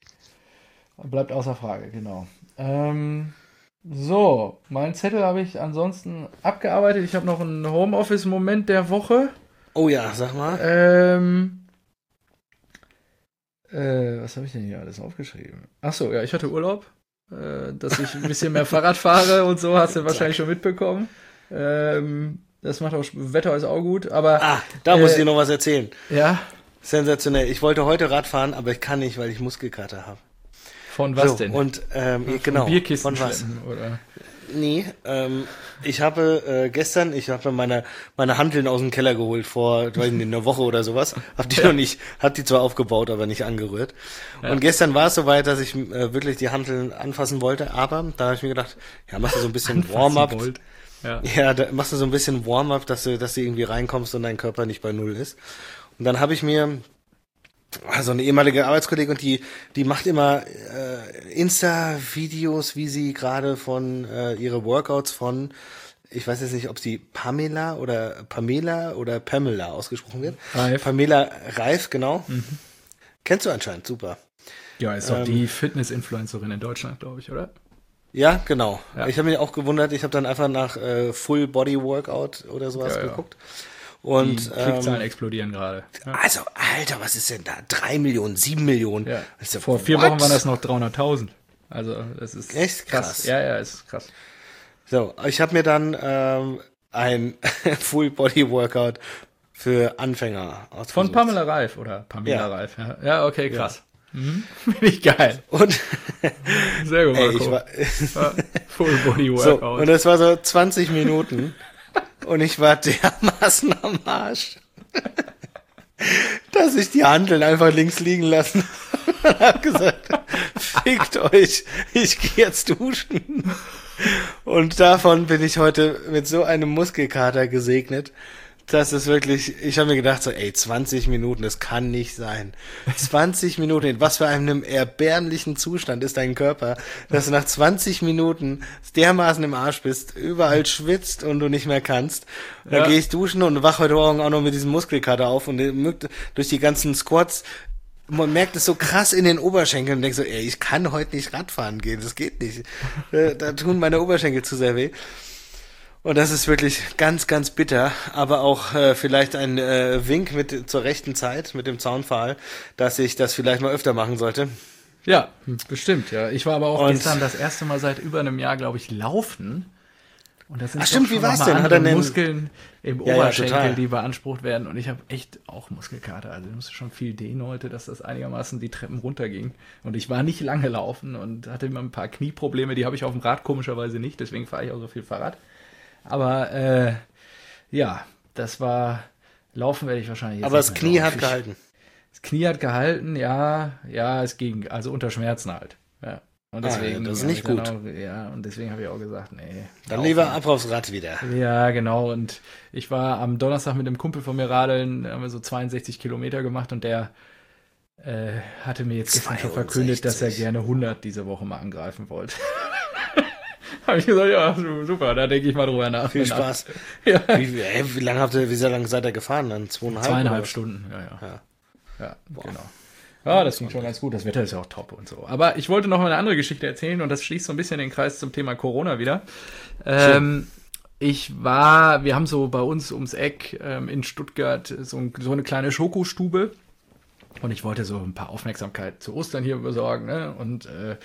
Speaker 2: Bleibt außer Frage, genau. Ähm, so, meinen Zettel habe ich ansonsten abgearbeitet. Ich habe noch einen Homeoffice-Moment der Woche.
Speaker 1: Oh ja, sag mal.
Speaker 2: Ähm, äh, was habe ich denn hier alles aufgeschrieben? Achso, ja, ich hatte Urlaub. Äh, dass ich ein bisschen mehr Fahrrad fahre und so, hast du wahrscheinlich schon mitbekommen. Ähm, das macht auch, Wetter ist auch gut, aber...
Speaker 1: Ah, da
Speaker 2: äh,
Speaker 1: muss ich dir noch was erzählen.
Speaker 2: Ja?
Speaker 1: Sensationell. Ich wollte heute Rad fahren, aber ich kann nicht, weil ich Muskelkater habe.
Speaker 2: Von was
Speaker 1: so,
Speaker 2: denn?
Speaker 1: Und ähm,
Speaker 2: von
Speaker 1: genau.
Speaker 2: Bierkisten
Speaker 1: von was?
Speaker 2: schleppen, oder?
Speaker 1: Nee, ähm, ich habe äh, gestern, ich habe meine meine Hanteln aus dem Keller geholt vor, weiß nicht, einer Woche oder sowas. Hab die
Speaker 2: Ja.
Speaker 1: noch nicht, hab die zwar aufgebaut, aber nicht angerührt.
Speaker 2: Ja.
Speaker 1: Und gestern war es soweit, dass ich äh, wirklich die Hanteln anfassen wollte, aber da habe ich mir gedacht, ja, machst du so ein bisschen
Speaker 2: Anfassen
Speaker 1: Warm-up.
Speaker 2: wollt. Ja.
Speaker 1: Ja, da machst du so ein bisschen Warm-up, dass du, dass du irgendwie reinkommst und dein Körper nicht bei Null ist. Und dann habe ich mir also eine ehemalige Arbeitskollegin und die die macht immer äh, Insta-Videos, wie sie gerade von äh, ihre Workouts von, ich weiß jetzt nicht, ob sie Pamela oder Pamela oder Pamela ausgesprochen wird.
Speaker 2: Reif.
Speaker 1: Pamela Reif, genau.
Speaker 2: Mhm.
Speaker 1: Kennst du anscheinend, super.
Speaker 2: Ja, ist doch
Speaker 1: Ähm,
Speaker 2: die Fitness-Influencerin in Deutschland, glaube ich, oder?
Speaker 1: Ja, genau.
Speaker 2: Ja.
Speaker 1: Ich habe mich auch gewundert, ich habe dann einfach nach äh, Full Body Workout oder sowas
Speaker 2: Ja, ja.
Speaker 1: geguckt. Und
Speaker 2: Die Klickzahlen
Speaker 1: ähm,
Speaker 2: explodieren gerade. Ja.
Speaker 1: also, Alter, was ist denn da? Drei Millionen, sieben Millionen.
Speaker 2: Ja.
Speaker 1: Das ist ja-
Speaker 2: Vor vier
Speaker 1: what?
Speaker 2: Wochen waren das noch dreihunderttausend. Also, das ist
Speaker 1: Echt krass.
Speaker 2: Ja, ja, ist krass.
Speaker 1: So, ich habe mir dann ähm, ein Full Body Workout für Anfänger ausgesucht.
Speaker 2: Von Pamela Reif oder Pamela
Speaker 1: Ja.
Speaker 2: Reif. Ja, ja okay, krass. Mhm. Finde ich geil.
Speaker 1: Und
Speaker 2: Sehr gut,
Speaker 1: ey,
Speaker 2: Marco.
Speaker 1: ich war
Speaker 2: Ja, Full Body
Speaker 1: so,
Speaker 2: Workout.
Speaker 1: und das war so zwanzig Minuten und ich war dermaßen am Arsch. dass ich die Hanteln einfach links liegen lassen und hab gesagt, fickt euch, ich gehe jetzt duschen. Und davon bin ich heute mit so einem Muskelkater gesegnet. Das ist wirklich, ich habe mir gedacht so, ey, zwanzig Minuten, das kann nicht sein. zwanzig Minuten, in was für einem erbärmlichen Zustand ist dein Körper, dass du nach zwanzig Minuten dermaßen im Arsch bist, überall schwitzt und du nicht mehr kannst. Dann ja. gehe ich duschen und wach heute Morgen auch noch mit diesem Muskelkater auf und durch die ganzen Squats, man merkt es so krass in den Oberschenkeln und denkt so, ey, ich kann heute nicht Radfahren gehen, das geht nicht. Da tun meine Oberschenkel zu sehr weh. Und das ist wirklich ganz, ganz bitter, aber auch äh, vielleicht ein äh, Wink mit zur rechten Zeit mit dem Zaunpfahl, dass ich das vielleicht mal öfter machen sollte.
Speaker 2: Ja, bestimmt, ja. Ich war aber auch
Speaker 1: und
Speaker 2: gestern das erste Mal seit über einem Jahr, glaube ich, laufen. Und das sind
Speaker 1: Ach stimmt, wie war's denn?
Speaker 2: Hat er denn Muskeln im
Speaker 1: ja,
Speaker 2: Oberschenkel,
Speaker 1: ja,
Speaker 2: die beansprucht werden. Und ich habe echt auch Muskelkater. Also ich musste schon viel dehnen heute, dass das einigermaßen die Treppen runterging. Und ich war nicht lange laufen und hatte immer ein paar Knieprobleme. Die habe ich auf dem Rad komischerweise nicht. Deswegen fahre ich auch so viel Fahrrad. Aber äh, ja, das war, laufen werde ich wahrscheinlich jetzt
Speaker 1: Aber das
Speaker 2: nicht
Speaker 1: Knie
Speaker 2: so
Speaker 1: hat gehalten.
Speaker 2: Das Knie hat gehalten, ja, ja, es ging, also unter Schmerzen halt. Ja. Und deswegen,
Speaker 1: ah, ja, das ist nicht gut.
Speaker 2: Auch, ja, und deswegen habe ich auch gesagt, nee.
Speaker 1: Dann lieber ab aufs Rad wieder.
Speaker 2: Ja, genau. Und ich war am Donnerstag mit einem Kumpel von mir radeln, haben wir so zweiundsechzig Kilometer gemacht und der äh, hatte mir jetzt gestern schon verkündet, dass er gerne hundert diese Woche mal angreifen wollte. Habe ich gesagt, ja, super, da denke ich mal drüber nach.
Speaker 1: Viel Spaß.
Speaker 2: Ja.
Speaker 1: Wie, ey, wie lange habt ihr, wie sehr lange seid ihr gefahren? Dann zweieinhalb?
Speaker 2: Zweieinhalb Stunden, ja, ja.
Speaker 1: Ja,
Speaker 2: ja genau. Ja, das ging schon ganz gut. Das Wetter ist ja auch top und so. Aber ich wollte noch mal eine andere Geschichte erzählen und das schließt so ein bisschen den Kreis zum Thema Corona wieder. Ähm, ich war, wir haben so bei uns ums Eck ähm, in Stuttgart so, ein, so eine kleine Schokostube und ich wollte so ein paar Aufmerksamkeit zu Ostern hier besorgen, ne? Und äh,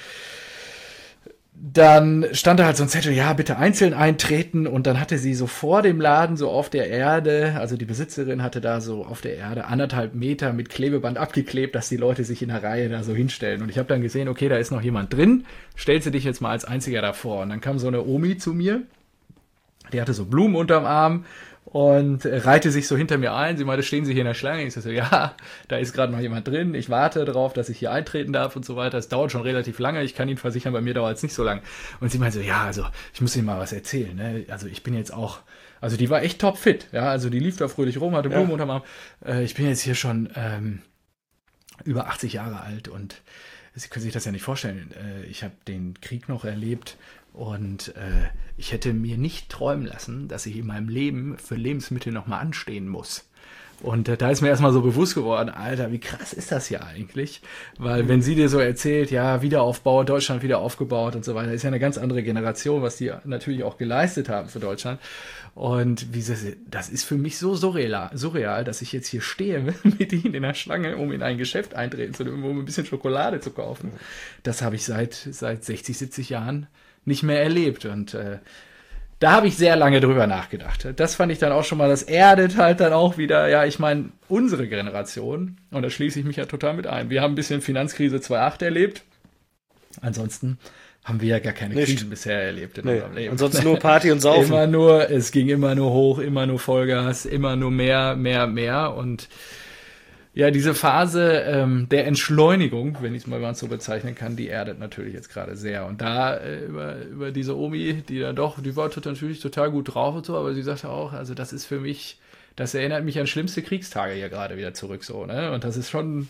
Speaker 2: dann stand da halt so ein Zettel, ja, bitte einzeln eintreten und dann hatte sie so vor dem Laden so auf der Erde, also die Besitzerin hatte da so auf der Erde anderthalb Meter mit Klebeband abgeklebt, dass die Leute sich in der Reihe da so hinstellen und ich habe dann gesehen, okay, da ist noch jemand drin, stellst du dich jetzt mal als Einziger davor und dann kam so eine Omi zu mir, die hatte so Blumen unterm Arm und reihte sich so hinter mir ein. Sie meinte, stehen Sie hier in der Schlange? Ich so, ja, da ist gerade noch jemand drin. Ich warte darauf, dass ich hier eintreten darf und so weiter. Es dauert schon relativ lange. Ich kann Ihnen versichern, bei mir dauert es nicht so lang. Und sie meinte so, ja, also ich muss Ihnen mal was erzählen. Ne? Also ich bin jetzt auch, also die war echt topfit. Ja, also die lief da fröhlich rum, hatte Blumen ja. unterm Arm. Äh, ich bin jetzt hier schon ähm, über achtzig Jahre alt und Sie können sich das ja nicht vorstellen. Äh, ich habe den Krieg noch erlebt. Und äh, ich hätte mir nicht träumen lassen, dass ich in meinem Leben für Lebensmittel nochmal anstehen muss. Und äh, da ist mir erstmal so bewusst geworden, Alter, wie krass ist das hier eigentlich? Weil wenn sie dir so erzählt, ja, Wiederaufbau, Deutschland wieder aufgebaut und so weiter, ist ja eine ganz andere Generation, was die natürlich auch geleistet haben für Deutschland. Und wie sie, das ist für mich so surreal, surreal, dass ich jetzt hier stehe mit ihnen in der Schlange, um in ein Geschäft eintreten zu dürfen, um ein bisschen Schokolade zu kaufen. Das habe ich seit, seit sechzig, siebzig Jahren nicht mehr erlebt und äh, da habe ich sehr lange drüber nachgedacht. Das fand ich dann auch schon mal, das erdet halt dann auch wieder, ja, ich meine, unsere Generation, und da schließe ich mich ja total mit ein, wir haben ein bisschen Finanzkrise zwei Komma acht erlebt, ansonsten haben wir ja gar keine
Speaker 1: Nicht.
Speaker 2: Krisen bisher erlebt in
Speaker 1: nee.
Speaker 2: unserem Leben.
Speaker 1: Ansonsten nur Party und Saufen.
Speaker 2: Immer nur, es ging immer nur hoch, immer nur Vollgas, immer nur mehr, mehr, mehr und ja, diese Phase ähm, der Entschleunigung, wenn ich es mal so bezeichnen kann, die erdet natürlich jetzt gerade sehr. Und da äh, über, über diese Omi, die da doch, die war natürlich total gut drauf und so, aber sie sagte auch, also das ist für mich, das erinnert mich an schlimmste Kriegstage hier gerade wieder zurück so, ne? Und das ist schon,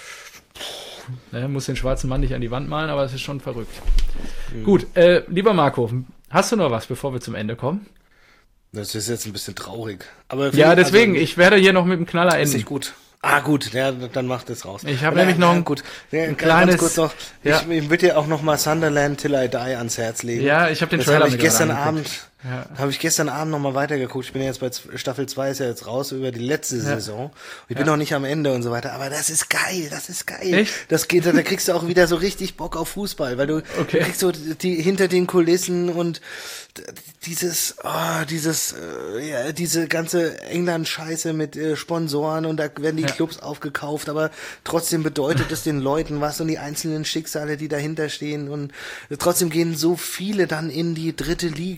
Speaker 2: ne, muss den schwarzen Mann nicht an die Wand malen, aber es ist schon verrückt. Mhm. Gut, äh, lieber Marco, hast du noch was, bevor wir zum Ende kommen?
Speaker 1: Das ist jetzt ein bisschen traurig. Aber
Speaker 2: ja, deswegen,
Speaker 1: also,
Speaker 2: ich werde hier noch mit dem Knaller enden.
Speaker 1: Ist nicht gut. Ah, gut, ja, dann macht es raus.
Speaker 2: Ich habe nämlich noch ein,
Speaker 1: gut. Ja,
Speaker 2: ein kleines...
Speaker 1: Kurz noch,
Speaker 2: ja.
Speaker 1: Ich, ich würde dir auch noch mal Sunderland Till I Die ans Herz legen.
Speaker 2: Ja, ich habe den
Speaker 1: das
Speaker 2: Trailer
Speaker 1: hab ich gestern Abend,
Speaker 2: ja.
Speaker 1: habe ich gestern Abend noch mal weitergeguckt. Ich bin ja jetzt bei Staffel zwei, ist ja jetzt raus über die letzte ja. Saison. Ich bin
Speaker 2: ja.
Speaker 1: noch nicht am Ende und so weiter, aber das ist geil, das ist geil.
Speaker 2: Echt?
Speaker 1: Das geht, da kriegst du auch wieder so richtig Bock auf Fußball, weil du,
Speaker 2: okay.
Speaker 1: du kriegst so die hinter den Kulissen und dieses, oh, dieses, äh, ja, diese ganze England-Scheiße mit äh, Sponsoren und da werden die ja. Clubs aufgekauft, aber trotzdem bedeutet es den Leuten was und die einzelnen Schicksale, die dahinter stehen und trotzdem gehen so viele dann in die dritte Liga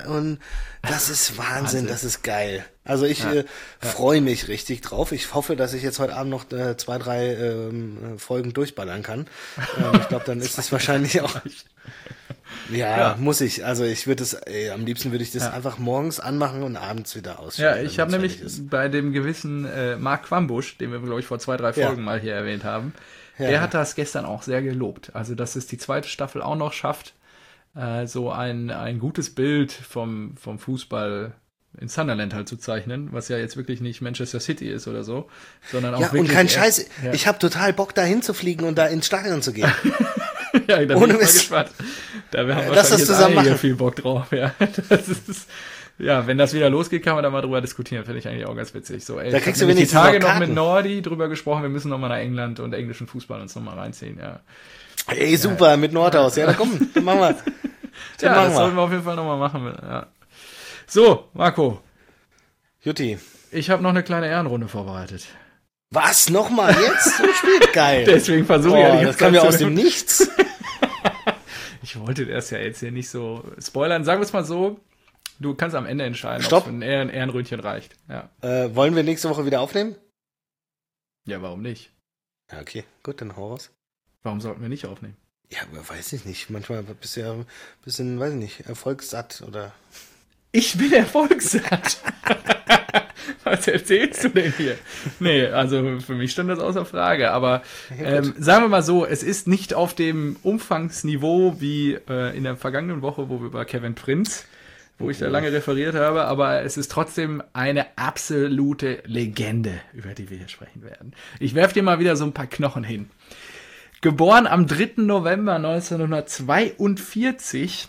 Speaker 1: und das ist Wahnsinn,
Speaker 2: Wahnsinn.
Speaker 1: Das ist geil. Also ich
Speaker 2: Ja.
Speaker 1: äh, freue mich richtig drauf. Ich hoffe, dass ich jetzt heute Abend noch äh, zwei, drei ähm, Folgen durchballern kann. Ähm, ich glaube, dann ist es wahrscheinlich auch... Ja,
Speaker 2: Ja.
Speaker 1: muss ich. Also ich würde es, ey, am liebsten würde ich das
Speaker 2: Ja.
Speaker 1: einfach morgens anmachen und abends wieder
Speaker 2: Ja,
Speaker 1: ausschalten.
Speaker 2: ich habe
Speaker 1: wenn es
Speaker 2: nämlich
Speaker 1: fertig ist.
Speaker 2: bei dem gewissen äh, Mark Quambusch, den wir, glaube ich, vor zwei, drei
Speaker 1: Ja.
Speaker 2: Folgen mal hier erwähnt haben,
Speaker 1: Ja.
Speaker 2: der hat das gestern auch sehr gelobt. Also, dass es die zweite Staffel auch noch schafft, äh, so ein, ein gutes Bild vom, vom Fußball in Sunderland halt zu zeichnen, was ja jetzt wirklich nicht Manchester City ist oder so, sondern auch
Speaker 1: Ja,
Speaker 2: wirklich...
Speaker 1: und kein
Speaker 2: eher-
Speaker 1: Scheiß.
Speaker 2: Ja.
Speaker 1: Ich habe total Bock, da hinzufliegen und da ins Stadion zu gehen.
Speaker 2: Ja, da bin
Speaker 1: Ohne
Speaker 2: ich mal
Speaker 1: Mist.
Speaker 2: gespannt. Da haben wir
Speaker 1: Lass
Speaker 2: wahrscheinlich
Speaker 1: das
Speaker 2: jetzt
Speaker 1: zusammen
Speaker 2: einige
Speaker 1: machen.
Speaker 2: viel Bock drauf. Ja, das ist, ja, wenn das wieder losgeht, kann man da mal drüber diskutieren. Finde ich eigentlich auch ganz witzig. So, ey,
Speaker 1: Da
Speaker 2: ich
Speaker 1: kriegst
Speaker 2: hab
Speaker 1: du
Speaker 2: nämlich die
Speaker 1: wenigstens
Speaker 2: Tage
Speaker 1: noch
Speaker 2: noch mit
Speaker 1: Karten.
Speaker 2: Nordi drüber gesprochen. Wir müssen noch mal nach England und englischen Fußball uns noch mal reinziehen. Ja,
Speaker 1: Ey, super, mit Nordhaus. Ja, da komm, dann machen wir. Dann
Speaker 2: ja
Speaker 1: machen
Speaker 2: das
Speaker 1: wir.
Speaker 2: sollten wir auf jeden Fall noch mal machen. Ja. So, Marco,
Speaker 1: Jutti.
Speaker 2: ich habe noch eine kleine Ehrenrunde vorbereitet.
Speaker 1: Was? Nochmal jetzt? So spät? Geil.
Speaker 2: Deswegen versuche ich ja
Speaker 1: Oh,
Speaker 2: die
Speaker 1: das
Speaker 2: ganze
Speaker 1: kam ja
Speaker 2: Zeit
Speaker 1: aus
Speaker 2: zu-
Speaker 1: dem Nichts.
Speaker 2: Ich wollte das ja jetzt hier nicht so spoilern. Sagen wir es mal so, du kannst am Ende entscheiden,
Speaker 1: Stopp.
Speaker 2: ob es ein Ehren Ehrenröntchen reicht. Ja.
Speaker 1: Äh, wollen wir nächste Woche wieder aufnehmen?
Speaker 2: Ja, warum nicht?
Speaker 1: Ja, okay. Gut, dann hau raus.
Speaker 2: Warum sollten wir nicht aufnehmen?
Speaker 1: Ja, aber weiß ich nicht. Manchmal bist du ja ein bisschen, weiß ich nicht, erfolgssatt oder...
Speaker 2: Ich bin erfolgssatt. Was erzählst du denn hier? Nee, also für mich stand das außer Frage. Aber ähm, sagen wir mal so, es ist nicht auf dem Umfangsniveau wie äh, in der vergangenen Woche, wo wir über Kevin Prince, wo ich da lange referiert habe, aber es ist trotzdem eine absolute Legende, über die wir hier sprechen werden. Ich werfe dir mal wieder so ein paar Knochen hin. Geboren am dritten November neunzehnhundertzweiundvierzig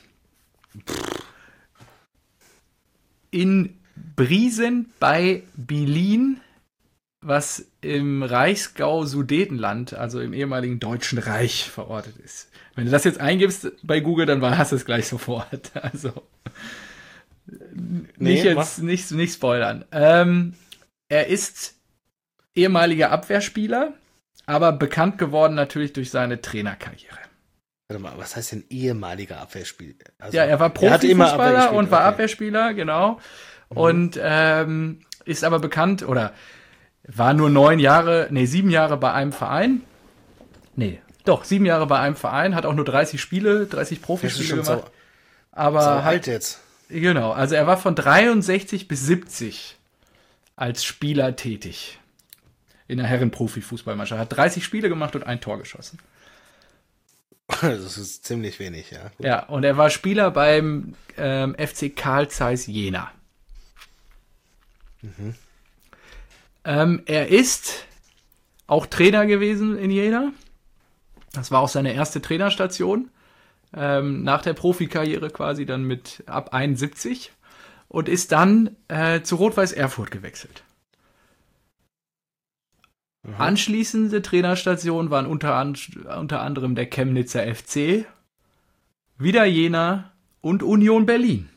Speaker 2: in Briesen bei Bilin, was im Reichsgau Sudetenland, also im ehemaligen Deutschen Reich, verortet ist. Wenn du das jetzt eingibst bei Google, dann hast du es gleich sofort. Also
Speaker 1: Nee,
Speaker 2: nicht jetzt nicht, nicht spoilern. Ähm, er ist ehemaliger Abwehrspieler, aber bekannt geworden natürlich durch seine Trainerkarriere.
Speaker 1: Warte mal, was heißt denn ehemaliger Abwehrspieler? Also,
Speaker 2: Ja, er war
Speaker 1: hat immer
Speaker 2: Profifußballer
Speaker 1: Abwehr
Speaker 2: und war
Speaker 1: gespielt, okay.
Speaker 2: Abwehrspieler, genau. Und ähm, ist aber bekannt, oder war nur neun Jahre, nee, sieben Jahre bei einem Verein. Nee, doch, sieben Jahre bei einem Verein, hat auch nur dreißig Spiele, dreißig
Speaker 1: Das ist
Speaker 2: Profispiele
Speaker 1: schon
Speaker 2: gemacht.
Speaker 1: so,
Speaker 2: aber
Speaker 1: so
Speaker 2: halt,
Speaker 1: alt jetzt.
Speaker 2: genau, also er war von dreiundsechzig bis siebzig als Spieler tätig. In der Herren-Profi-Fußballmannschaft. Hat dreißig Spiele gemacht und ein Tor geschossen.
Speaker 1: Das ist ziemlich wenig, ja. Gut.
Speaker 2: Ja, und er war Spieler beim ähm, F C Carl Zeiss Jena. Ähm, er ist auch Trainer gewesen in Jena. Das war auch seine erste Trainerstation. Ähm, nach der Profikarriere quasi dann mit ab einundsiebzig. Und ist dann äh, zu Rot-Weiß Erfurt gewechselt. Anschließende Trainerstationen waren unter, an, unter anderem der Chemnitzer F C, wieder Jena und Union Berlin.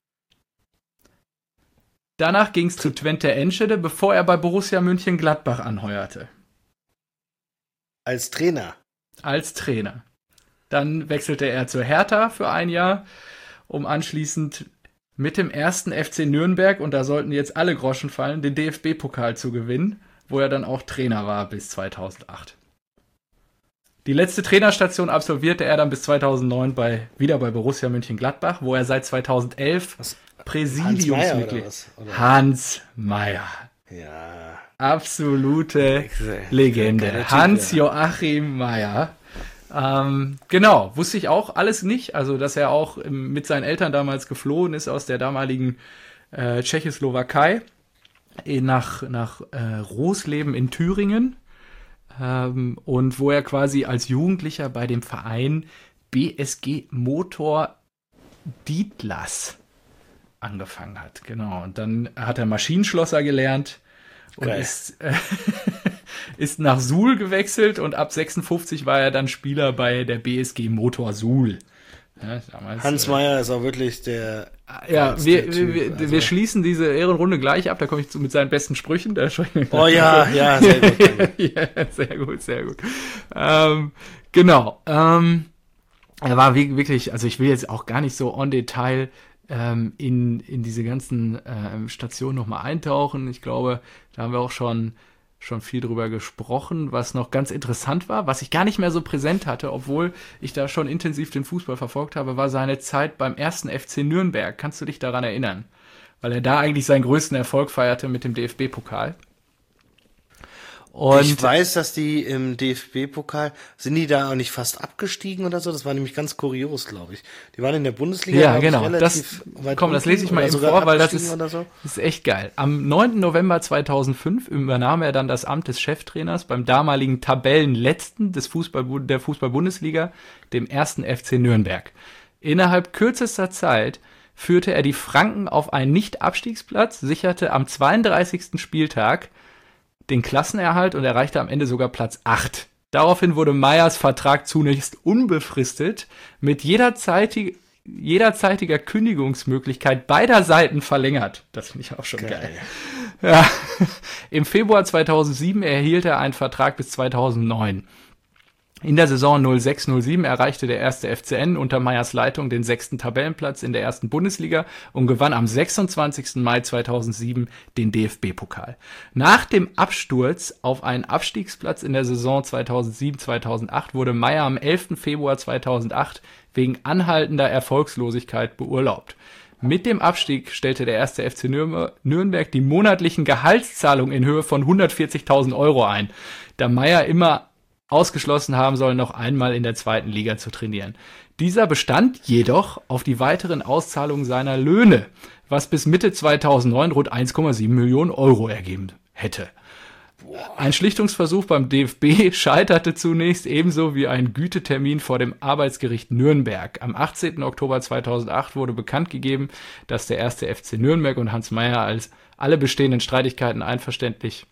Speaker 2: Danach ging es zu Twente Enschede, bevor er bei Borussia Mönchengladbach anheuerte.
Speaker 1: Als Trainer.
Speaker 2: Als Trainer. Dann wechselte er zu Hertha für ein Jahr, um anschließend mit dem ersten F C Nürnberg, und da sollten jetzt alle Groschen fallen, den D F B-Pokal zu gewinnen, wo er dann auch Trainer war bis zweitausendacht. Die letzte Trainerstation absolvierte er dann bis zweitausendneun bei, wieder bei Borussia Mönchengladbach, wo er seit zweitausendelf
Speaker 1: Was?
Speaker 2: Präsidiumsmitglied.
Speaker 1: Hans Meyer oder was? Oder?
Speaker 2: Hans Meyer.
Speaker 1: Ja.
Speaker 2: Absolute
Speaker 1: Geiler
Speaker 2: Legende.
Speaker 1: Typ,
Speaker 2: Hans-Joachim Meyer. Ähm, genau, wusste ich auch alles nicht. Also, dass er auch ähm, mit seinen Eltern damals geflohen ist aus der damaligen äh, Tschechoslowakei in, nach, nach äh, Rosleben in Thüringen. Ähm, und wo er quasi als Jugendlicher bei dem Verein B S G Motor Dietlas angefangen hat. Genau. Und dann hat er Maschinenschlosser gelernt und
Speaker 1: Geil.
Speaker 2: ist, äh, ist nach Suhl gewechselt, und ab sechsundfünfzig war er dann Spieler bei der B S G Motor Suhl. Ja, damals,
Speaker 1: Hans
Speaker 2: äh,
Speaker 1: Meyer ist auch wirklich der...
Speaker 2: ja,
Speaker 1: geilste
Speaker 2: wir,
Speaker 1: Typ,
Speaker 2: wir,
Speaker 1: also.
Speaker 2: wir schließen diese Ehrenrunde gleich ab. Da komme ich zu, mit seinen besten Sprüchen. Da sprechen wir
Speaker 1: Oh ja, ja, sehr gut. Danke.
Speaker 2: ja, sehr gut, sehr gut. Ähm, genau. Ähm, er war wie- wirklich, also ich will jetzt auch gar nicht so on Detail ähm, in, in diese ganzen ähm, Stationen nochmal eintauchen. Ich glaube, da haben wir auch schon, schon viel drüber gesprochen, was noch ganz interessant war, was ich gar nicht mehr so präsent hatte, obwohl ich da schon intensiv den Fußball verfolgt habe, war seine Zeit beim ersten F C Nürnberg. Kannst du dich daran erinnern? Weil er da eigentlich seinen größten Erfolg feierte mit dem D F B-Pokal.
Speaker 1: Und ich weiß, dass die im D F B-Pokal, sind die da auch nicht fast abgestiegen oder so? Das war nämlich ganz kurios, glaube ich. Die waren in der Bundesliga,
Speaker 2: ja, genau.
Speaker 1: Ich, relativ
Speaker 2: das,
Speaker 1: weit
Speaker 2: komm, das lese ich mal eben vor, weil das ist,
Speaker 1: so.
Speaker 2: ist echt geil. Am neunten November zweitausendfünf übernahm er dann das Amt des Cheftrainers beim damaligen Tabellenletzten des Fußball, der Fußball-Bundesliga, dem ersten F C Nürnberg. Innerhalb kürzester Zeit führte er die Franken auf einen Nicht-Abstiegsplatz, sicherte am zweiunddreißigsten Spieltag den Klassenerhalt und erreichte am Ende sogar Platz acht. Daraufhin wurde Meyers Vertrag zunächst unbefristet mit jederzeitig, jederzeitiger Kündigungsmöglichkeit beider Seiten verlängert. Das finde ich auch schon geil. geil. Ja. Im Februar zweitausendsieben erhielt er einen Vertrag bis zweitausendneun. In der Saison null sechs null sieben erreichte der erste F C N unter Meyers Leitung den sechsten Tabellenplatz in der ersten Bundesliga und gewann am sechsundzwanzigsten Mai zweitausendsieben den D F B-Pokal. Nach dem Absturz auf einen Abstiegsplatz in der Saison zweitausendsieben zweitausendacht wurde Meyer am elften Februar zweitausendacht wegen anhaltender Erfolgslosigkeit beurlaubt. Mit dem Abstieg stellte der erste F C Nürnberg die monatlichen Gehaltszahlungen in Höhe von hundertvierzigtausend Euro ein, da Meyer immer ausgeschlossen haben soll, noch einmal in der zweiten Liga zu trainieren. Dieser bestand jedoch auf die weiteren Auszahlungen seiner Löhne, was bis Mitte zweitausendneun rund eins Komma sieben Millionen Euro ergeben hätte. Ein Schlichtungsversuch beim D F B scheiterte zunächst, ebenso wie ein Gütetermin vor dem Arbeitsgericht Nürnberg. Am achtzehnten Oktober zweitausendacht wurde bekannt gegeben, dass der erste F C Nürnberg und Hans Meyer als alle bestehenden Streitigkeiten einverständlich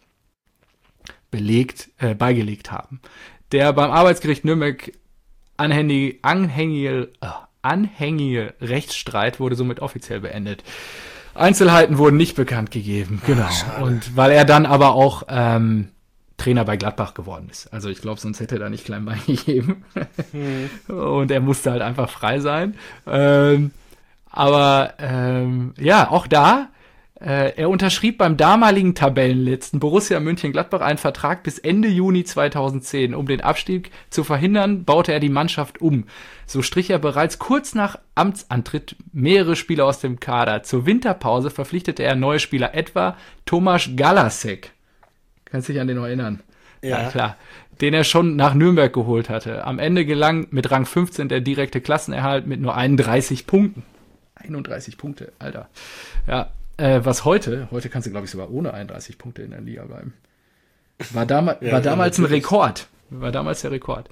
Speaker 2: belegt, äh, beigelegt haben. Der beim Arbeitsgericht Nürnberg anhängige, anhängige, äh, anhängige Rechtsstreit wurde somit offiziell beendet. Einzelheiten wurden nicht bekannt gegeben, genau. Ach, und weil er dann aber auch ähm, Trainer bei Gladbach geworden ist. Also ich glaube, sonst hätte er da nicht klein beigegeben. Hm. Und er musste halt einfach frei sein. Ähm, aber ähm, ja, auch da, äh, er unterschrieb beim damaligen Tabellenletzten Borussia Mönchengladbach einen Vertrag bis Ende Juni zweitausendzehn. Um den Abstieg zu verhindern, baute er die Mannschaft um. So strich er bereits kurz nach Amtsantritt mehrere Spieler aus dem Kader. Zur Winterpause verpflichtete er neue Spieler, etwa Tomasz Galasek. Kannst dich an den noch erinnern? Ja. Ja, klar. Den er schon nach Nürnberg geholt hatte. Am Ende gelang mit Rang fünfzehn der direkte Klassenerhalt mit nur einunddreißig Punkten. einunddreißig Punkte, Alter. Ja, äh, was heute, heute kannst du, glaube ich, sogar ohne einunddreißig Punkte in der Liga bleiben. War, dam- ja, war damals ein Rekord. War damals der Rekord.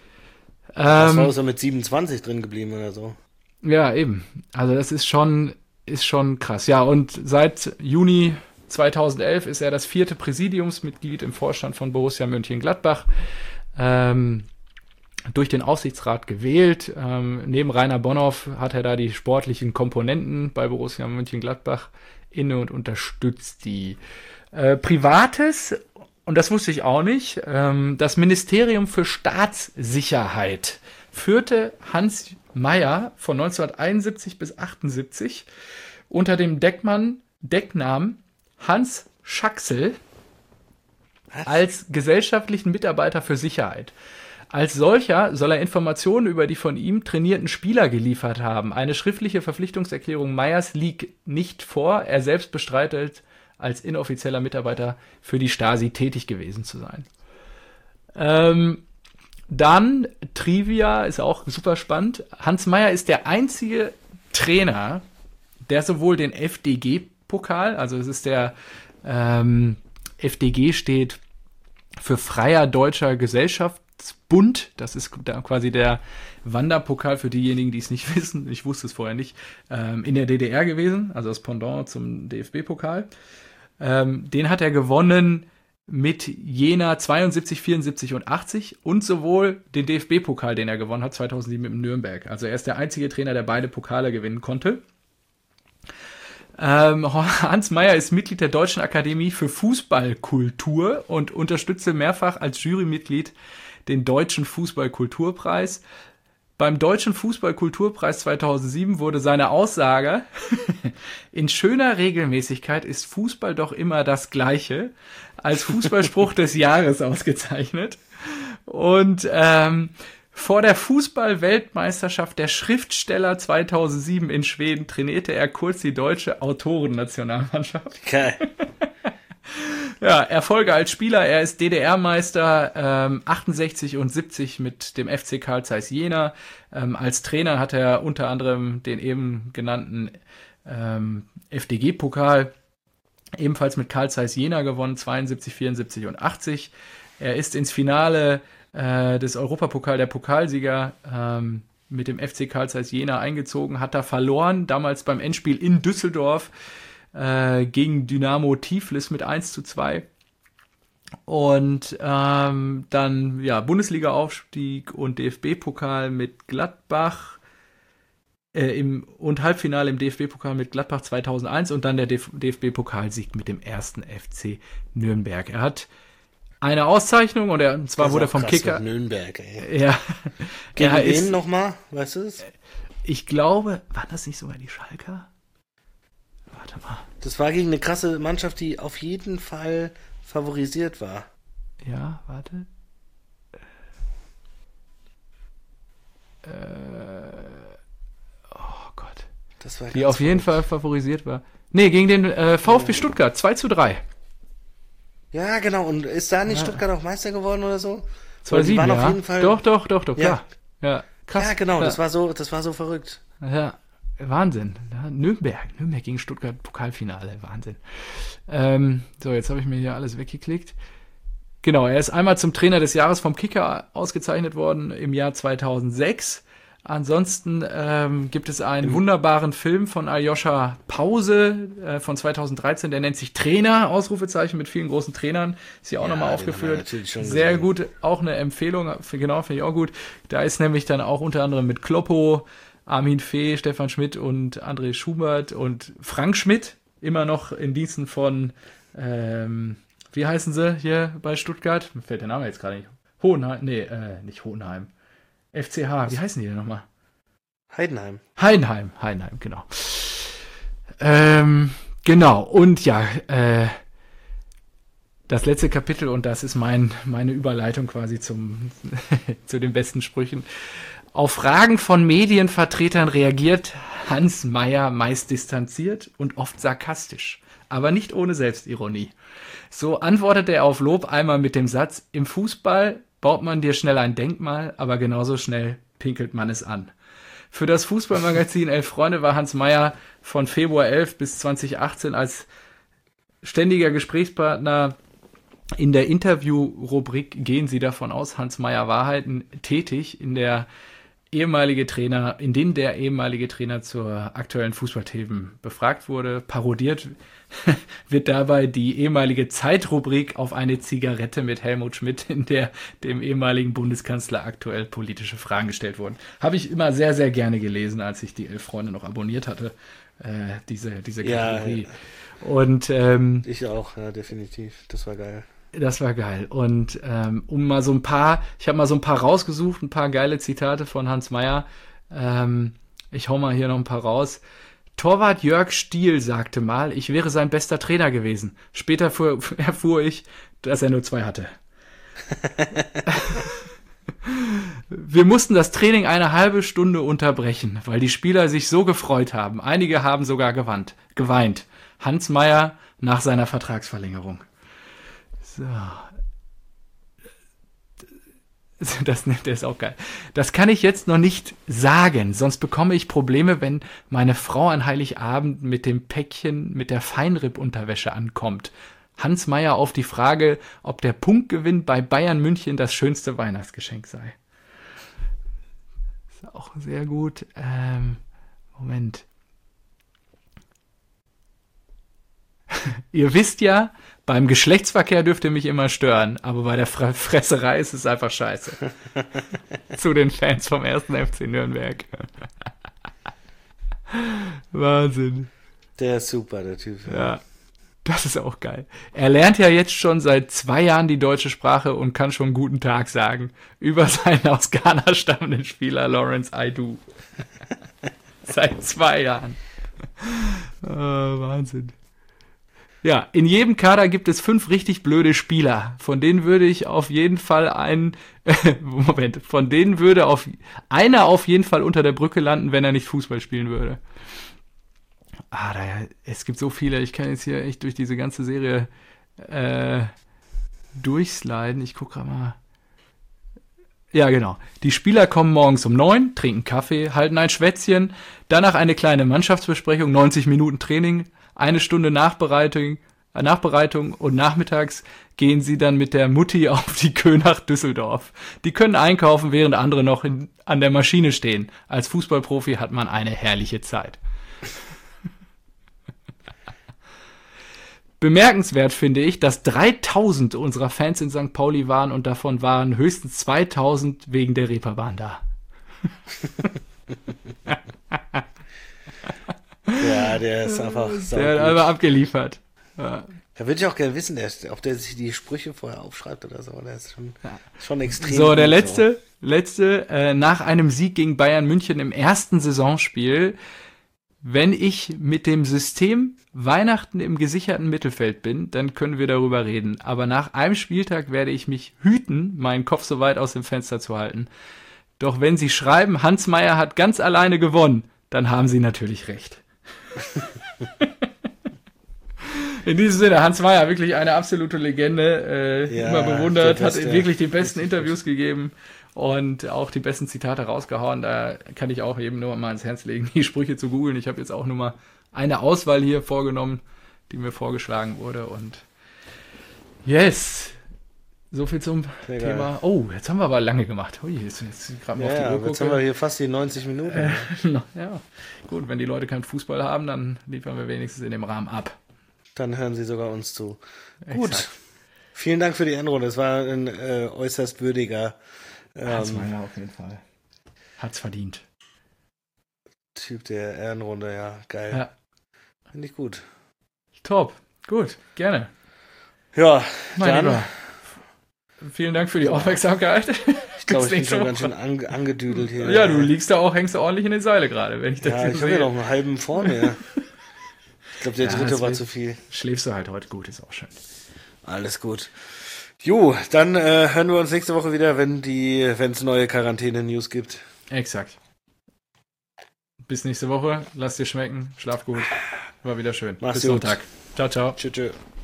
Speaker 1: Das war so mit siebenundzwanzig drin geblieben oder so.
Speaker 2: Ja, eben. Also das ist schon, ist schon krass. Ja, und seit Juni zweitausendelf ist er das vierte Präsidiumsmitglied im Vorstand von Borussia Mönchengladbach. Ähm, durch den Aufsichtsrat gewählt. Ähm, neben Rainer Bonhoff hat er da die sportlichen Komponenten bei Borussia Mönchengladbach inne und unterstützt die. Äh, Privates, und das wusste ich auch nicht, ähm, das Ministerium für Staatssicherheit führte Hans Meyer von neunzehnhunderteinundsiebzig bis achtundsiebzig unter dem Deckmann, Decknamen Hans Schaxel als gesellschaftlichen Mitarbeiter für Sicherheit. Als solcher soll er Informationen über die von ihm trainierten Spieler geliefert haben. Eine schriftliche Verpflichtungserklärung Meyers liegt nicht vor. Er selbst bestreitet, als inoffizieller Mitarbeiter für die Stasi tätig gewesen zu sein. Ähm, dann Trivia, ist auch super spannend. Hans Meyer ist der einzige Trainer, der sowohl den F D G-Pokal, also es ist der ähm, F D G steht für Freier Deutscher Gesellschaftsbund, das ist da quasi der Wanderpokal für diejenigen, die es nicht wissen, ich wusste es vorher nicht, ähm, in der D D R gewesen, also das Pendant zum D F B-Pokal. Ähm, den hat er gewonnen mit Jena zweiundsiebzig, vierundsiebzig und achtzig und sowohl den D F B-Pokal, den er gewonnen hat, zweitausendsieben mit Nürnberg. Also er ist der einzige Trainer, der beide Pokale gewinnen konnte. Ähm, Hans Meyer ist Mitglied der Deutschen Akademie für Fußballkultur und unterstützte mehrfach als Jurymitglied den Deutschen Fußballkulturpreis. Beim Deutschen Fußball-Kulturpreis zweitausendsieben wurde seine Aussage, in schöner Regelmäßigkeit ist Fußball doch immer das Gleiche, als Fußballspruch des Jahres ausgezeichnet. Und ähm, vor der Fußball-Weltmeisterschaft der Schriftsteller zweitausendsieben in Schweden trainierte er kurz die deutsche Autorennationalmannschaft.
Speaker 1: Geil.
Speaker 2: Ja, Erfolge als Spieler, er ist D D R-Meister, ähm, achtundsechzig und siebzig mit dem F C Carl Zeiss Jena. Ähm, als Trainer hat er unter anderem den eben genannten ähm, F D G-Pokal ebenfalls mit Carl Zeiss Jena gewonnen, zweiundsiebzig, vierundsiebzig und achtzig. Er ist ins Finale äh, des Europapokal der Pokalsieger ähm, mit dem F C Carl Zeiss Jena eingezogen, hat da verloren, damals beim Endspiel in Düsseldorf gegen Dynamo Tiflis mit eins zu zwei. Und ähm, dann ja Bundesliga-Aufstieg und D F B-Pokal mit Gladbach äh, im, und Halbfinale im D F B-Pokal mit Gladbach zweitausendeins und dann der D F B-Pokalsieg mit dem ersten F C Nürnberg. Er hat eine Auszeichnung und, er, und zwar wurde er vom Kicker...
Speaker 1: Nürnberg, ey.
Speaker 2: Ja.
Speaker 1: Gegen
Speaker 2: er
Speaker 1: wen
Speaker 2: ist,
Speaker 1: nochmal? Weißt du es?
Speaker 2: Ich glaube, waren das nicht sogar die Schalker? Warte mal.
Speaker 1: Das war gegen eine krasse Mannschaft, die auf jeden Fall favorisiert war.
Speaker 2: Ja, warte. Äh, oh Gott.
Speaker 1: Das war
Speaker 2: die auf jeden Fall favorisiert war. Nee, gegen den äh, VfB Stuttgart, zwei zu drei.
Speaker 1: Ja, genau. Und ist da nicht
Speaker 2: ja.
Speaker 1: Stuttgart auch Meister geworden oder so?
Speaker 2: zwei zu sieben,
Speaker 1: ja.
Speaker 2: Auf jeden Fall... Doch, doch, doch, doch,
Speaker 1: ja.
Speaker 2: klar. Ja, krass.
Speaker 1: Ja, genau.
Speaker 2: Ja.
Speaker 1: Das war so, das war so verrückt.
Speaker 2: Ja. Wahnsinn. Ja, Nürnberg. Nürnberg gegen Stuttgart Pokalfinale. Wahnsinn. Ähm, so, jetzt habe ich mir hier alles weggeklickt. Genau, er ist einmal zum Trainer des Jahres vom Kicker ausgezeichnet worden im Jahr zweitausendsechs. Ansonsten ähm, gibt es einen mhm. wunderbaren Film von Aljoscha Pause äh, von zweitausenddreizehn, der nennt sich Trainer, Ausrufezeichen, mit vielen großen Trainern. Ist hier auch ja, nochmal aufgeführt. Sehr gesehen. Gut, auch eine Empfehlung, genau, finde ich auch gut. Da ist nämlich dann auch unter anderem mit Kloppo, Armin Fee, Stefan Schmidt und André Schubert und Frank Schmidt, immer noch in Diensten von, ähm, wie heißen sie hier bei Stuttgart? Mir fällt der Name jetzt gerade nicht. Hohenheim, nee, äh, nicht Hohenheim. F C H, wie heißen die denn nochmal?
Speaker 1: Heidenheim.
Speaker 2: Heidenheim, Heidenheim, genau. Ähm, genau, und ja, äh, das letzte Kapitel, und das ist mein, meine Überleitung quasi zum, zu den besten Sprüchen. Auf Fragen von Medienvertretern reagiert Hans Meyer meist distanziert und oft sarkastisch, aber nicht ohne Selbstironie. So antwortet er auf Lob einmal mit dem Satz: Im Fußball baut man dir schnell ein Denkmal, aber genauso schnell pinkelt man es an. Für das Fußballmagazin Elf Freunde war Hans Meyer von Februar elf bis zweitausendachtzehn als ständiger Gesprächspartner in der Interview-Rubrik Gehen Sie davon aus, Hans Meyer Wahrheiten tätig, in der ehemalige Trainer, in denen der ehemalige Trainer zur aktuellen Fußballthemen befragt wurde. Parodiert wird dabei die ehemalige Zeitrubrik Auf eine Zigarette mit Helmut Schmidt, in der dem ehemaligen Bundeskanzler aktuell politische Fragen gestellt wurden. Habe ich immer sehr, sehr gerne gelesen, als ich die Elf Freunde noch abonniert hatte, äh, diese, diese Kategorie. Ja, und ähm,
Speaker 1: ich auch, ja, definitiv. Das war geil.
Speaker 2: Das war geil. Und ähm, um mal so ein paar, ich habe mal so ein paar rausgesucht, ein paar geile Zitate von Hans Meyer. Ähm, ich hau mal hier noch ein paar raus. Torwart Jörg Stiel sagte mal, ich wäre sein bester Trainer gewesen. Später fuhr, erfuhr ich, dass er nur zwei hatte. Wir mussten das Training eine halbe Stunde unterbrechen, weil die Spieler sich so gefreut haben. Einige haben sogar gewandt, geweint. Hans Meyer nach seiner Vertragsverlängerung. So. Das, das ist auch geil. Das kann ich jetzt noch nicht sagen, sonst bekomme ich Probleme, wenn meine Frau an Heiligabend mit dem Päckchen mit der Feinripp-Unterwäsche ankommt. Hans Meyer auf die Frage, ob der Punktgewinn bei Bayern München das schönste Weihnachtsgeschenk sei. Ist auch sehr gut. Ähm, Moment. Ihr wisst ja, beim Geschlechtsverkehr dürft ihr mich immer stören, aber bei der Fre- Fresserei ist es einfach scheiße. Zu den Fans vom ersten F C Nürnberg. Wahnsinn.
Speaker 1: Der ist super, der Typ.
Speaker 2: Ja. Das ist auch geil. Er lernt ja jetzt schon seit zwei Jahren die deutsche Sprache und kann schon guten Tag sagen. Über seinen aus Ghana stammenden Spieler Lawrence Aidu. Seit zwei Jahren. Oh, Wahnsinn. Ja, in jedem Kader gibt es fünf richtig blöde Spieler. Von denen würde ich auf jeden Fall einen, äh, Moment, von denen würde auf einer auf jeden Fall unter der Brücke landen, wenn er nicht Fußball spielen würde. Ah, da, es gibt so viele. Ich kann jetzt hier echt durch diese ganze Serie äh, durchsliden. Ich gucke gerade mal. Ja, genau. Die Spieler kommen morgens um neun, trinken Kaffee, halten ein Schwätzchen, danach eine kleine Mannschaftsbesprechung, neunzig Minuten Training, eine Stunde Nachbereitung, äh, Nachbereitung und nachmittags gehen sie dann mit der Mutti auf die Kö nach Düsseldorf. Die können einkaufen, während andere noch in, an der Maschine stehen. Als Fußballprofi hat man eine herrliche Zeit. Bemerkenswert finde ich, dass dreitausend unserer Fans in Sankt Pauli waren und davon waren höchstens zweitausend wegen der Reeperbahn da.
Speaker 1: Ja, der ist einfach saugut.
Speaker 2: Der hat einfach abgeliefert. Ja.
Speaker 1: Da würde ich auch gerne wissen, der, ob der sich die Sprüche vorher aufschreibt oder so. Der ist schon, schon extrem.
Speaker 2: So, der letzte, so. letzte äh, nach einem Sieg gegen Bayern München im ersten Saisonspiel, wenn ich mit dem System Weihnachten im gesicherten Mittelfeld bin, dann können wir darüber reden. Aber nach einem Spieltag werde ich mich hüten, meinen Kopf so weit aus dem Fenster zu halten. Doch wenn Sie schreiben, Hans Meyer hat ganz alleine gewonnen, dann haben Sie natürlich recht. In diesem Sinne, Hans Meyer, wirklich eine absolute Legende, äh, ja, immer bewundert, hat wirklich die besten Interviews gegeben und auch die besten Zitate rausgehauen. Da kann ich auch eben nur mal ins Herz legen, die Sprüche zu googeln. Ich habe jetzt auch nur mal eine Auswahl hier vorgenommen, die mir vorgeschlagen wurde. Und yes, so viel zum Sehr Thema. Geil. Oh, jetzt haben wir aber lange gemacht. Ui, jetzt, jetzt gerade mal
Speaker 1: ja,
Speaker 2: auf die Uhr
Speaker 1: ja, jetzt
Speaker 2: gucke.
Speaker 1: haben wir hier fast die neunzig Minuten.
Speaker 2: Äh, ja, gut, wenn die Leute keinen Fußball haben, dann liefern wir wenigstens in dem Rahmen ab.
Speaker 1: Dann hören sie sogar uns zu.
Speaker 2: Exakt.
Speaker 1: Gut, vielen Dank für die Endrunde. Es war ein äh, äußerst würdiger ähm,
Speaker 2: Hans Meyer auf jeden Fall. Hat's verdient.
Speaker 1: Typ der Ehrenrunde, ja, geil.
Speaker 2: Ja.
Speaker 1: Finde ich gut.
Speaker 2: Top, gut, gerne.
Speaker 1: Ja,
Speaker 2: mein
Speaker 1: dann...
Speaker 2: Lieber. Vielen Dank für die Aufmerksamkeit.
Speaker 1: Ich glaube, ich bin schon ganz schön ange- angedüdelt hier.
Speaker 2: Ja, du liegst da auch, hängst du ordentlich in den Seile gerade, wenn ich das
Speaker 1: ja,
Speaker 2: hier
Speaker 1: ich
Speaker 2: sehe.
Speaker 1: habe ja noch einen halben vor mir. Ich glaube, der
Speaker 2: ja,
Speaker 1: dritte war zu viel.
Speaker 2: Schläfst du halt heute gut, ist auch schön.
Speaker 1: Alles gut. Jo, dann äh, hören wir uns nächste Woche wieder, wenn die, wenn es neue Quarantäne-News gibt.
Speaker 2: Exakt. Bis nächste Woche. Lass dir schmecken. Schlaf gut. War wieder schön.
Speaker 1: Mach's
Speaker 2: Bis
Speaker 1: gut.
Speaker 2: Sonntag. Ciao, ciao.
Speaker 1: Tschüss, tschüss.